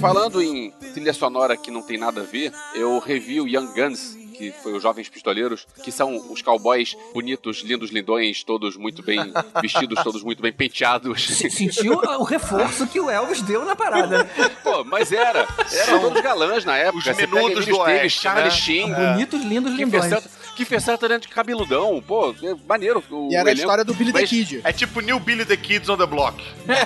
S8: Falando em trilha sonora que não tem nada a ver, eu revi o Young Guns, que foi os Jovens Pistoleiros, que são os cowboys bonitos, lindos, lindões, todos muito bem vestidos, todos muito bem penteados.
S3: Sentiu o reforço que o Elvis deu na parada.
S8: Pô, mas era. Eram todos galãs na época.
S5: Os
S8: Você
S5: menudos
S8: pega
S5: do
S8: Davis,
S5: Oeste,
S8: Charlie
S5: né?
S8: Sheen.
S3: Bonitos, lindos,
S8: Kiefer
S3: lindões.
S8: Sutherland- Kiefer Sutherland de cabeludão. Pô, é maneiro. O
S7: E era a
S8: elenco.
S7: história do Billy the
S8: Mas
S7: Kid.
S5: É tipo New Billy the Kids on the Block.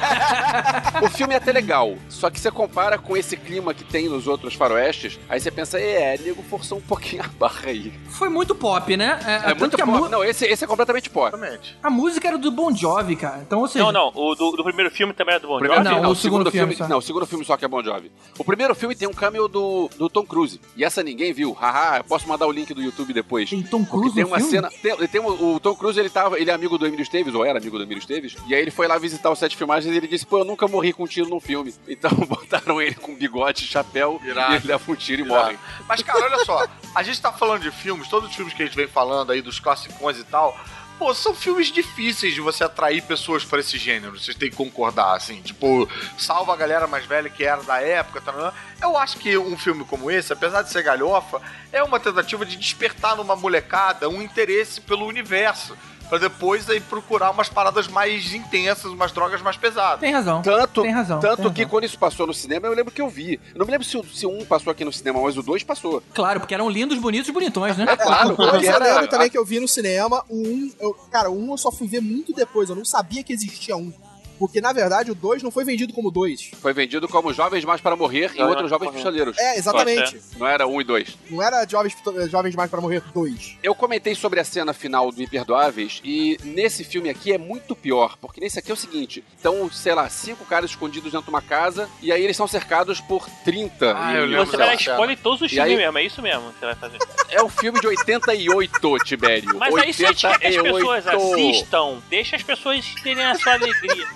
S8: O filme é até legal, só que você compara com esse clima que tem nos outros faroestes, aí você pensa, é, nego forçou um pouquinho a barra aí.
S3: Foi muito pop, né? É,
S8: É
S3: tanto
S8: muito
S3: que a,
S8: pop.
S3: mu-
S8: Não, esse, esse é completamente pop.
S5: Exatamente.
S3: a música era do Bon Jovi, cara. Então, ou seja...
S6: Não, não. O do, do primeiro filme também era do Bon
S8: O primeiro
S6: Jovi.
S3: Não,
S8: filme, não,
S3: o segundo filme só.
S8: Não, o segundo filme só que é Bon Jovi. O primeiro filme tem um cameo do, do Tom Cruise. E essa ninguém viu. Haha, eu posso mandar o link do YouTube depois.
S3: Tem Tom
S8: Porque
S3: Cruise
S8: tem
S3: no
S8: uma
S3: filme?
S8: cena. Tem, tem o, o Tom Cruise, ele tava. Ele é amigo do Emílio Esteves, ou era amigo do Emílio Esteves. E aí ele foi lá visitar o set de filmagens e ele disse: pô, eu nunca morri com um tiro num filme. Então botaram ele com bigode, chapéu,
S5: Irado.
S8: e ele leva um tiro e
S5: Irado.
S8: morre.
S5: Mas, cara, olha só. A gente tá falando de filmes, todos os filmes que a gente vem falando aí, dos classicões e tal. Pô, são filmes difíceis de você atrair pessoas pra esse gênero, vocês têm que concordar, assim. Tipo, salva a galera mais velha que era da época, tá? Eu acho que um filme como esse, apesar de ser galhofa, é uma tentativa de despertar numa molecada um interesse pelo universo. Pra depois aí procurar umas paradas mais intensas, umas drogas mais pesadas.
S3: Tem razão.
S8: Tanto,
S3: Tem razão.
S8: tanto
S3: tem
S8: que
S3: razão.
S8: quando isso passou no cinema, eu lembro que eu vi. Eu não me lembro se o, se o um passou aqui no cinema, mas o dois passou.
S3: Claro, porque eram lindos, bonitos e bonitões, né?
S8: É claro,
S7: O dois
S8: porque
S7: eu
S8: era-
S7: lembro também que eu vi no cinema. O um, eu, cara, o um eu só fui ver muito depois. Eu não sabia que existia um. Porque, na verdade, o dois não foi vendido como dois.
S8: Foi vendido como Jovens Mais para Morrer e
S6: Jovens
S8: outros Jovens
S6: Mais para
S8: Pistoleiros.
S7: É, exatamente.
S8: Não era um e dois.
S7: Não era Jovens, Jovens Mais para Morrer dois.
S8: Eu comentei sobre a cena final do Imperdoáveis e nesse filme aqui é muito pior, porque nesse aqui é o seguinte, estão, sei lá, cinco caras escondidos dentro de uma casa e aí eles são cercados por trinta.
S5: Ah,
S8: e-
S5: eu lembro
S6: Você vai dar
S5: dessa
S6: spoiler em todos os
S8: E
S6: filmes
S8: aí-
S6: mesmo, é isso mesmo que você vai fazer.
S8: É um filme de oitenta e oito, Tibério.
S6: Mas aí se a gente quer que as pessoas
S8: oitenta e oito.
S6: assistam, deixa as pessoas terem a sua alegria.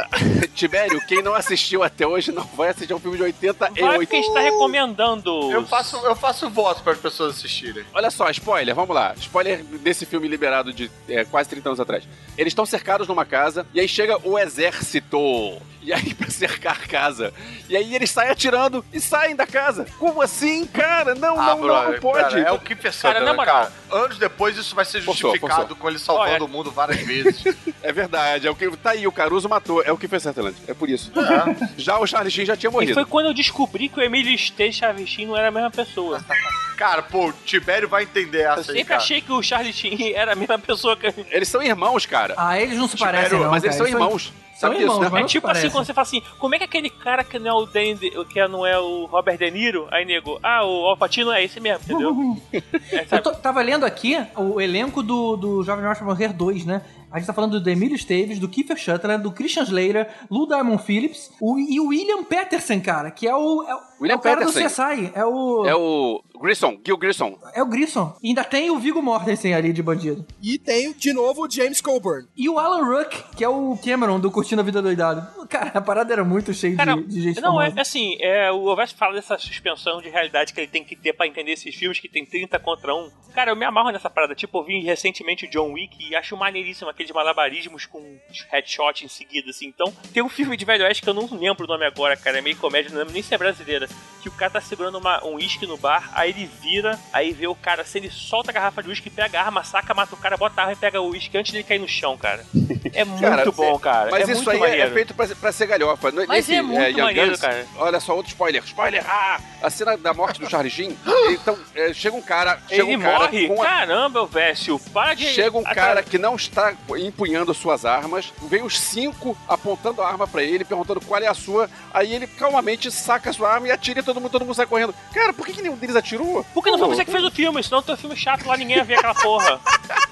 S8: Tibério, quem não assistiu até hoje não vai assistir um filme de oitenta e
S6: Vai
S8: oito.
S6: porque a gente tá recomendando.
S5: Eu faço, eu faço voto para as pessoas assistirem.
S8: Olha só, spoiler, vamos lá. Spoiler desse filme liberado de é, quase trinta anos atrás. Eles estão cercados numa casa e aí chega o exército. E aí pra cercar a casa. E aí eles saem atirando e saem da casa. Como assim, cara? Não,
S5: Ah,
S8: não, não,
S5: brother,
S8: não pode.
S5: cara, é o Kiefer
S6: Cara, na
S5: Sutherland,
S6: moral.
S5: cara. Anos depois isso vai ser
S8: Forçou,
S5: justificado
S8: forçou.
S5: com ele salvando
S6: Olha.
S5: o mundo várias vezes.
S8: É verdade, é o que tá aí, o Caruso matou, é o que fez Sutherland, é por isso.
S5: É.
S8: Já o Charlie Sheen já tinha
S6: E
S8: morrido.
S6: foi quando eu descobri que o Emílio Esteves e Charlie Sheen não era a mesma pessoa.
S5: Cara, pô, o Tibério vai entender
S6: Eu
S5: essa aí,
S6: sempre
S5: cara.
S6: achei que o Charlie Sheen era a mesma pessoa que...
S8: Eles são irmãos, cara.
S3: Ah, eles não se parecem,
S5: Tibério,
S3: não,
S8: mas eles
S3: cara.
S8: são irmãos.
S3: são
S8: Sabe
S3: irmãos,
S8: disso, né?
S3: mas
S6: É
S3: não
S6: tipo
S3: parece.
S6: assim, quando você fala assim, como é que aquele cara que não é o Danny, De- que não é o Robert De Niro, aí nego, ah, o Al Pacino é esse mesmo, entendeu? É,
S3: Eu
S6: sabe?
S3: tô- tava lendo aqui o elenco do, do Jovem Mais para Morrer dois, né? A gente tá falando do Emílio Esteves, do Kiefer Sutherland, do Christian Slater, Lou Diamond Phillips o, e o William Peterson, cara, que é o, é, o-
S8: William
S3: é o cara
S8: Peterson.
S3: do C S I. É o,
S8: É o Grissom, Gil Grissom.
S3: é o Grissom. E ainda tem o Viggo Mortensen ali de bandido.
S7: E tem, de novo, o James Coburn.
S3: E o Alan Ruck, que é o Cameron do Curtindo a Vida Doidado. Cara, a parada era muito cheia
S6: Cara,
S3: de, de gente
S6: não, é
S3: famosa.
S6: assim, é, o Ovest fala dessa suspensão de realidade que ele tem que ter pra entender esses filmes que tem trinta contra um. Cara, eu me amarro nessa parada. Tipo, eu vi recentemente o John Wick e acho maneiríssimo aqueles malabarismos com headshot em seguida, assim. Então, tem um filme de Velho Oeste que eu não lembro o nome agora, cara, é meio comédia, não lembro nem se é brasileira, que o cara tá segurando uma, um uísque no bar, aí ele vira, aí vê o cara, se ele solta a garrafa de uísque, pega a arma, saca, mata o cara, bota a arma e pega o uísque antes dele cair no chão, cara. É muito
S8: Cara,
S6: bom,
S8: é-
S6: cara.
S8: Mas
S6: é
S8: isso
S6: muito
S8: aí é-
S6: maneiro.
S8: é feito pra, pra ser galhofa.
S6: Mas
S8: Nesse,
S6: é muito
S8: Young
S6: maneiro,
S8: Guns,
S6: cara.
S8: Olha só, outro spoiler. Spoiler! Ah! A cena da morte do Charlie Sheen. Então, é, chega um cara... Chega
S6: Ele
S8: um cara
S6: morre?
S8: com a-
S6: Caramba, Vécio, para de...
S8: Chega um
S6: Atra-
S8: cara que não está empunhando suas armas, vem os cinco apontando a arma pra ele, perguntando qual é a sua, aí ele calmamente saca a sua arma e atira e todo mundo, todo mundo sai correndo. Cara, por que, que nenhum deles atirou?
S6: Por que não foi
S8: Pô,
S6: você que fez o filme? Senão teu filme chato lá, ninguém ia ver aquela porra.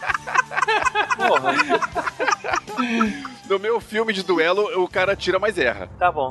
S6: Porra,
S8: No meu filme de duelo, o cara atira, mas erra.
S6: tá bom.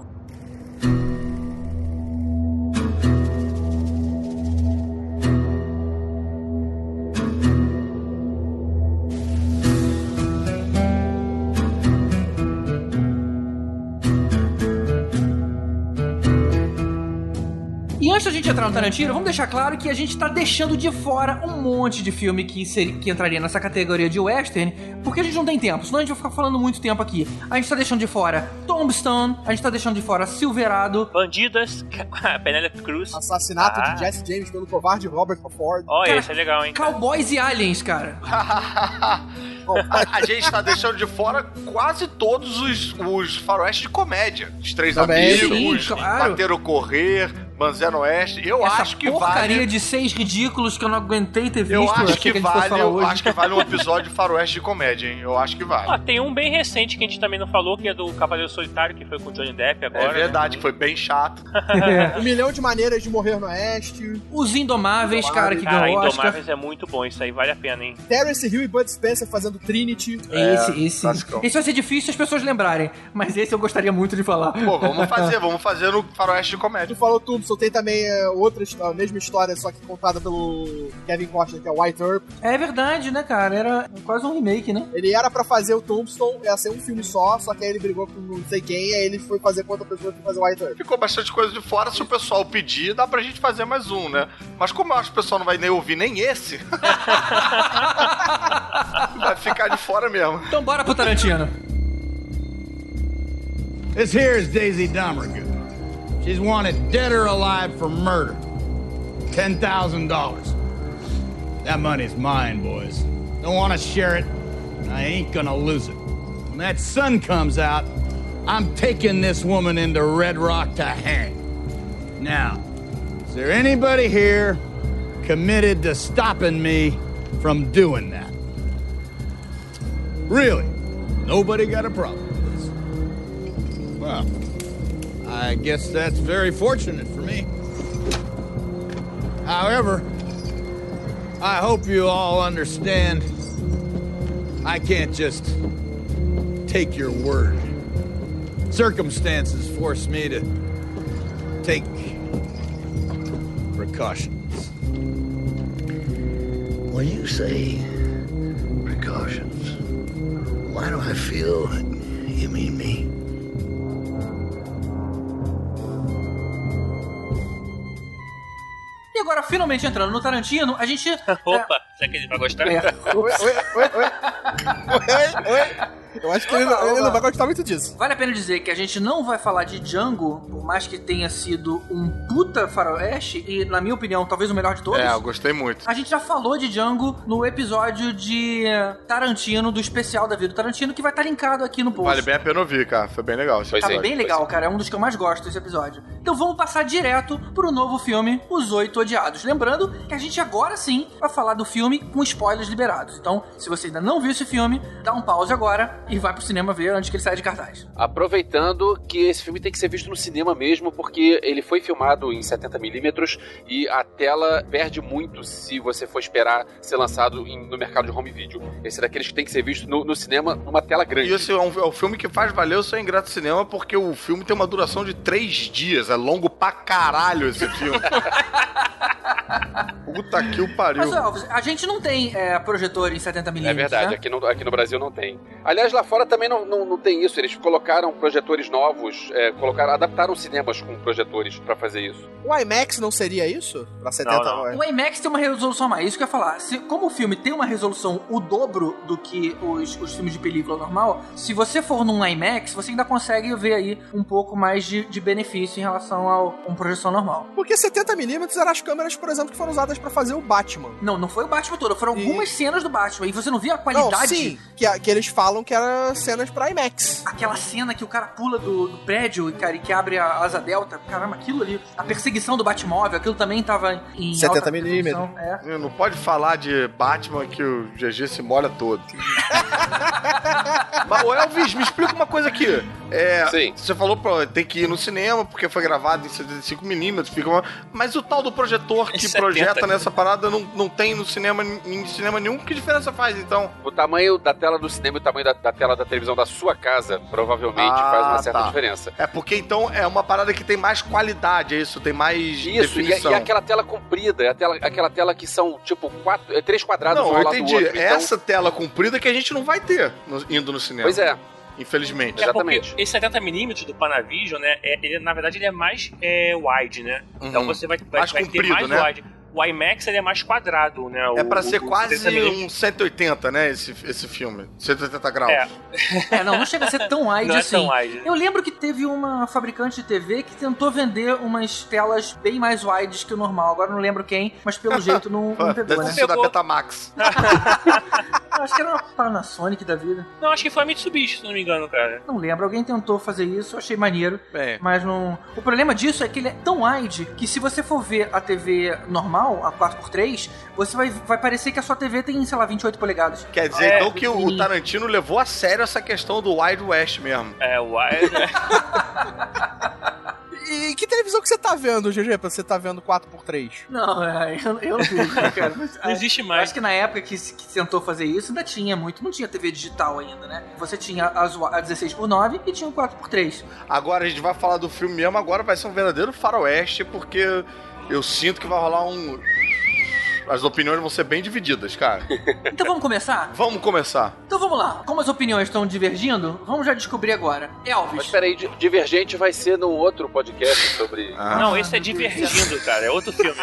S3: E antes Antes da gente entrar no Tarantino, vamos deixar claro que a gente tá deixando de fora um monte de filme que, seria, que entraria nessa categoria de western, porque a gente não tem tempo, senão a gente vai ficar falando muito tempo aqui. A gente tá deixando de fora Tombstone, a gente tá deixando de fora Silverado.
S6: Bandidas, Penélope Cruz.
S7: Assassinato
S6: Ah.
S7: de Jesse James pelo covarde Robert Ford.
S6: Ó,
S3: Cara,
S6: esse é legal, hein? cara.
S3: Cowboys e Aliens, cara.
S5: a, a gente tá deixando de fora quase todos os, os faroeste de comédia. Os Três
S7: Também.
S5: Amigos,
S3: Sim, claro.
S5: Bater ou Correr, Banzé Oeste. Eu
S3: Essa
S5: acho que
S3: porcaria
S5: vale...
S3: de seis ridículos que eu não aguentei ter visto.
S5: Eu acho
S3: achei
S5: que,
S3: a gente fosse
S5: vale,
S3: falar
S5: eu
S3: hoje.
S5: acho que vale um episódio de faroeste de comédia, hein? Eu acho que vale.
S6: Ah, tem um bem recente que a gente também não falou, que é do Cavaleiro Solitário, que foi com o Johnny Depp agora.
S5: É verdade,
S6: né?
S5: foi bem chato.
S3: É.
S7: Um milhão de maneiras de morrer no Oeste.
S3: Os Indomáveis, cara, que
S6: Cara,
S3: ganhou o Oscar.
S6: Indomáveis é muito bom, isso aí vale a pena, hein?
S7: Terence Hill e Bud Spencer fazendo Trinity.
S3: Esse, esse,
S5: classicão.
S3: esse vai ser difícil as pessoas lembrarem, mas esse eu gostaria muito de falar.
S5: Pô, vamos fazer, vamos fazer no faroeste de comédia.
S7: Tu falou Tombstone, tem também é, outra história, a mesma história, só que contada pelo Kevin Costner, que é White Earp.
S3: É verdade, né, cara? Era quase um remake, né?
S7: Ele era pra fazer o Tombstone, ia ser um filme só, só que aí ele brigou com não sei quem, aí ele foi fazer com outra pessoa que foi fazer White Earp.
S5: Ficou bastante coisa de fora, se o pessoal pedir, dá pra gente fazer mais um, né? Mas como eu acho que o pessoal não vai nem ouvir nem esse, vai ficar de fora mesmo.
S3: Então bora pro Tarantino.
S9: This here is Daisy Domergue. She's wanted dead or alive for murder. ten thousand dollars. That money's mine, boys. Don't want to share it. I ain't gonna lose it. When that sun comes out, I'm taking this woman into Red Rock to hang. Now, is there anybody here committed to stopping me from doing that? Really? Nobody got a problem with this? Well, I guess that's very fortunate for me. However, I hope you all understand I can't just take your word. Circumstances force me to take precautions.
S10: When you say precautions, why do I feel you mean me?
S3: E agora, finalmente entrando no Tarantino, a gente...
S6: Opa, será que ele vai gostar?
S3: É.
S7: Oi, oi, oi, oi. Oi, oi. Eu acho que ele, não- ele não vai gostar muito disso.
S3: Vale a pena dizer que a gente não vai falar de Django, por mais que tenha sido um puta faroeste, e na minha opinião, talvez o melhor de todos.
S5: É, eu gostei muito.
S3: A gente já falou de Django no episódio de Tarantino, do especial da vida do Tarantino, que vai estar linkado aqui no post.
S5: Vale bem a pena ouvir, cara. Foi bem legal esse
S6: Pois
S3: Tá
S5: episódio.
S3: bem legal, cara. É um dos que eu mais gosto desse episódio. Então vamos passar direto pro novo filme, Os Oito Odiados. Lembrando que a gente agora sim vai falar do filme com spoilers liberados. Então, se você ainda não viu esse filme, dá um pause agora e vai pro cinema ver antes que ele saia de cartaz.
S8: Aproveitando que esse filme tem que ser visto no cinema mesmo, porque ele foi filmado em setenta milímetros e a tela perde muito se você for esperar ser lançado em- no mercado de home video. Esse é daqueles que tem que ser visto no, no cinema numa tela grande.
S5: E esse é um, é um filme que faz valer o seu ingresso de cinema, porque o filme tem uma duração de três dias. É longo pra caralho esse filme. Puta que o pariu.
S3: Mas, Elvis, a gente não tem é, projetor em setenta
S8: É
S3: milímetros,
S8: verdade,
S3: né?
S8: aqui no, aqui no Brasil não tem. Aliás, lá fora também não, não, não tem isso. Eles colocaram projetores novos, é, colocaram, adaptaram cinemas com projetores pra fazer isso.
S7: O IMAX não seria isso? Pra setenta
S6: Não,
S7: não,
S3: O IMAX tem uma resolução a mais, isso que eu ia falar. Se, como o filme tem uma resolução o dobro do que os, os filmes de película normal, se você for num IMAX, você ainda consegue ver aí um pouco mais de, de benefício em relação a uma projeção normal.
S7: Porque setenta milímetros eram as câmeras, por exemplo, que foram usadas pra fazer o Batman.
S3: Não, não foi o Batman todo, foram
S7: E-
S3: algumas cenas do Batman, e você não via a
S7: Não,
S3: qualidade...
S7: sim, que, a- que eles falam que eram cenas pra IMAX.
S3: Aquela cena que o cara pula do, do prédio, cara, e que abre a asa delta, caramba, aquilo ali, a perseguição do Batmóvel, aquilo também tava em
S7: setenta
S3: alta
S7: milímetros.
S3: resolução, É.
S5: Não pode falar de Batman que o G G se molha todo. Mas, ô Elvis, me explica uma coisa aqui. É,
S8: Sim.
S5: Você falou, pô, tem que ir no cinema, porque foi gravado em setenta e cinco milímetros, fica uma... Mas o tal do projetor que
S6: setenta.
S5: projeta nessa parada não, não tem no cinema, em cinema nenhum. Que diferença faz, então?
S8: O tamanho da tela do cinema e o tamanho da, da tela da televisão da sua casa provavelmente
S5: Ah,
S8: faz uma certa
S5: tá.
S8: diferença.
S5: É porque, então, é uma parada que tem mais qualidade, é isso? Tem mais
S8: Isso, e,
S5: definição.
S8: e aquela tela comprida, é a tela, aquela tela que são tipo quatro, é, três quadrados
S5: Não,
S8: um
S5: eu
S8: ao lado do
S5: entendi.
S8: outro. Então,
S5: Essa tela comprida que a gente não vai ter no- indo no cinema.
S8: pois é.
S5: infelizmente.
S6: É porque esse setenta milímetros do Panavision, né, é, ele, na verdade ele é mais é, wide, né?
S5: Uhum.
S6: Então você vai, vai,
S5: Mais
S6: vai ter
S5: comprido,
S6: mais
S5: né?
S6: wide. O IMAX ele é mais quadrado, né? O,
S5: É pra ser
S6: o,
S5: quase
S6: o
S5: um cento e oitenta, né, esse, esse filme. cento e oitenta graus.
S6: É.
S3: É, não, não chega a ser tão wide
S6: Não é
S3: assim.
S6: tão wide.
S3: Eu lembro que teve uma fabricante de T V que tentou vender umas telas bem mais wides que o normal. Agora não lembro quem, mas pelo jeito não, não pegou,
S5: Deve
S3: né?
S5: ter sido a Betamax.
S3: Acho que era uma Panasonic da vida.
S6: Não, acho que foi a Mitsubishi, se não me engano, cara.
S3: Não lembro, alguém tentou fazer isso, eu achei maneiro.
S5: Bem.
S3: Mas não... O problema disso é que ele é tão wide que se você for ver a T V normal, a quatro por três, você vai, vai parecer que a sua T V tem, sei lá, vinte e oito polegadas.
S5: Quer dizer,
S6: É,
S5: então, que o, o Tarantino levou a sério essa questão do Wild West mesmo.
S6: É, o wide, né?
S7: E que televisão que você tá vendo, G G, pra você tá vendo quatro por três?
S3: Não, é, eu, eu não vejo, cara. Mas,
S6: Não existe
S3: eu
S6: mais.
S3: acho que na época que, que tentou fazer isso, ainda tinha muito. Não tinha T V digital ainda, né? Você tinha as, a dezesseis por nove e tinha o quatro por três.
S5: Agora a gente vai falar do filme mesmo, agora vai ser um verdadeiro faroeste, porque eu sinto que vai rolar um... As opiniões vão ser bem divididas, cara.
S3: Então vamos começar?
S5: Vamos começar.
S3: Então vamos lá. Como as opiniões estão divergindo, vamos já descobrir agora. Elvis.
S8: Mas peraí, Di- Divergente vai ser num outro podcast sobre...
S5: Ah.
S6: Não, esse é Divergindo, cara. É outro filme.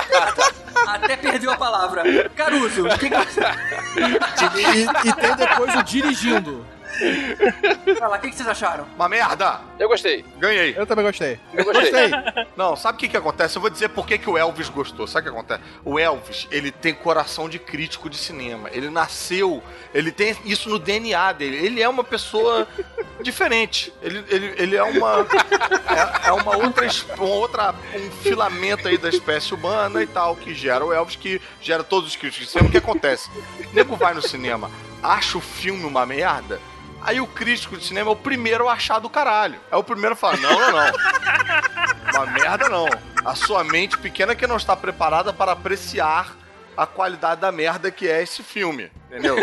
S3: Até perdeu a palavra. Caruso, o que que você...
S7: E, e tem depois o Dirigindo.
S3: Vai lá, o que que vocês acharam?
S5: Uma merda!
S8: Eu gostei.
S5: Ganhei.
S7: Eu também gostei.
S8: Eu gostei.
S5: Não, sabe o que que acontece? Eu vou dizer por que que o Elvis gostou. Sabe o que acontece? O Elvis, ele tem coração de crítico de cinema. Ele nasceu, ele tem isso no D N A dele. Ele é uma pessoa diferente. Ele, ele, ele é uma... É, é uma outra, es- uma outra... Um filamento aí da espécie humana e tal, que gera o Elvis, que gera todos os críticos de cinema. O que acontece? O nego vai no cinema, acha o filme uma merda... Aí o crítico de cinema é o primeiro a achar do caralho. É o primeiro a falar, não, não, não. Uma merda não. A sua mente pequena que não está preparada para apreciar a qualidade da merda que é esse filme. Entendeu?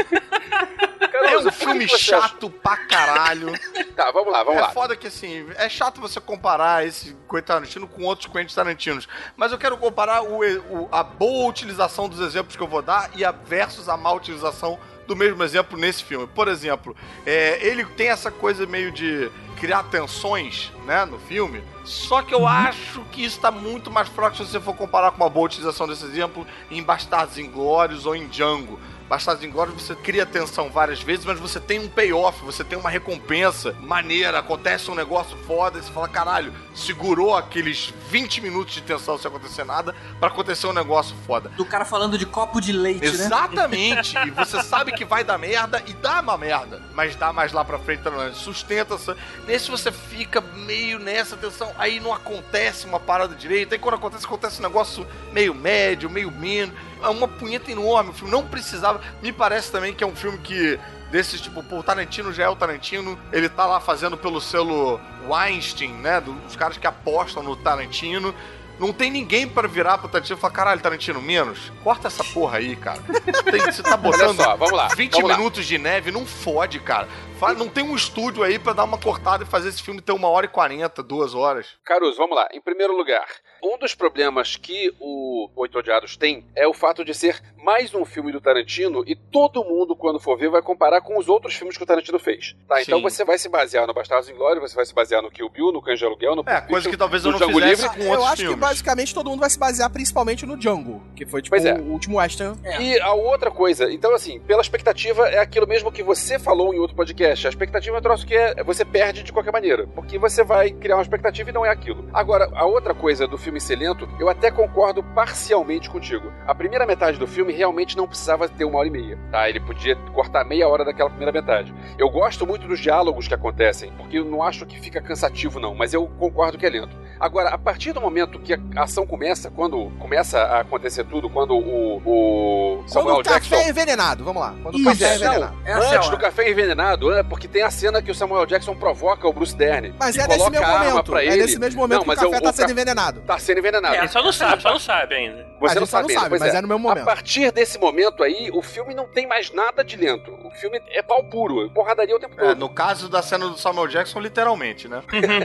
S5: É um filme chato pra caralho.
S8: Tá, vamos lá, vamos
S5: É
S8: lá.
S5: foda que, assim, é chato você comparar esse Quentin Tarantino com outros Quentin Tarantinos. Mas eu quero comparar o, o- a boa utilização dos exemplos que eu vou dar e a versus a má utilização do mesmo exemplo nesse filme. Por exemplo, é, ele tem essa coisa meio de criar tensões, né, no filme. Só que eu acho que isso tá muito mais fraco se você for comparar com uma boa utilização desse exemplo em Bastardos Inglórios ou em Django. Bastardos Inglórios você cria tensão várias vezes, mas você tem um payoff, você tem uma recompensa maneira, acontece um negócio foda e você fala, caralho, segurou aqueles vinte minutos de tensão sem acontecer nada pra acontecer um negócio foda.
S3: Do cara falando de copo de leite, né?
S5: Exatamente. E você sabe que vai dar merda e dá uma merda. Mas dá mais lá pra frente, tá? Sustenta. Nesse você fica meio nessa tensão. Aí não acontece uma parada direita. Aí quando acontece, acontece um negócio meio médio, meio menos. É uma punheta enorme. O filme não precisava. Me parece também que é um filme que... Desses, tipo, pô, o Tarantino já é o Tarantino. Ele tá lá fazendo pelo selo Weinstein, né? Dos caras que apostam no Tarantino. Não tem ninguém pra virar pro Tarantino e falar, caralho, Tarantino, menos. Corta essa porra aí, cara. Tem- você tá botando
S8: Olha só, vamos lá,
S5: vinte
S8: vamos lá.
S5: minutos de neve, não fode, cara. Fa- Não tem um estúdio aí pra dar uma cortada e fazer esse filme ter uma hora e quarenta, duas horas.
S8: Caruso, vamos lá. Em primeiro lugar, um dos problemas que o Oito Odiados tem é o fato de ser mais um filme do Tarantino e todo mundo, quando for ver, vai comparar com os outros filmes que o Tarantino fez. Tá? Então
S5: Sim.
S8: você vai se basear no Bastardos Inglórios, você vai se basear no Kill Bill, no Cães de Aluguel, no
S5: É,
S8: Pulp
S5: coisa
S8: Fiction,
S5: que talvez eu
S8: no
S5: não
S8: Django
S5: fizesse
S8: Livre.
S5: com
S7: Eu
S5: outros
S7: acho
S5: filmes.
S7: que basicamente todo mundo vai se basear principalmente no Django, que foi tipo
S8: Pois é.
S7: o último western.
S8: E a outra coisa, então assim, pela expectativa é aquilo mesmo que você falou em outro podcast. A expectativa é um troço que é, você perde de qualquer maneira, porque você vai criar uma expectativa e não é aquilo. Agora, a outra coisa do filme ser lento, eu até concordo parcialmente contigo. A primeira metade do filme realmente não precisava ter uma hora e meia, tá? Ele podia cortar meia hora daquela primeira metade. Eu gosto muito dos diálogos que acontecem, porque eu não acho que fica cansativo não, mas eu concordo que é lento. Agora, a partir do momento que a ação começa, quando começa a acontecer tudo, quando o, o
S7: Quando
S8: Samuel
S7: o café
S8: Jackson...
S7: é envenenado, vamos lá. Quando o
S3: Isso,
S7: café é
S8: não,
S7: envenenado.
S3: Essa é a
S8: antes
S3: hora.
S8: do café envenenado, é, porque tem a cena que o Samuel Jackson provoca o Bruce Dern.
S7: Mas
S8: e
S7: é nesse
S8: coloca
S7: mesmo
S8: a arma
S7: momento.
S8: pra
S7: É
S8: ele.
S7: nesse mesmo momento
S8: Não,
S7: que o
S8: mas
S7: café
S8: o-
S7: tá
S8: o
S7: sendo
S8: ca-
S7: envenenado.
S8: Tá sendo envenenado.
S6: É, só não sabe, só não sabe ainda.
S8: Você
S7: A
S8: não
S7: gente só
S8: sabe
S7: não
S8: ainda,
S7: sabe,
S8: pois
S7: mas
S8: é.
S7: é no mesmo
S8: A
S7: momento.
S8: partir desse momento aí, o filme não tem mais nada de lento. O filme é pau puro, porradaria o tempo
S5: É,
S8: todo.
S5: no caso da cena do Samuel Jackson, literalmente, né?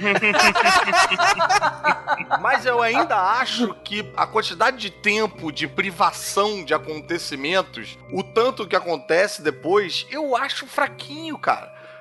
S5: Mas eu ainda acho que a quantidade de tempo de privação de acontecimentos, o tanto que acontece depois, eu acho fraquinho, cara.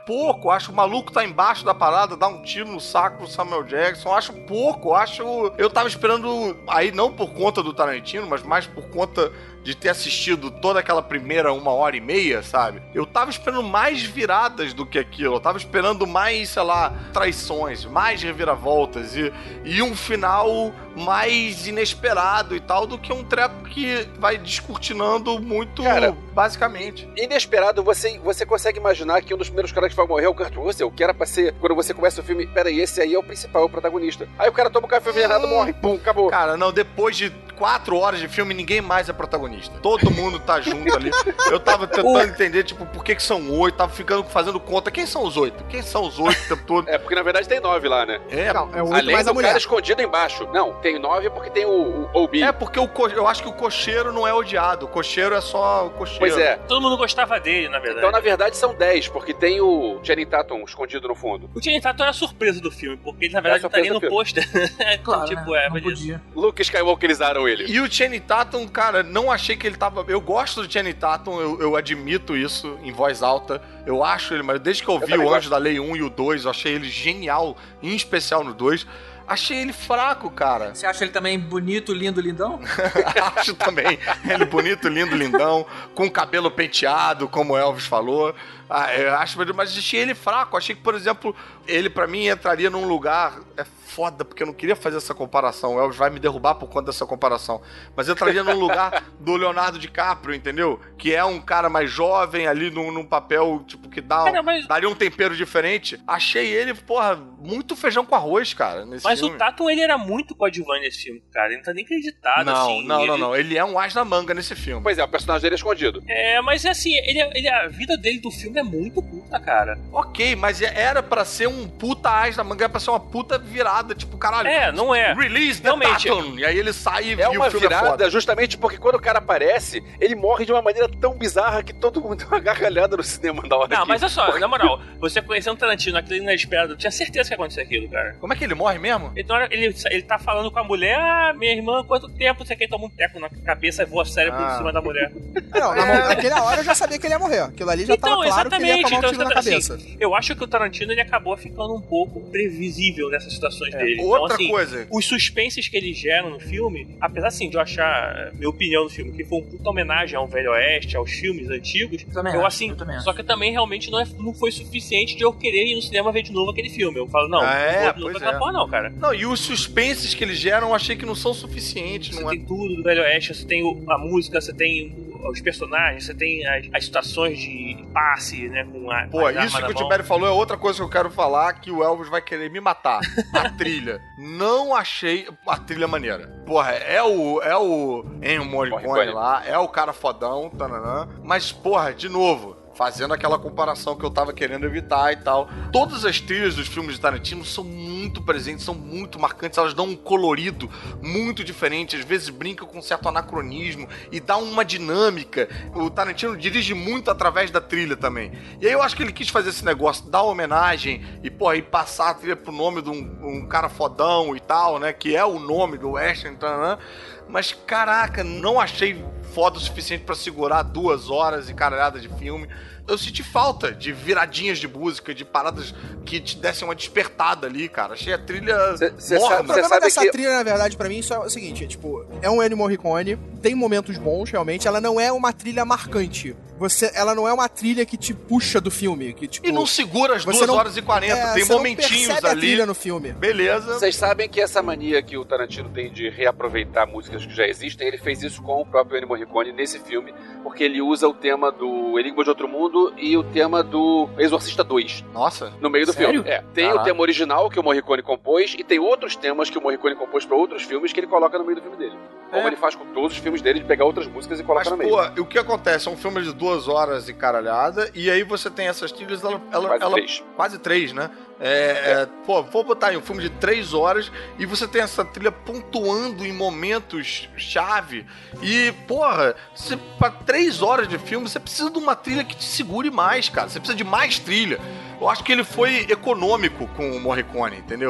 S5: pouco, acho o maluco tá embaixo da parada, dá um tiro no saco do Samuel Jackson, acho pouco, acho... Eu tava esperando, aí não por conta do Tarantino, mas mais por conta de ter assistido toda aquela primeira uma hora e meia, sabe? Eu tava esperando mais viradas do que aquilo, eu tava esperando mais, sei lá, traições, mais reviravoltas e, e um final mais inesperado e tal, do que um treco que vai descortinando muito,
S8: Cara,
S5: basicamente.
S8: Inesperado, você, você consegue imaginar que um dos primeiros caras que vai morrer é o Kurt Russell, que era pra ser, quando você começa o filme, peraí, esse aí é o principal, é o protagonista. Aí o cara toma o café envenenado, morre, pum, acabou.
S5: Cara, não, depois de quatro horas de filme, ninguém mais é protagonista. Todo mundo tá junto ali. Eu tava tentando entender, tipo, por que que são oito, tava ficando fazendo conta. Quem são os oito? Quem são os oito o tempo todo?
S8: É, porque na verdade tem nove lá, né?
S5: É,
S7: Não, é oito
S8: Além
S7: mais
S8: do
S7: a mulher.
S8: cara escondido embaixo. Não, tem nove porque tem o, o O B.
S5: é porque o co... eu acho que o cocheiro não é odiado. O cocheiro é só o cocheiro.
S8: Pois é.
S6: Todo mundo gostava dele, na verdade.
S8: Então, na verdade, são dez, porque tem o Channing Tatum escondido no fundo.
S6: O Channing Tatum era a surpresa do filme, porque ele, na verdade,
S8: É a
S6: estaria no
S8: surpresa do
S6: pôster.
S3: Claro,
S6: tipo,
S3: né?
S6: é,
S3: Não
S6: mas isso-
S3: podia.
S8: Luke Skywalkerizaram ele.
S5: E o Channing Tatum, cara, não achei que ele tava... Eu gosto do Channing Tatum, eu, eu admito isso em voz alta. Eu acho ele, mas desde que eu vi
S8: também
S5: o Anjo
S8: gosto.
S5: da Lei um e o dois, eu achei ele genial, em especial no dois. Achei ele fraco, cara.
S3: Você acha ele também bonito, lindo, lindão?
S5: Acho também ele bonito, lindo, lindão, com cabelo penteado, como o Elvis falou. Ah, eu acho, mas achei ele fraco. Achei que, por exemplo, ele pra mim entraria num lugar... É foda, porque eu não queria fazer essa comparação. O Elvis vai me derrubar por conta dessa comparação. Mas entraria num lugar do Leonardo DiCaprio, entendeu? Que é um cara mais jovem ali num, num papel, tipo, que dá,
S6: Cara, mas-
S5: daria um tempero diferente. Achei ele, porra, muito feijão com arroz, cara, nesse
S6: Mas
S5: filme.
S6: o Tatum, ele era muito coadjuvante nesse filme, cara. Ele não tá nem acreditado,
S5: Não,
S6: assim.
S5: não,
S6: ele...
S5: não, não. Ele é um as na manga nesse filme.
S8: Pois é, o personagem dele é escondido.
S6: É, mas assim, ele, ele, a vida dele do filme é muito curta, cara.
S5: Ok, mas era pra ser um puta as na manga, era pra ser uma puta virada, tipo, caralho.
S6: É, não é.
S5: Release the
S6: Realmente.
S5: Tatum! E aí ele sai e
S8: É
S5: e
S8: uma
S5: o filme é
S8: virada
S5: foda.
S8: justamente porque quando o cara aparece, ele morre de uma maneira tão bizarra que todo mundo deu uma gargalhada no cinema na hora.
S6: Não,
S8: que-
S6: mas olha só, na moral, você conhecendo Tarantino, aquilo inesperado, eu tinha certeza que ia acontecer aquilo, cara.
S5: Como é que ele morre mesmo?
S6: Ele, na hora- ele, ele tá falando com a mulher, ah, minha irmã, quanto tempo você quer tomar um teco na cabeça e voa cérebro
S5: Ah.
S6: em cima da mulher?
S7: Não, na mão- naquela hora eu já sabia que ele ia morrer. Aquilo ali já tava claro que ele ia tomar um tiro na
S6: assim,
S7: cabeça.
S6: eu acho que o Tarantino ele acabou ficando um pouco previsível nessas situações dele. Então,
S5: Outra
S6: assim,
S5: coisa.
S6: os suspenses que eles geram no filme, apesar assim de eu achar, minha opinião no filme, que foi um puta homenagem ao Velho Oeste, aos filmes antigos,
S3: Também
S6: eu
S3: acho,
S6: assim,
S3: eu também acho.
S6: só que também realmente não, é, não foi suficiente de eu querer ir no cinema ver de novo aquele filme. Eu falo, não,
S5: Ah, é?
S6: não vou de novo
S5: Pois
S6: pra aquela
S5: é.
S6: porra não, cara.
S5: Não, e os suspenses que eles geram, eu achei que não são suficientes,
S6: Você
S5: não é?
S6: tem tudo do Velho Oeste, você tem o- a música, você tem o- os personagens, você tem as, as situações de passe, né, com a
S5: Pô,
S6: as armas
S5: isso que
S6: na
S5: o
S6: mão.
S5: Tibério falou é outra coisa que eu quero falar, que o Elvis vai querer me matar. A trilha. Não achei a trilha maneira. Porra, é o, é o Ennio Morricone
S8: Morricone.
S5: lá, é o cara fodão, tananã. Mas, porra, de novo, fazendo aquela comparação que eu tava querendo evitar e tal. Todas as trilhas dos filmes de Tarantino são muito presentes, são muito marcantes, elas dão um colorido muito diferente, às vezes brincam com um certo anacronismo e dá uma dinâmica. O Tarantino dirige muito através da trilha também. E aí eu acho que ele quis fazer esse negócio, dar homenagem e, pô, e passar a trilha pro nome de um, um cara fodão e tal, né, que é o nome do Western, né? Mas, caraca, não achei foda o suficiente pra segurar duas horas e caralhada de filme. Eu senti falta de viradinhas de música, de paradas que te dessem uma despertada ali, cara. Achei a trilha
S8: Cê- cê
S5: morna.
S7: O problema
S8: sabe
S7: dessa
S8: que-
S7: trilha, na verdade, pra mim, isso é o seguinte, é, tipo, é um Ennio Morricone, tem momentos bons, realmente, ela não é uma trilha marcante. Você, ela não é uma trilha que te puxa do filme, que, tipo...
S5: E não segura as
S7: você
S5: duas
S7: não-
S5: horas e quarenta,
S7: é,
S5: tem
S7: você não
S5: momentinhos
S7: percebe a
S5: ali.
S7: trilha no filme.
S5: Beleza.
S8: Vocês sabem que essa mania que o Tarantino tem de reaproveitar músicas que já existem, ele fez isso com o próprio Ennio Morricone nesse filme, porque ele usa o tema do Enigma de Outro Mundo e o tema do Exorcista dois
S5: Nossa.
S8: no meio do
S3: Sério?
S8: filme. É, tem
S5: Caraca.
S8: o tema original que o Morricone compôs e tem outros temas que o Morricone compôs pra outros filmes que ele coloca no meio do filme dele. Como
S5: É.
S8: ele faz com todos os filmes dele, de pegar outras músicas e colocar
S5: Mas,
S8: no meio.
S5: pô, o que acontece? É um filme de duas horas e caralhada, e aí você tem essas trilhas, ela... ela,
S8: Quase
S5: ela
S8: três.
S5: Quase três, né? É, é, pô, vou botar aí um filme de três horas e você tem essa trilha pontuando em momentos chave. E, porra, você, pra três horas de filme, você precisa de uma trilha que te segure mais, cara. Você precisa de mais trilha. Eu acho que ele foi econômico com o Morricone, entendeu?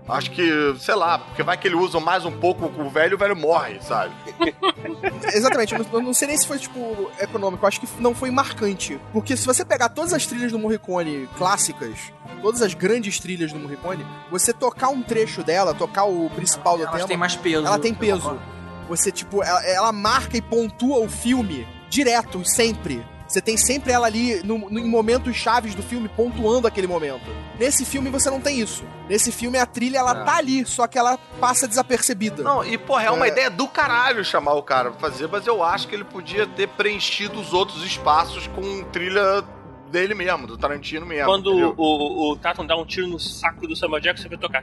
S5: Acho que, sei lá, porque vai que ele usa mais um pouco o velho e o velho morre, sabe?
S7: Exatamente, eu não, eu não sei nem se foi, tipo, econômico, eu acho que não foi marcante. Porque se você pegar todas as trilhas do Morricone clássicas, todas as grandes trilhas do Morricone, você tocar um trecho dela, tocar o principal do
S3: Elas
S7: tema...
S3: têm mais peso.
S7: Ela tem peso. Você, tipo, ela, ela marca e pontua o filme direto, sempre. Você tem sempre ela ali no, no, em momentos chaves do filme, pontuando aquele momento. Nesse filme você não tem isso. Nesse filme a trilha, ela é. tá ali, só que ela passa desapercebida.
S5: Não, e porra, é uma
S7: é...
S5: ideia do caralho chamar o cara pra fazer, mas eu acho que ele podia ter preenchido os outros espaços com trilha dele mesmo, do Tarantino mesmo.
S6: Quando o, o, o Tatum dá um tiro no saco do Samuel Jackson, você vai tocar...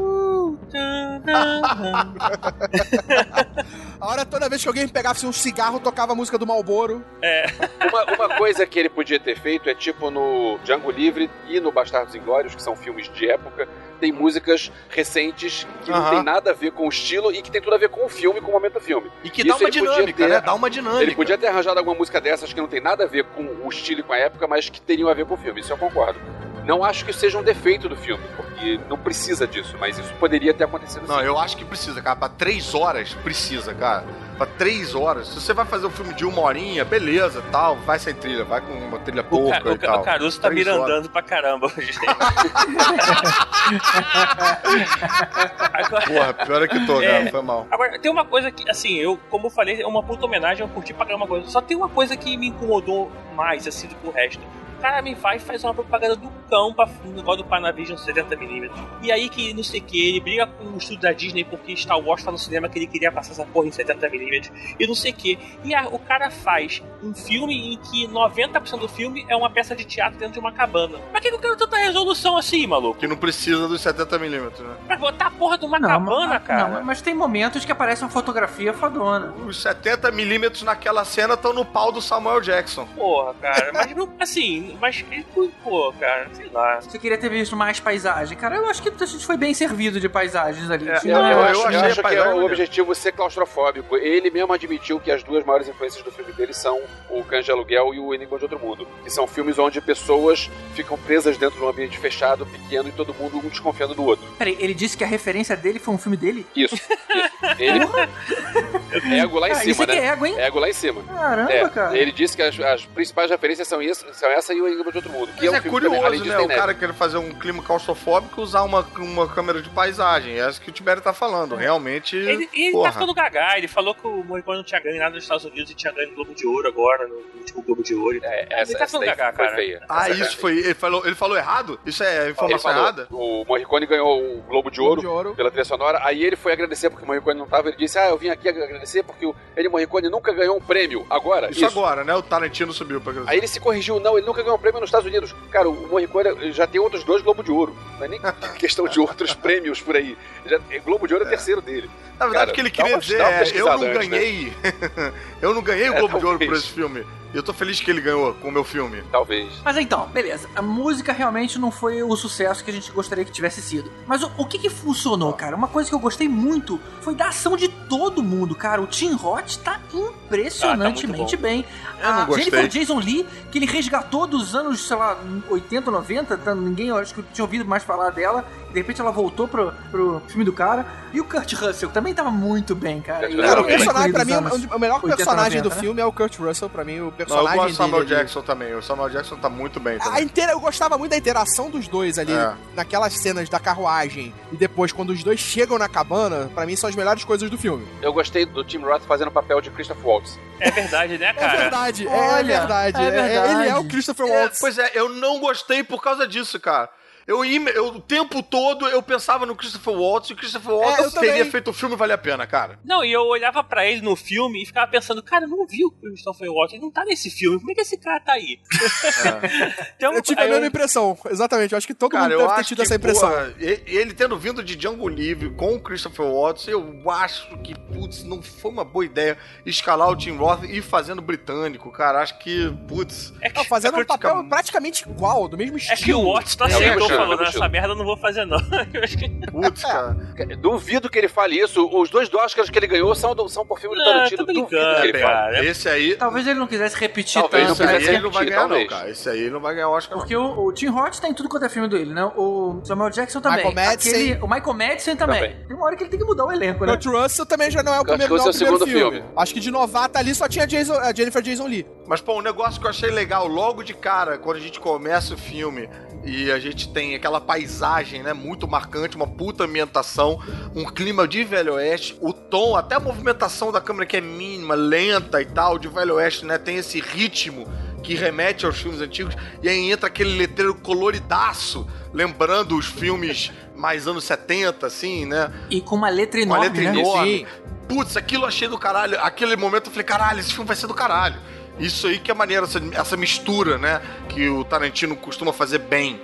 S7: A hora toda vez que alguém pegasse um cigarro, tocava a música do Marlboro.
S6: É.
S8: Uma, uma coisa que ele podia ter feito é tipo no Django Livre e no Bastardos Inglórios, que são filmes de época, tem músicas recentes que
S5: Uhum.
S8: não tem nada a ver com o estilo e que tem tudo a ver com o filme, com o momento do filme.
S5: E que
S8: Isso
S5: dá uma
S8: ele podia
S5: dinâmica,
S8: ter-
S5: né? Dá uma dinâmica.
S8: Ele podia ter arranjado alguma música dessas que não tem nada a ver com o estilo e com a época, mas que teriam a ver com o filme. Isso eu concordo. Não acho que isso seja um defeito do filme, porque não precisa disso, mas isso poderia ter acontecido
S5: Não,
S8: sim.
S5: eu acho que precisa, cara. Pra três horas, precisa, cara. Pra três horas. Se você vai fazer um filme de uma horinha, beleza, tal, vai sem trilha, vai com uma trilha
S6: O,
S5: pouca
S6: Ca-
S5: e
S6: o, Ca-
S5: tal.
S6: o Caruso tá
S5: Três
S6: mirandando
S5: horas.
S6: pra caramba hoje. Agora,
S5: Porra, pior é que tô,
S6: É.
S5: cara, foi mal.
S6: agora, tem uma coisa que, assim, eu, como eu falei, é uma puta homenagem, eu curti pra caramba uma coisa. Só tem uma coisa que me incomodou mais, assim, do que o resto. O cara me vai e faz uma propaganda do cão pra um negócio do Panavision setenta milímetros. E aí que não sei o que, ele briga com o estúdio da Disney porque Star Wars tá no cinema que ele queria passar essa porra em setenta milímetros. E não sei o que. E a- o cara faz um filme em que noventa por cento do filme é uma peça de teatro dentro de uma cabana. Pra que eu quero tanta resolução assim, maluco?
S5: Que não precisa dos setenta milímetros, né?
S6: Pra botar a porra de uma
S3: Não,
S6: cabana,
S3: mas,
S6: cara.
S3: não, mas tem momentos que aparece uma fotografia fodona.
S5: Os setenta milímetros naquela cena estão no pau do Samuel Jackson.
S6: Porra, cara, mas não, assim, mas ele, pô, cara, sei lá.
S3: Você queria ter visto mais paisagem. Cara, eu acho que a gente foi bem servido de paisagens ali.
S5: É,
S3: Sim,
S8: Eu,
S5: Não,
S8: eu
S5: eu
S8: acho, eu
S5: achei
S8: acho
S5: a
S8: que é
S5: paisagem
S8: o
S5: maneira.
S8: objetivo ser claustrofóbico. Ele mesmo admitiu que as duas maiores influências do filme dele são o Cães de Aluguel e o Enigma de Outro Mundo, que são filmes onde pessoas ficam presas dentro de um ambiente fechado, pequeno, e todo mundo um desconfiando do outro.
S3: Peraí, ele disse que a referência dele foi um filme dele?
S8: Isso. Ele... Ego lá em
S3: Ah,
S8: cima,
S3: isso aqui
S8: né?
S3: é ego, hein?
S8: Ego lá em cima.
S3: Caramba,
S8: É,
S3: cara.
S8: ele disse que as, as principais referências são, isso, são essa e o Enigma de Outro Mundo. Que
S5: Mas
S8: é,
S5: é,
S8: um filme também, além
S5: curioso,
S8: disso,
S5: né?
S8: tem
S5: O
S8: neve.
S5: cara quer fazer um clima claustrofóbico e usar uma, uma câmera de paisagem. É isso que o Tibério tá falando. Realmente.
S6: Ele, ele
S5: porra.
S6: tá ficando gaga, ele falou que o Morricone não tinha ganho nada nos Estados Unidos e tinha ganho o Globo de Ouro agora, no último Globo de Ouro.
S8: É, essa,
S6: ele tá
S8: essa
S6: ficando
S8: daí
S6: gaga,
S8: foi
S6: cara.
S8: feia.
S5: Ah,
S8: Essa
S5: isso foi. Ele falou, ele falou errado? Isso é
S8: Ele
S5: informação
S8: falou,
S5: errada?
S8: o Morricone ganhou o Globo de Ouro,
S7: de Ouro.
S8: pela trilha sonora, aí ele foi agradecer porque o Morricone não tava, ele disse, ah, eu vim aqui agradecer porque o ele, Morricone, nunca ganhou um prêmio, agora,
S5: Isso, agora, né? O Tarantino subiu pra
S8: Aí ele se corrigiu, não, ele nunca ganhou um prêmio nos Estados Unidos. Cara, o Morricone já tem outros dois Globo de Ouro, não é nem questão de outros prêmios por aí. Já, Globo de Ouro é, terceiro dele.
S5: Na verdade,
S8: Cara,
S5: o que ele
S8: dá
S5: queria
S8: uma-
S5: dizer
S8: dá uma
S5: é: eu
S8: pesquisada
S5: não
S8: antes, né?
S5: ganhei. eu não ganhei o
S8: É,
S5: Globo de Ouro por
S8: talvez.
S5: esse filme. E eu tô feliz que ele ganhou com o meu filme.
S8: Talvez.
S3: Mas então, beleza. A música realmente não foi o sucesso que a gente gostaria que tivesse sido. Mas o, o que que funcionou, cara? Uma coisa que eu gostei muito foi da ação de todo mundo, cara. O Tim Roth tá impressionantemente
S6: Ah, tá muito
S3: bem.
S5: Eu não
S3: A
S5: gostei.
S3: Jennifer Jason Leigh, que ele resgatou dos anos, sei lá, oitenta, noventa, tá, ninguém, eu acho que eu tinha ouvido mais falar dela. De repente ela voltou pro, pro filme do cara. E o Kurt Russell, que também tava muito bem, cara.
S8: Kurt
S3: Ele
S7: Cara,
S3: era
S7: o
S8: Russell
S3: bem
S7: personagem, pra mim,
S3: incluído nos
S7: o,
S3: anos
S7: o melhor
S3: oitenta,
S7: personagem
S3: noventa,
S7: do
S3: né?
S7: filme é o Kurt Russell, pra mim, o
S5: Não, eu
S7: personagem
S5: gosto do Samuel
S7: dele ali.
S5: Jackson também. O Samuel Jackson tá muito bem
S7: A
S5: também.
S7: inteira, eu gostava muito da interação dos dois ali,
S5: É.
S7: naquelas cenas da carruagem. E depois, quando os dois chegam na cabana, pra mim são as melhores coisas do filme.
S8: Eu gostei do Tim Roth fazendo o papel de Christoph Waltz.
S6: É verdade, né,
S7: É
S6: cara?
S7: verdade, é
S3: Olha,
S7: verdade.
S3: é
S7: é-
S3: verdade.
S7: Ele é o Christopher
S5: É,
S7: Waltz.
S5: pois é, eu não gostei por causa disso, cara. Eu, ia- eu, o tempo todo eu pensava no Christopher Waltz e o Christopher Waltz
S7: É, eu
S5: teria
S7: também.
S5: feito o filme valer a pena, cara.
S6: Não, e eu olhava pra ele no filme e ficava pensando, cara, eu não vi o Christopher Waltz, ele não tá nesse filme, como é que esse cara tá aí? Então,
S7: Eu tive a
S6: aí
S7: mesma impressão, exatamente. Eu acho que todo
S5: Cara,
S7: mundo
S5: eu
S7: deve ter
S5: acho
S7: tido
S5: que,
S7: essa impressão.
S5: porra, e- ele tendo vindo de Django Livre com o Christopher Waltz, eu acho que, putz, não foi uma boa ideia escalar o Tim Roth e ir fazendo britânico, cara. Acho que, putz...
S6: É que,
S7: Não, fazendo
S5: é
S7: um papel
S5: critica-
S7: praticamente igual, do mesmo
S6: é que o
S7: estilo.
S6: Watts tá
S8: É o
S6: sem
S8: mesmo
S6: Globo falou, nessa merda eu não vou fazer não.
S5: Putz, cara.
S8: Duvido que ele fale isso. Os dois Oscars que ele ganhou são, do, são por filme do
S6: Não,
S8: Tarantino.
S6: tô brincando,
S8: Duvido que ele
S6: cara.
S8: fale.
S5: Esse aí...
S3: Talvez ele não quisesse repetir
S8: Talvez
S3: tanto,
S8: não
S5: Esse
S3: né?
S5: aí
S8: quisesse
S5: ele não vai
S8: repetir,
S5: ganhar, não,
S8: talvez.
S5: cara. Esse aí ele não vai ganhar Oscar, não.
S3: Porque o, o Tim Roth tá em tudo quanto é filme dele, né? O Samuel Jackson também.
S7: Michael Madsen.
S3: Aquele- o Michael Madsen também.
S8: Também.
S3: Tem uma hora que ele tem que mudar o elenco, né?
S7: Kurt Russell também já não é o
S8: Eu acho
S7: primeiro,
S8: que
S7: não é o
S8: esse é o
S7: primeiro
S8: segundo
S7: filme.
S8: filme.
S7: Acho que de novata ali só tinha Jason, a Jennifer Jason Leigh.
S5: Mas, pô, um negócio que eu achei legal logo de cara, quando a gente começa o filme e a gente tem aquela paisagem, né, muito marcante, uma puta ambientação, um clima de Velho Oeste, o tom, até a movimentação da câmera que é mínima, lenta e tal, de Velho Oeste, né, tem esse ritmo que remete aos filmes antigos, e aí entra aquele letreiro coloridaço, lembrando os filmes mais anos setenta, assim, né?
S3: E com uma letra
S5: Uma
S3: enorme,
S5: letra
S3: né?
S5: enorme.
S7: Sim.
S5: Putz, aquilo eu achei do caralho. Aquele momento eu falei, caralho, esse filme vai ser do caralho. Isso aí que é maneiro, essa, essa mistura, né? Que o Tarantino costuma fazer bem.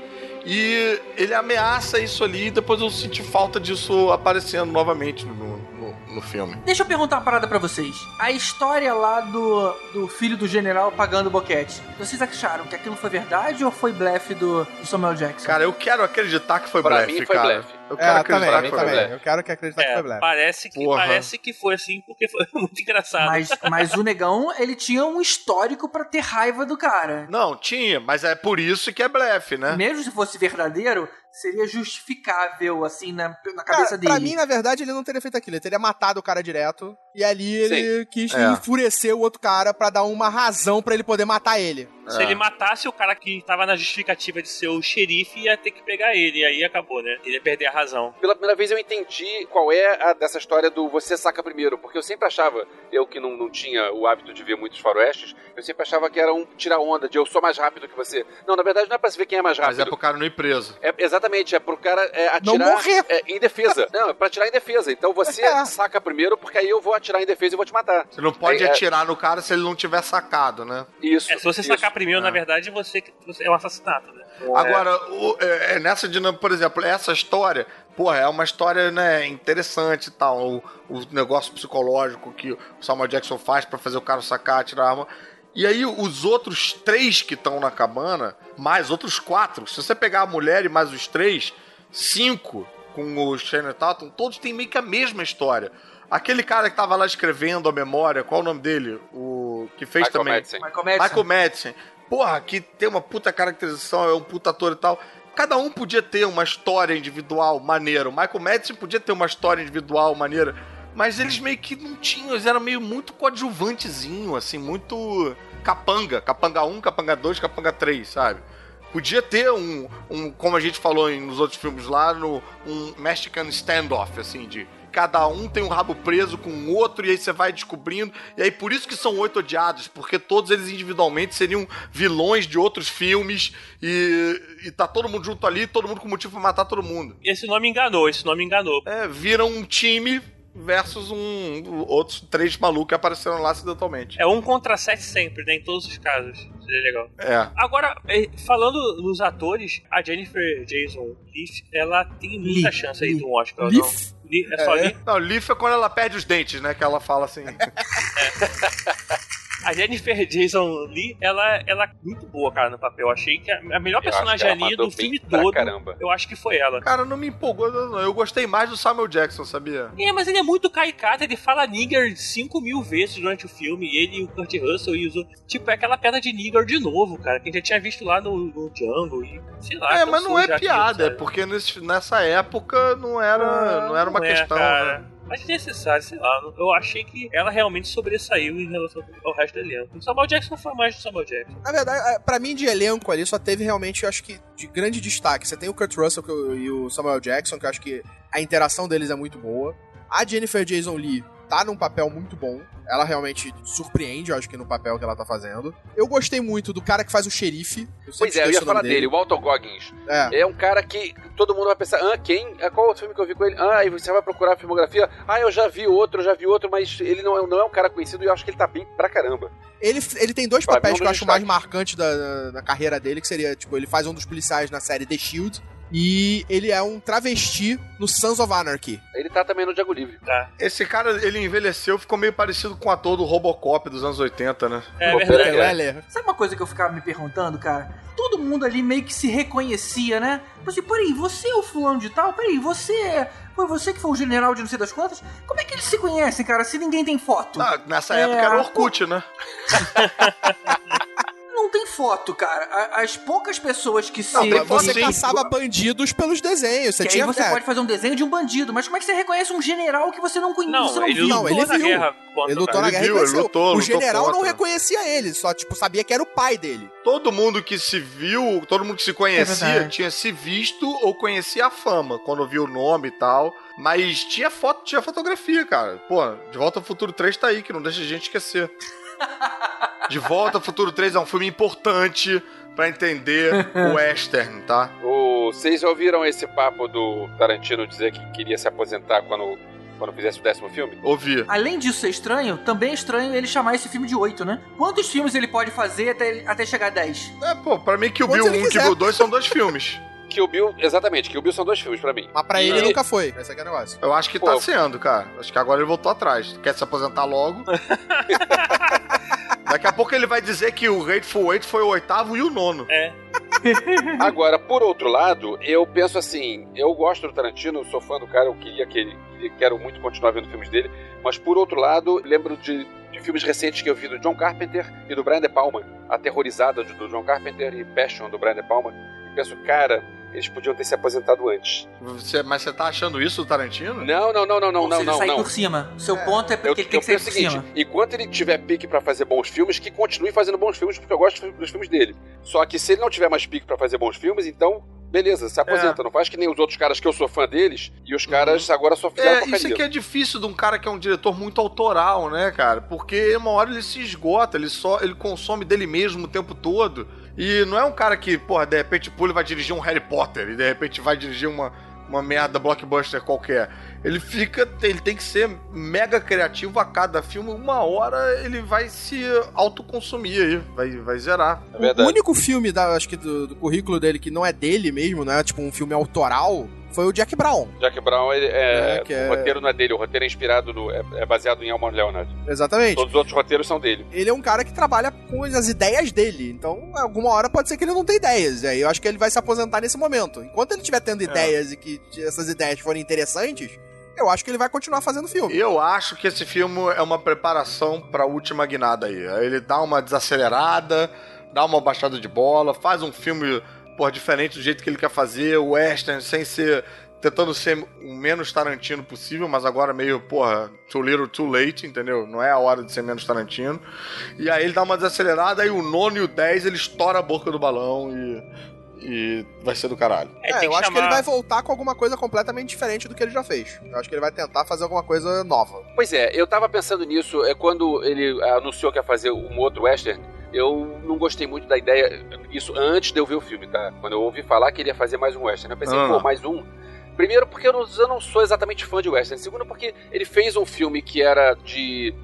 S5: E ele ameaça isso ali e depois eu senti falta disso aparecendo novamente no, no, no filme.
S3: Deixa eu perguntar uma parada pra vocês. A história lá do, do filho do general pagando o boquete. Vocês acharam que aquilo foi verdade ou foi blefe do, do Samuel Jackson?
S5: Cara, eu quero acreditar que foi
S8: Pra
S5: blefe,
S8: mim foi
S5: cara.
S8: blefe.
S5: Eu quero
S7: É,
S5: acreditar
S7: também,
S5: que foi
S7: também.
S5: blefe.
S7: Eu quero que acreditar que
S6: É,
S7: foi Black.
S6: parece que,
S5: Porra.
S6: parece que foi assim, porque foi muito engraçado.
S3: Mas, mas o negão, ele tinha um histórico pra ter raiva do cara.
S5: Não, tinha, mas é por isso que é blefe, né?
S3: Mesmo se fosse verdadeiro, seria justificável, assim, na, na cabeça
S7: Cara,
S3: dele.
S7: pra mim, na verdade, ele não teria feito aquilo. Ele teria matado o cara direto. E ali ele quis
S5: É.
S7: enfurecer o outro cara pra dar uma razão pra ele poder matar ele.
S6: Se ele matasse o cara que tava na justificativa de ser o xerife, ia ter que pegar ele. E aí acabou, né? Ele ia perder a razão.
S8: Pela primeira vez eu entendi qual é a dessa história do você saca primeiro, porque eu sempre achava, eu que não, não tinha o hábito de ver muitos faroestes, eu sempre achava que era um tirar onda, de eu sou mais rápido que você. Não, na verdade não é pra se ver quem é mais rápido.
S5: Mas é pro cara não ir preso.
S8: É, exatamente, é pro cara é,
S7: Não
S8: atirar
S7: morrer.
S8: é, em defesa. Não, é pra atirar em defesa. Então você
S7: É.
S8: saca primeiro, porque aí eu vou atirar em defesa e vou te matar.
S5: Você não pode
S8: Aí, é-
S5: atirar no cara se ele não tiver sacado, né?
S8: Isso.
S6: É, se você
S8: isso.
S6: sacar primeiro, na verdade, você, você é um assassinato, né?
S5: Agora, o- é, é nessa dinâmica, por exemplo, essa história, porra, é uma história, né, interessante e tal. O, o negócio psicológico que o Samuel Jackson faz pra fazer o cara sacar, tirar a arma. E aí, os outros três que estão na cabana, mais outros quatro, se você pegar a mulher e mais os três, cinco com o Channing Tatum, todos têm meio que a mesma história. Aquele cara que tava lá escrevendo a memória, qual é o nome dele? O que fez
S8: Michael
S5: também.
S8: Madsen.
S3: Michael Madsen.
S5: Michael Madsen. Porra, que tem uma puta caracterização, é um puta ator e tal. Cada um podia ter uma história individual maneira. O Michael Madsen podia ter uma história individual maneira. Mas eles meio que não tinham, eles eram meio muito coadjuvantezinho, assim, muito capanga. Capanga um, capanga dois, capanga três, sabe? Podia ter um, um como a gente falou em, nos outros filmes lá, no, um Mexican standoff, assim, de cada um tem um rabo preso com o outro, e aí você vai descobrindo. E aí por isso que são oito odiados, porque todos eles individualmente seriam vilões de outros filmes, e, e tá todo mundo junto ali, todo mundo com motivo pra matar todo mundo.
S6: Esse nome enganou, esse nome enganou.
S5: É, viram um time versus um outros três malucos que apareceram lá acidentalmente.
S6: É um contra sete sempre, né? Em todos os casos. Seria legal.
S5: É.
S6: Agora, eh, falando nos atores, a Jennifer Jason Leigh, ela tem muita
S3: Lee.
S6: chance aí
S3: Lee.
S6: do Oscar,
S7: Leigh?
S6: não? Lee, é só
S5: É.
S6: Lee?
S5: Não, Leaf é quando ela perde os dentes, né? Que ela fala assim.
S6: A Jennifer Jason Leigh, ela, ela é muito boa, cara, no papel. Eu achei que a, a melhor
S8: Eu acho
S6: personagem
S8: que ela
S6: ali
S8: mandou
S6: do filme
S8: bem pra
S6: todo,
S8: caramba.
S6: eu acho que foi ela.
S5: Cara, não me empolgou, não. Eu gostei mais do Samuel Jackson, sabia?
S6: É, mas ele é muito caricato, ele fala nigger cinco mil vezes durante o filme, e ele e o Kurt Russell e os... Tipo, é aquela piada de nigger de novo, cara, que a gente já tinha visto lá no, no Django, e sei lá.
S5: É, mas não é
S6: cansou já
S5: piada,
S6: disso,
S5: é
S6: sabe?
S5: porque nesse, nessa época não era, não era uma
S6: Não é,
S5: questão,
S6: cara.
S5: né?
S6: Mas é necessário, sei lá. Eu achei que ela realmente sobressaiu em relação ao resto do elenco. O Samuel Jackson foi mais do Samuel Jackson.
S7: Na verdade, é, pra mim, de elenco ali, só teve realmente, eu acho que, de grande destaque. Você tem o Kurt Russell que eu- e o Samuel Jackson, que eu acho que a interação deles é muito boa. A Jennifer Jason Leigh tá num papel muito bom. Ela realmente surpreende, eu acho que no papel que ela tá fazendo. Eu gostei muito do cara que faz o xerife. Eu sempre
S8: Pois é, eu
S7: esqueço
S8: ia
S7: o nome
S8: falar dele, o Walter Goggins.
S7: É.
S8: É um cara que todo mundo vai pensar, ah, quem? Ah, qual outro filme que eu vi com ele? Ah, aí você vai procurar a filmografia. Ah, eu já vi outro, eu já vi outro, mas ele não é, não é um cara conhecido e eu acho que ele tá bem pra caramba.
S7: Ele, ele tem dois
S8: Pra
S7: papéis
S8: mim,
S7: que eu
S8: um
S7: acho
S8: destaque.
S7: mais marcantes da, da, da carreira dele, que seria, tipo, ele faz um dos policiais na série The Shield. E ele é um travesti no Sons of Anarchy.
S8: Ele tá também no Django Livre.
S6: Tá.
S5: Esse cara, ele envelheceu, ficou meio parecido com o ator do Robocop dos anos oitenta, né?
S6: É
S8: Pô,
S6: verdade.
S8: peraí,
S7: Weller.
S3: Sabe uma coisa que eu ficava me perguntando, cara? Todo mundo ali meio que se reconhecia, né? Tipo assim, peraí, você é o fulano de tal? Peraí, você... Foi você que foi o general de não sei das quantas? Como é que eles se conhecem, cara, se ninguém tem foto?
S5: Ah, nessa
S3: É,
S5: época era o Orkut, né?
S3: Não tem foto, cara. A- As poucas pessoas que se...
S5: Não, tem foto
S7: Você
S5: sim.
S7: caçava bandidos pelos desenhos. Você
S3: Que aí
S7: tinha...
S3: você
S7: é,
S3: pode fazer um desenho de um bandido, mas como é que você reconhece um general que você não conhece?
S6: Não,
S3: você não
S6: ele
S3: viu?
S7: Não,
S6: lutou
S7: ele
S6: na
S7: viu.
S6: guerra contra
S7: Ele
S6: o
S7: lutou
S6: cara.
S7: na
S5: Ele
S7: guerra e
S5: viu, ele
S7: conheceu.
S5: lutou,
S7: O
S5: lutou
S7: general não
S5: contra.
S7: reconhecia ele, só, tipo, sabia que era o pai dele.
S5: Todo mundo que se viu, todo mundo que se
S3: É
S5: conhecia,
S3: verdade.
S5: tinha se visto ou conhecia a fama, quando viu o nome e tal. Mas tinha foto, tinha fotografia, cara. Pô, De Volta ao Futuro três tá aí, que não deixa a gente esquecer. De Volta ao Futuro três é um filme importante pra entender o western, tá?
S8: O- Vocês já ouviram esse papo do Tarantino dizer que queria se aposentar quando, quando fizesse o décimo filme?
S5: Ouvi.
S3: Além disso ser estranho, também é estranho ele chamar esse filme de oito, né? Quantos filmes ele pode fazer até, até chegar a dez?
S5: É, pô, pra mim que o
S7: Quantos
S5: Bill
S7: ele
S5: um e
S7: quiser.
S5: Bill dois são dois filmes.
S8: Kill Bill, exatamente, Kill Bill são dois filmes pra mim.
S7: Mas pra
S8: E-
S7: ele nunca foi. Esse aqui é o negócio.
S5: Eu acho que
S8: Pô.
S5: tá sendo, cara. Acho que agora ele voltou atrás. Quer se aposentar logo. Daqui a pouco ele vai dizer que o Hateful Eight foi o oitavo e o nono.
S6: É.
S8: Agora, por outro lado, eu penso assim, eu gosto do Tarantino, eu sou fã do cara, eu queria que ele, quero muito continuar vendo filmes dele, mas por outro lado, lembro de, de filmes recentes que eu vi do John Carpenter e do Brian De Palma, Aterrorizada do John Carpenter e Passion do Brian De Palma, e penso, cara, eles podiam ter se aposentado antes.
S5: Você- mas você tá achando isso do Tarantino?
S8: Não, não, não, não, não,
S3: Ou
S8: não,
S3: seja,
S8: não,
S3: sair
S8: não.
S3: por cima. O seu ponto é porque
S8: Eu,
S3: ele tem
S8: eu
S3: que sair
S8: penso
S3: por
S8: o seguinte,
S3: cima.
S8: enquanto ele tiver pique pra fazer bons filmes, que continue fazendo bons filmes, porque eu gosto dos filmes dele. Só que se ele não tiver mais pique pra fazer bons filmes, então, beleza, se aposenta.
S5: É.
S8: Não faz que nem os outros caras que eu sou fã deles, e os caras agora só fizeram
S5: É,
S8: porcaria.
S5: isso aqui é difícil de um cara que é um diretor muito autoral, né, cara? Porque uma hora ele se esgota, ele só ele consome dele mesmo o tempo todo. E não é um cara que, porra, de repente pula e vai dirigir um Harry Potter e de repente vai dirigir uma, uma merda blockbuster qualquer. Ele fica, ele tem que ser mega criativo a cada filme. Uma hora ele vai se autoconsumir aí, vai, vai zerar.
S8: É
S7: O
S8: verdade.
S7: único filme, da, acho que do, do currículo dele que não é dele mesmo, não é tipo um filme autoral, foi o Jack Brown.
S8: Jack Brown, ele é,
S7: É, que é-
S8: o roteiro não é dele, o roteiro é inspirado no, é, é baseado em Elmore Leonard.
S7: Exatamente.
S8: Todos os outros roteiros são dele.
S7: Ele é um cara que trabalha com as ideias dele. Então, alguma hora pode ser que ele não tenha ideias. E aí eu acho que ele vai se aposentar nesse momento. Enquanto ele estiver tendo ideias e que essas ideias forem interessantes, eu acho que ele vai continuar fazendo filme.
S5: Eu acho que esse filme é uma preparação pra última guinada aí. Ele dá uma desacelerada, dá uma baixada de bola, faz um filme, porra, diferente do jeito que ele quer fazer, western, sem ser... tentando ser o menos Tarantino possível, mas agora meio, porra, too little, too late, entendeu? Não é a hora de ser menos Tarantino. E aí ele dá uma desacelerada, aí o nono e o dez, ele estoura a boca do balão e... E vai ser do caralho.
S6: É,
S7: É,
S6: tem
S7: eu
S6: que
S7: acho que
S6: chamar-
S7: ele vai voltar com alguma coisa completamente diferente do que ele já fez. Eu acho que ele vai tentar fazer alguma coisa nova.
S8: Pois é, eu tava pensando nisso, é quando ele anunciou que ia fazer um outro western, eu não gostei muito da ideia, isso antes de eu ver o filme, tá? Quando eu ouvi falar que ele ia fazer mais um western, eu pensei,
S5: Ah.
S8: pô, mais um? Primeiro porque eu não, eu não sou exatamente fã de western, segundo porque ele fez um filme que era de,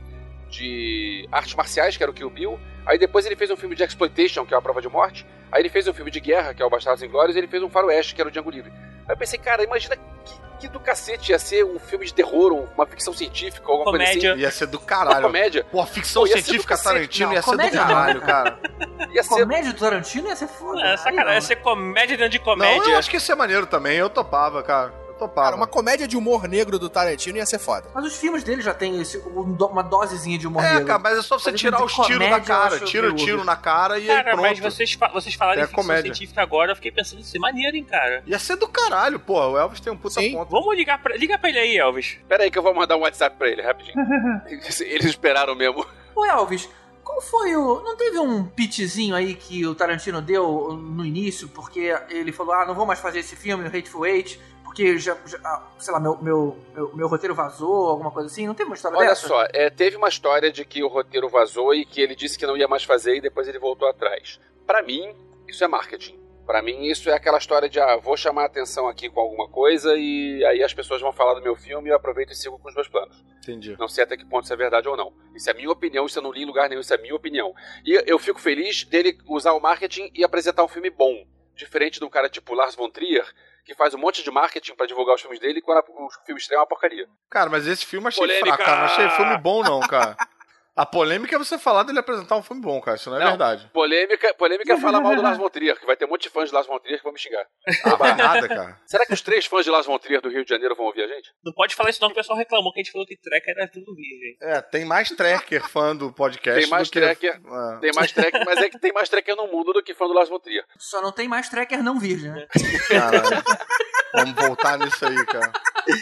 S8: de artes marciais, que era o Kill Bill, aí depois ele fez um filme de exploitation, que é A Prova de Morte, aí ele fez um filme de guerra, que é o Bastardos Inglórios, e ele fez um faroeste, que era o Django Livre. Aí eu pensei, cara, imagina que, que do cacete ia ser um filme de terror, um- uma ficção científica, alguma
S6: Comédia.
S8: coisa
S5: Ia ser do
S8: assim. Uma
S5: caralho.
S8: comédia.
S5: Pô, a ficção
S8: Pô, ia ser do
S5: científica
S8: cacete.
S5: Tarantino
S3: Não,
S5: ia ser do
S3: comédia não,
S5: caralho,
S3: cara.
S5: cara.
S8: Ia ser...
S3: Comédia do Tarantino ia ser foda.
S6: É, sacanagem, ia ser comédia dentro de
S5: Não,
S6: comédia.
S5: eu acho que ia ser maneiro também, eu topava, cara. Eu topava.
S7: Cara, uma comédia de humor negro do Tarantino ia ser foda.
S3: Mas os filmes dele já tem esse- um do- uma dosezinha de humor
S5: É,
S3: negro.
S5: cara, mas é só você
S3: Mas
S5: tirar
S3: de
S5: os tiros
S3: comédia,
S5: da
S3: eu
S5: cara.
S3: acho
S5: Tira o
S3: meio
S5: tiro
S3: óbvio.
S5: na cara e aí
S6: Cara,
S5: pronto.
S6: mas vocês, fa- vocês falaram
S5: É
S6: em ficção
S5: comédia.
S6: científica agora, eu fiquei pensando, isso é maneiro, hein, cara.
S5: Ia ser do caralho, pô. O Elvis tem um puta
S7: Sim.
S5: ponto.
S6: Vamos ligar pra, liga pra ele aí, Elvis.
S8: Pera aí que eu vou mandar um WhatsApp pra ele, rapidinho. Eles esperaram mesmo.
S3: Ô, Elvis, qual foi o... Não teve um pitchzinho aí que o Tarantino deu no início, porque ele falou, ah, não vou mais fazer esse filme, o Hateful Eight, porque já, já ah, sei lá, meu, meu, meu, meu roteiro vazou, alguma coisa assim? Não teve uma história
S8: Olha
S3: dessa?
S8: só, é, teve uma história de que o roteiro vazou e que ele disse que não ia mais fazer e depois ele voltou atrás. Pra mim, isso é marketing. Pra mim, isso é aquela história de, ah, vou chamar a atenção aqui com alguma coisa e aí as pessoas vão falar do meu filme e eu aproveito e sigo com os meus planos.
S5: Entendi.
S8: Não sei até que ponto isso é verdade ou não. Isso é minha opinião, isso eu não li em lugar nenhum, isso é minha opinião. E eu fico feliz dele usar o marketing e apresentar um filme bom. Diferente de um cara tipo Lars von Trier, que faz um monte de marketing pra divulgar os filmes dele, e quando o filme estreia é uma porcaria.
S5: Cara, mas esse filme eu achei
S8: Polêmica!
S5: fraco, cara. Não achei filme bom, não, cara. A polêmica é você falar dele apresentar um filme bom, cara. Isso não é
S8: Não,
S5: verdade.
S8: Polêmica, polêmica é falar mal do Lars von Trier, que vai ter um monte de fãs de Lars von Trier que vão me xingar.
S5: Ah, vai nada, cara.
S8: Será que os três fãs de Lars von Trier do Rio de Janeiro vão ouvir a gente?
S6: Não pode falar isso não, que o pessoal reclamou que a gente falou que Trekker era tudo virgem.
S5: É, tem mais tracker fã do podcast
S8: Tem mais
S5: do que...
S8: tracker,
S5: É.
S8: tem mais tracker, mas é que tem mais tracker no mundo do que fã do Lars von Trier.
S3: Só não tem mais tracker não virgem, né?
S5: Caralho. Vamos voltar nisso aí, cara.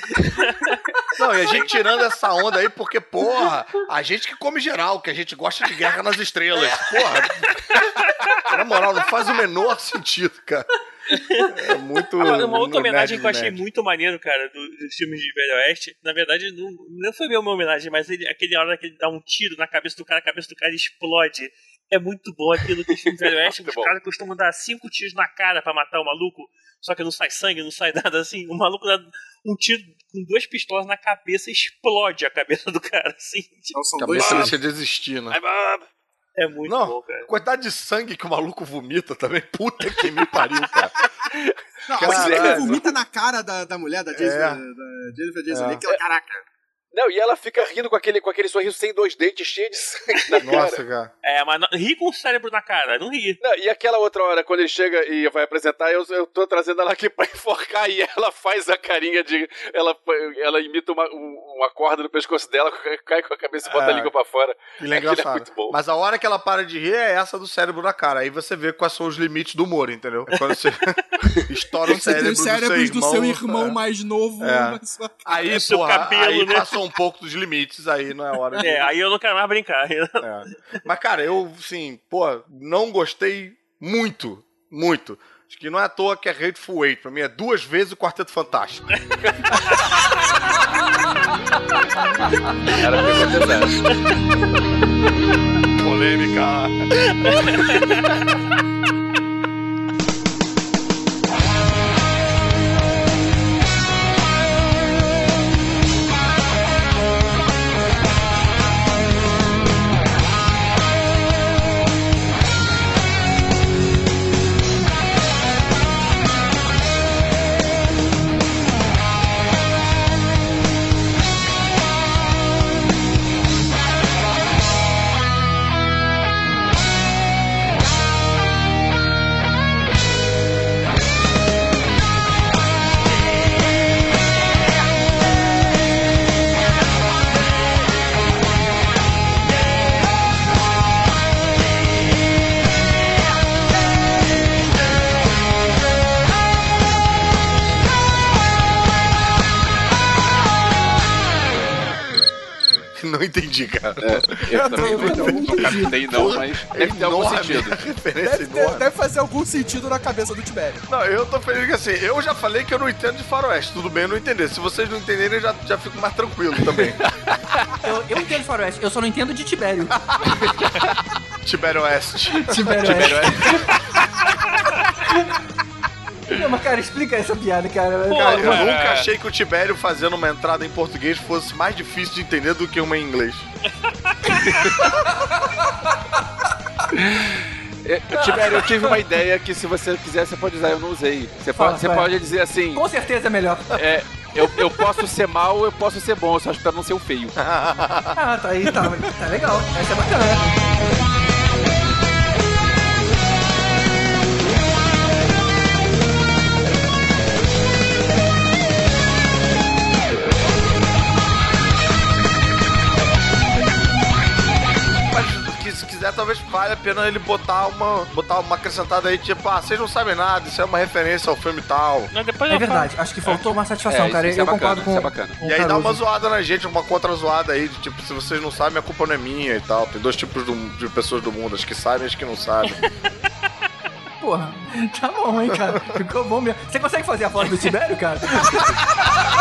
S5: Não, e a gente tirando essa onda aí, porque, porra, a gente que come geral, que a gente gosta de Guerra nas Estrelas. Porra. Na moral, não faz o menor sentido, cara. É muito...
S6: Agora, uma outra
S5: nerd
S6: homenagem que eu achei
S5: nerd.
S6: muito maneiro, cara, do- dos filmes de Velho Oeste, na verdade, não, não foi bem uma homenagem, mas ele, aquele hora que ele dá um tiro na cabeça do cara, a cabeça do cara explode. É muito bom aquilo que os filmes de Velho Oeste, os caras costumam dar cinco tiros na cara pra matar o maluco, só que não sai sangue, não sai nada assim. O maluco dá um tiro com duas pistolas na cabeça e explode a cabeça do cara, assim. Tipo,
S7: São
S5: A
S7: dois
S5: cabeça
S7: filmes.
S5: deixa de existir, né?
S6: é muito
S5: Não,
S6: bom, cara.
S5: a quantidade de sangue que o maluco vomita também, puta que me pariu, cara.
S7: Não, a
S5: Caralho.
S7: cena que vomita na cara da, da mulher, da Jennifer,
S5: É.
S7: da Jennifer Jason
S5: É.
S7: ali, que ela, caraca.
S8: Não, e ela fica rindo com aquele, com aquele sorriso sem dois dentes, cheio de sangue na cara.
S5: Nossa, cara.
S6: É, mas não, ri com o cérebro na cara, não ri.
S8: Não, e aquela outra hora, quando ele chega e vai apresentar, eu, eu tô trazendo ela aqui pra enforcar e ela faz a carinha de... Ela, ela imita uma, um- uma corda no pescoço dela, cai com a cabeça e bota
S5: É.
S8: a língua pra fora.
S5: Ele é
S8: Aquilo
S5: engraçado.
S8: muito bom.
S5: Mas a hora que ela para de rir é essa do cérebro na cara. Aí você vê quais são os limites do humor, entendeu? É quando você estoura o
S7: Você tem
S5: cérebro
S7: os
S5: do
S7: cérebros
S5: seu
S7: do seu
S5: irmão.
S7: irmão
S5: é.
S7: mais novo.
S5: É.
S7: na sua-
S5: Aí,
S6: O seu
S5: porra,
S6: cabelo,
S5: aí
S6: né?
S5: passou um pouco dos limites, aí não é hora de...
S6: É, aí eu não quero mais brincar.
S5: É. Mas, cara, eu, assim, pô, não gostei muito, muito. Acho que não é à toa que é Hateful Eight. Pra mim é duas vezes o Quarteto Fantástico.
S8: Era coisa pesada.
S5: Polêmica. Não entendi, cara.
S8: Eu também não, não captei não, mas deve ter algum
S5: Enorme
S8: sentido.
S5: referência
S7: Deve, ter-
S5: enorme.
S7: deve fazer algum sentido na cabeça do Tibério.
S5: Não, eu tô feliz que assim, eu já falei que eu não entendo de faroeste. Tudo bem eu não entender. Se vocês não entenderem, eu já, já fico mais tranquilo também.
S3: Eu, eu entendo de faroeste, eu só não entendo de Tibério.
S5: Tibério Oeste.
S3: Tibério Oeste. Não, mas cara, explica essa piada, cara.
S5: Cara, eu
S6: cara.
S5: nunca achei que o Tibério fazendo uma entrada em português fosse mais difícil de entender do que uma em inglês.
S8: É, Tibério, eu tive uma ideia que se você quiser, você pode usar, eu não usei. Você
S3: Fala,
S8: pode, você
S3: vai.
S8: pode dizer assim,
S3: Com certeza é melhor.
S8: é, eu, eu posso ser mal, eu posso ser bom, eu só espero não ser o feio.
S3: Ah, tá aí, tá, tá legal. Essa é bacana.
S5: Mas que, se quiser, talvez vale a pena ele botar uma, botar uma acrescentada aí, tipo, ah, vocês não sabem nada, isso é uma referência ao filme tal.
S6: Não, depois
S3: É
S6: eu
S3: verdade, acho que faltou uma satisfação,
S8: É,
S3: cara.
S8: isso é
S3: Eu
S8: bacana,
S3: concordo com,
S8: isso é bacana.
S3: com o
S5: E aí dá
S3: Caruso.
S5: uma zoada na gente, uma contra zoada aí, de tipo, se vocês não sabem, a culpa não é minha e tal. Tem dois tipos do- de pessoas do mundo, as que sabem e as que não sabem.
S3: Porra, tá bom, hein, cara. Ficou bom mesmo. Você consegue fazer a foto do Tibério, cara?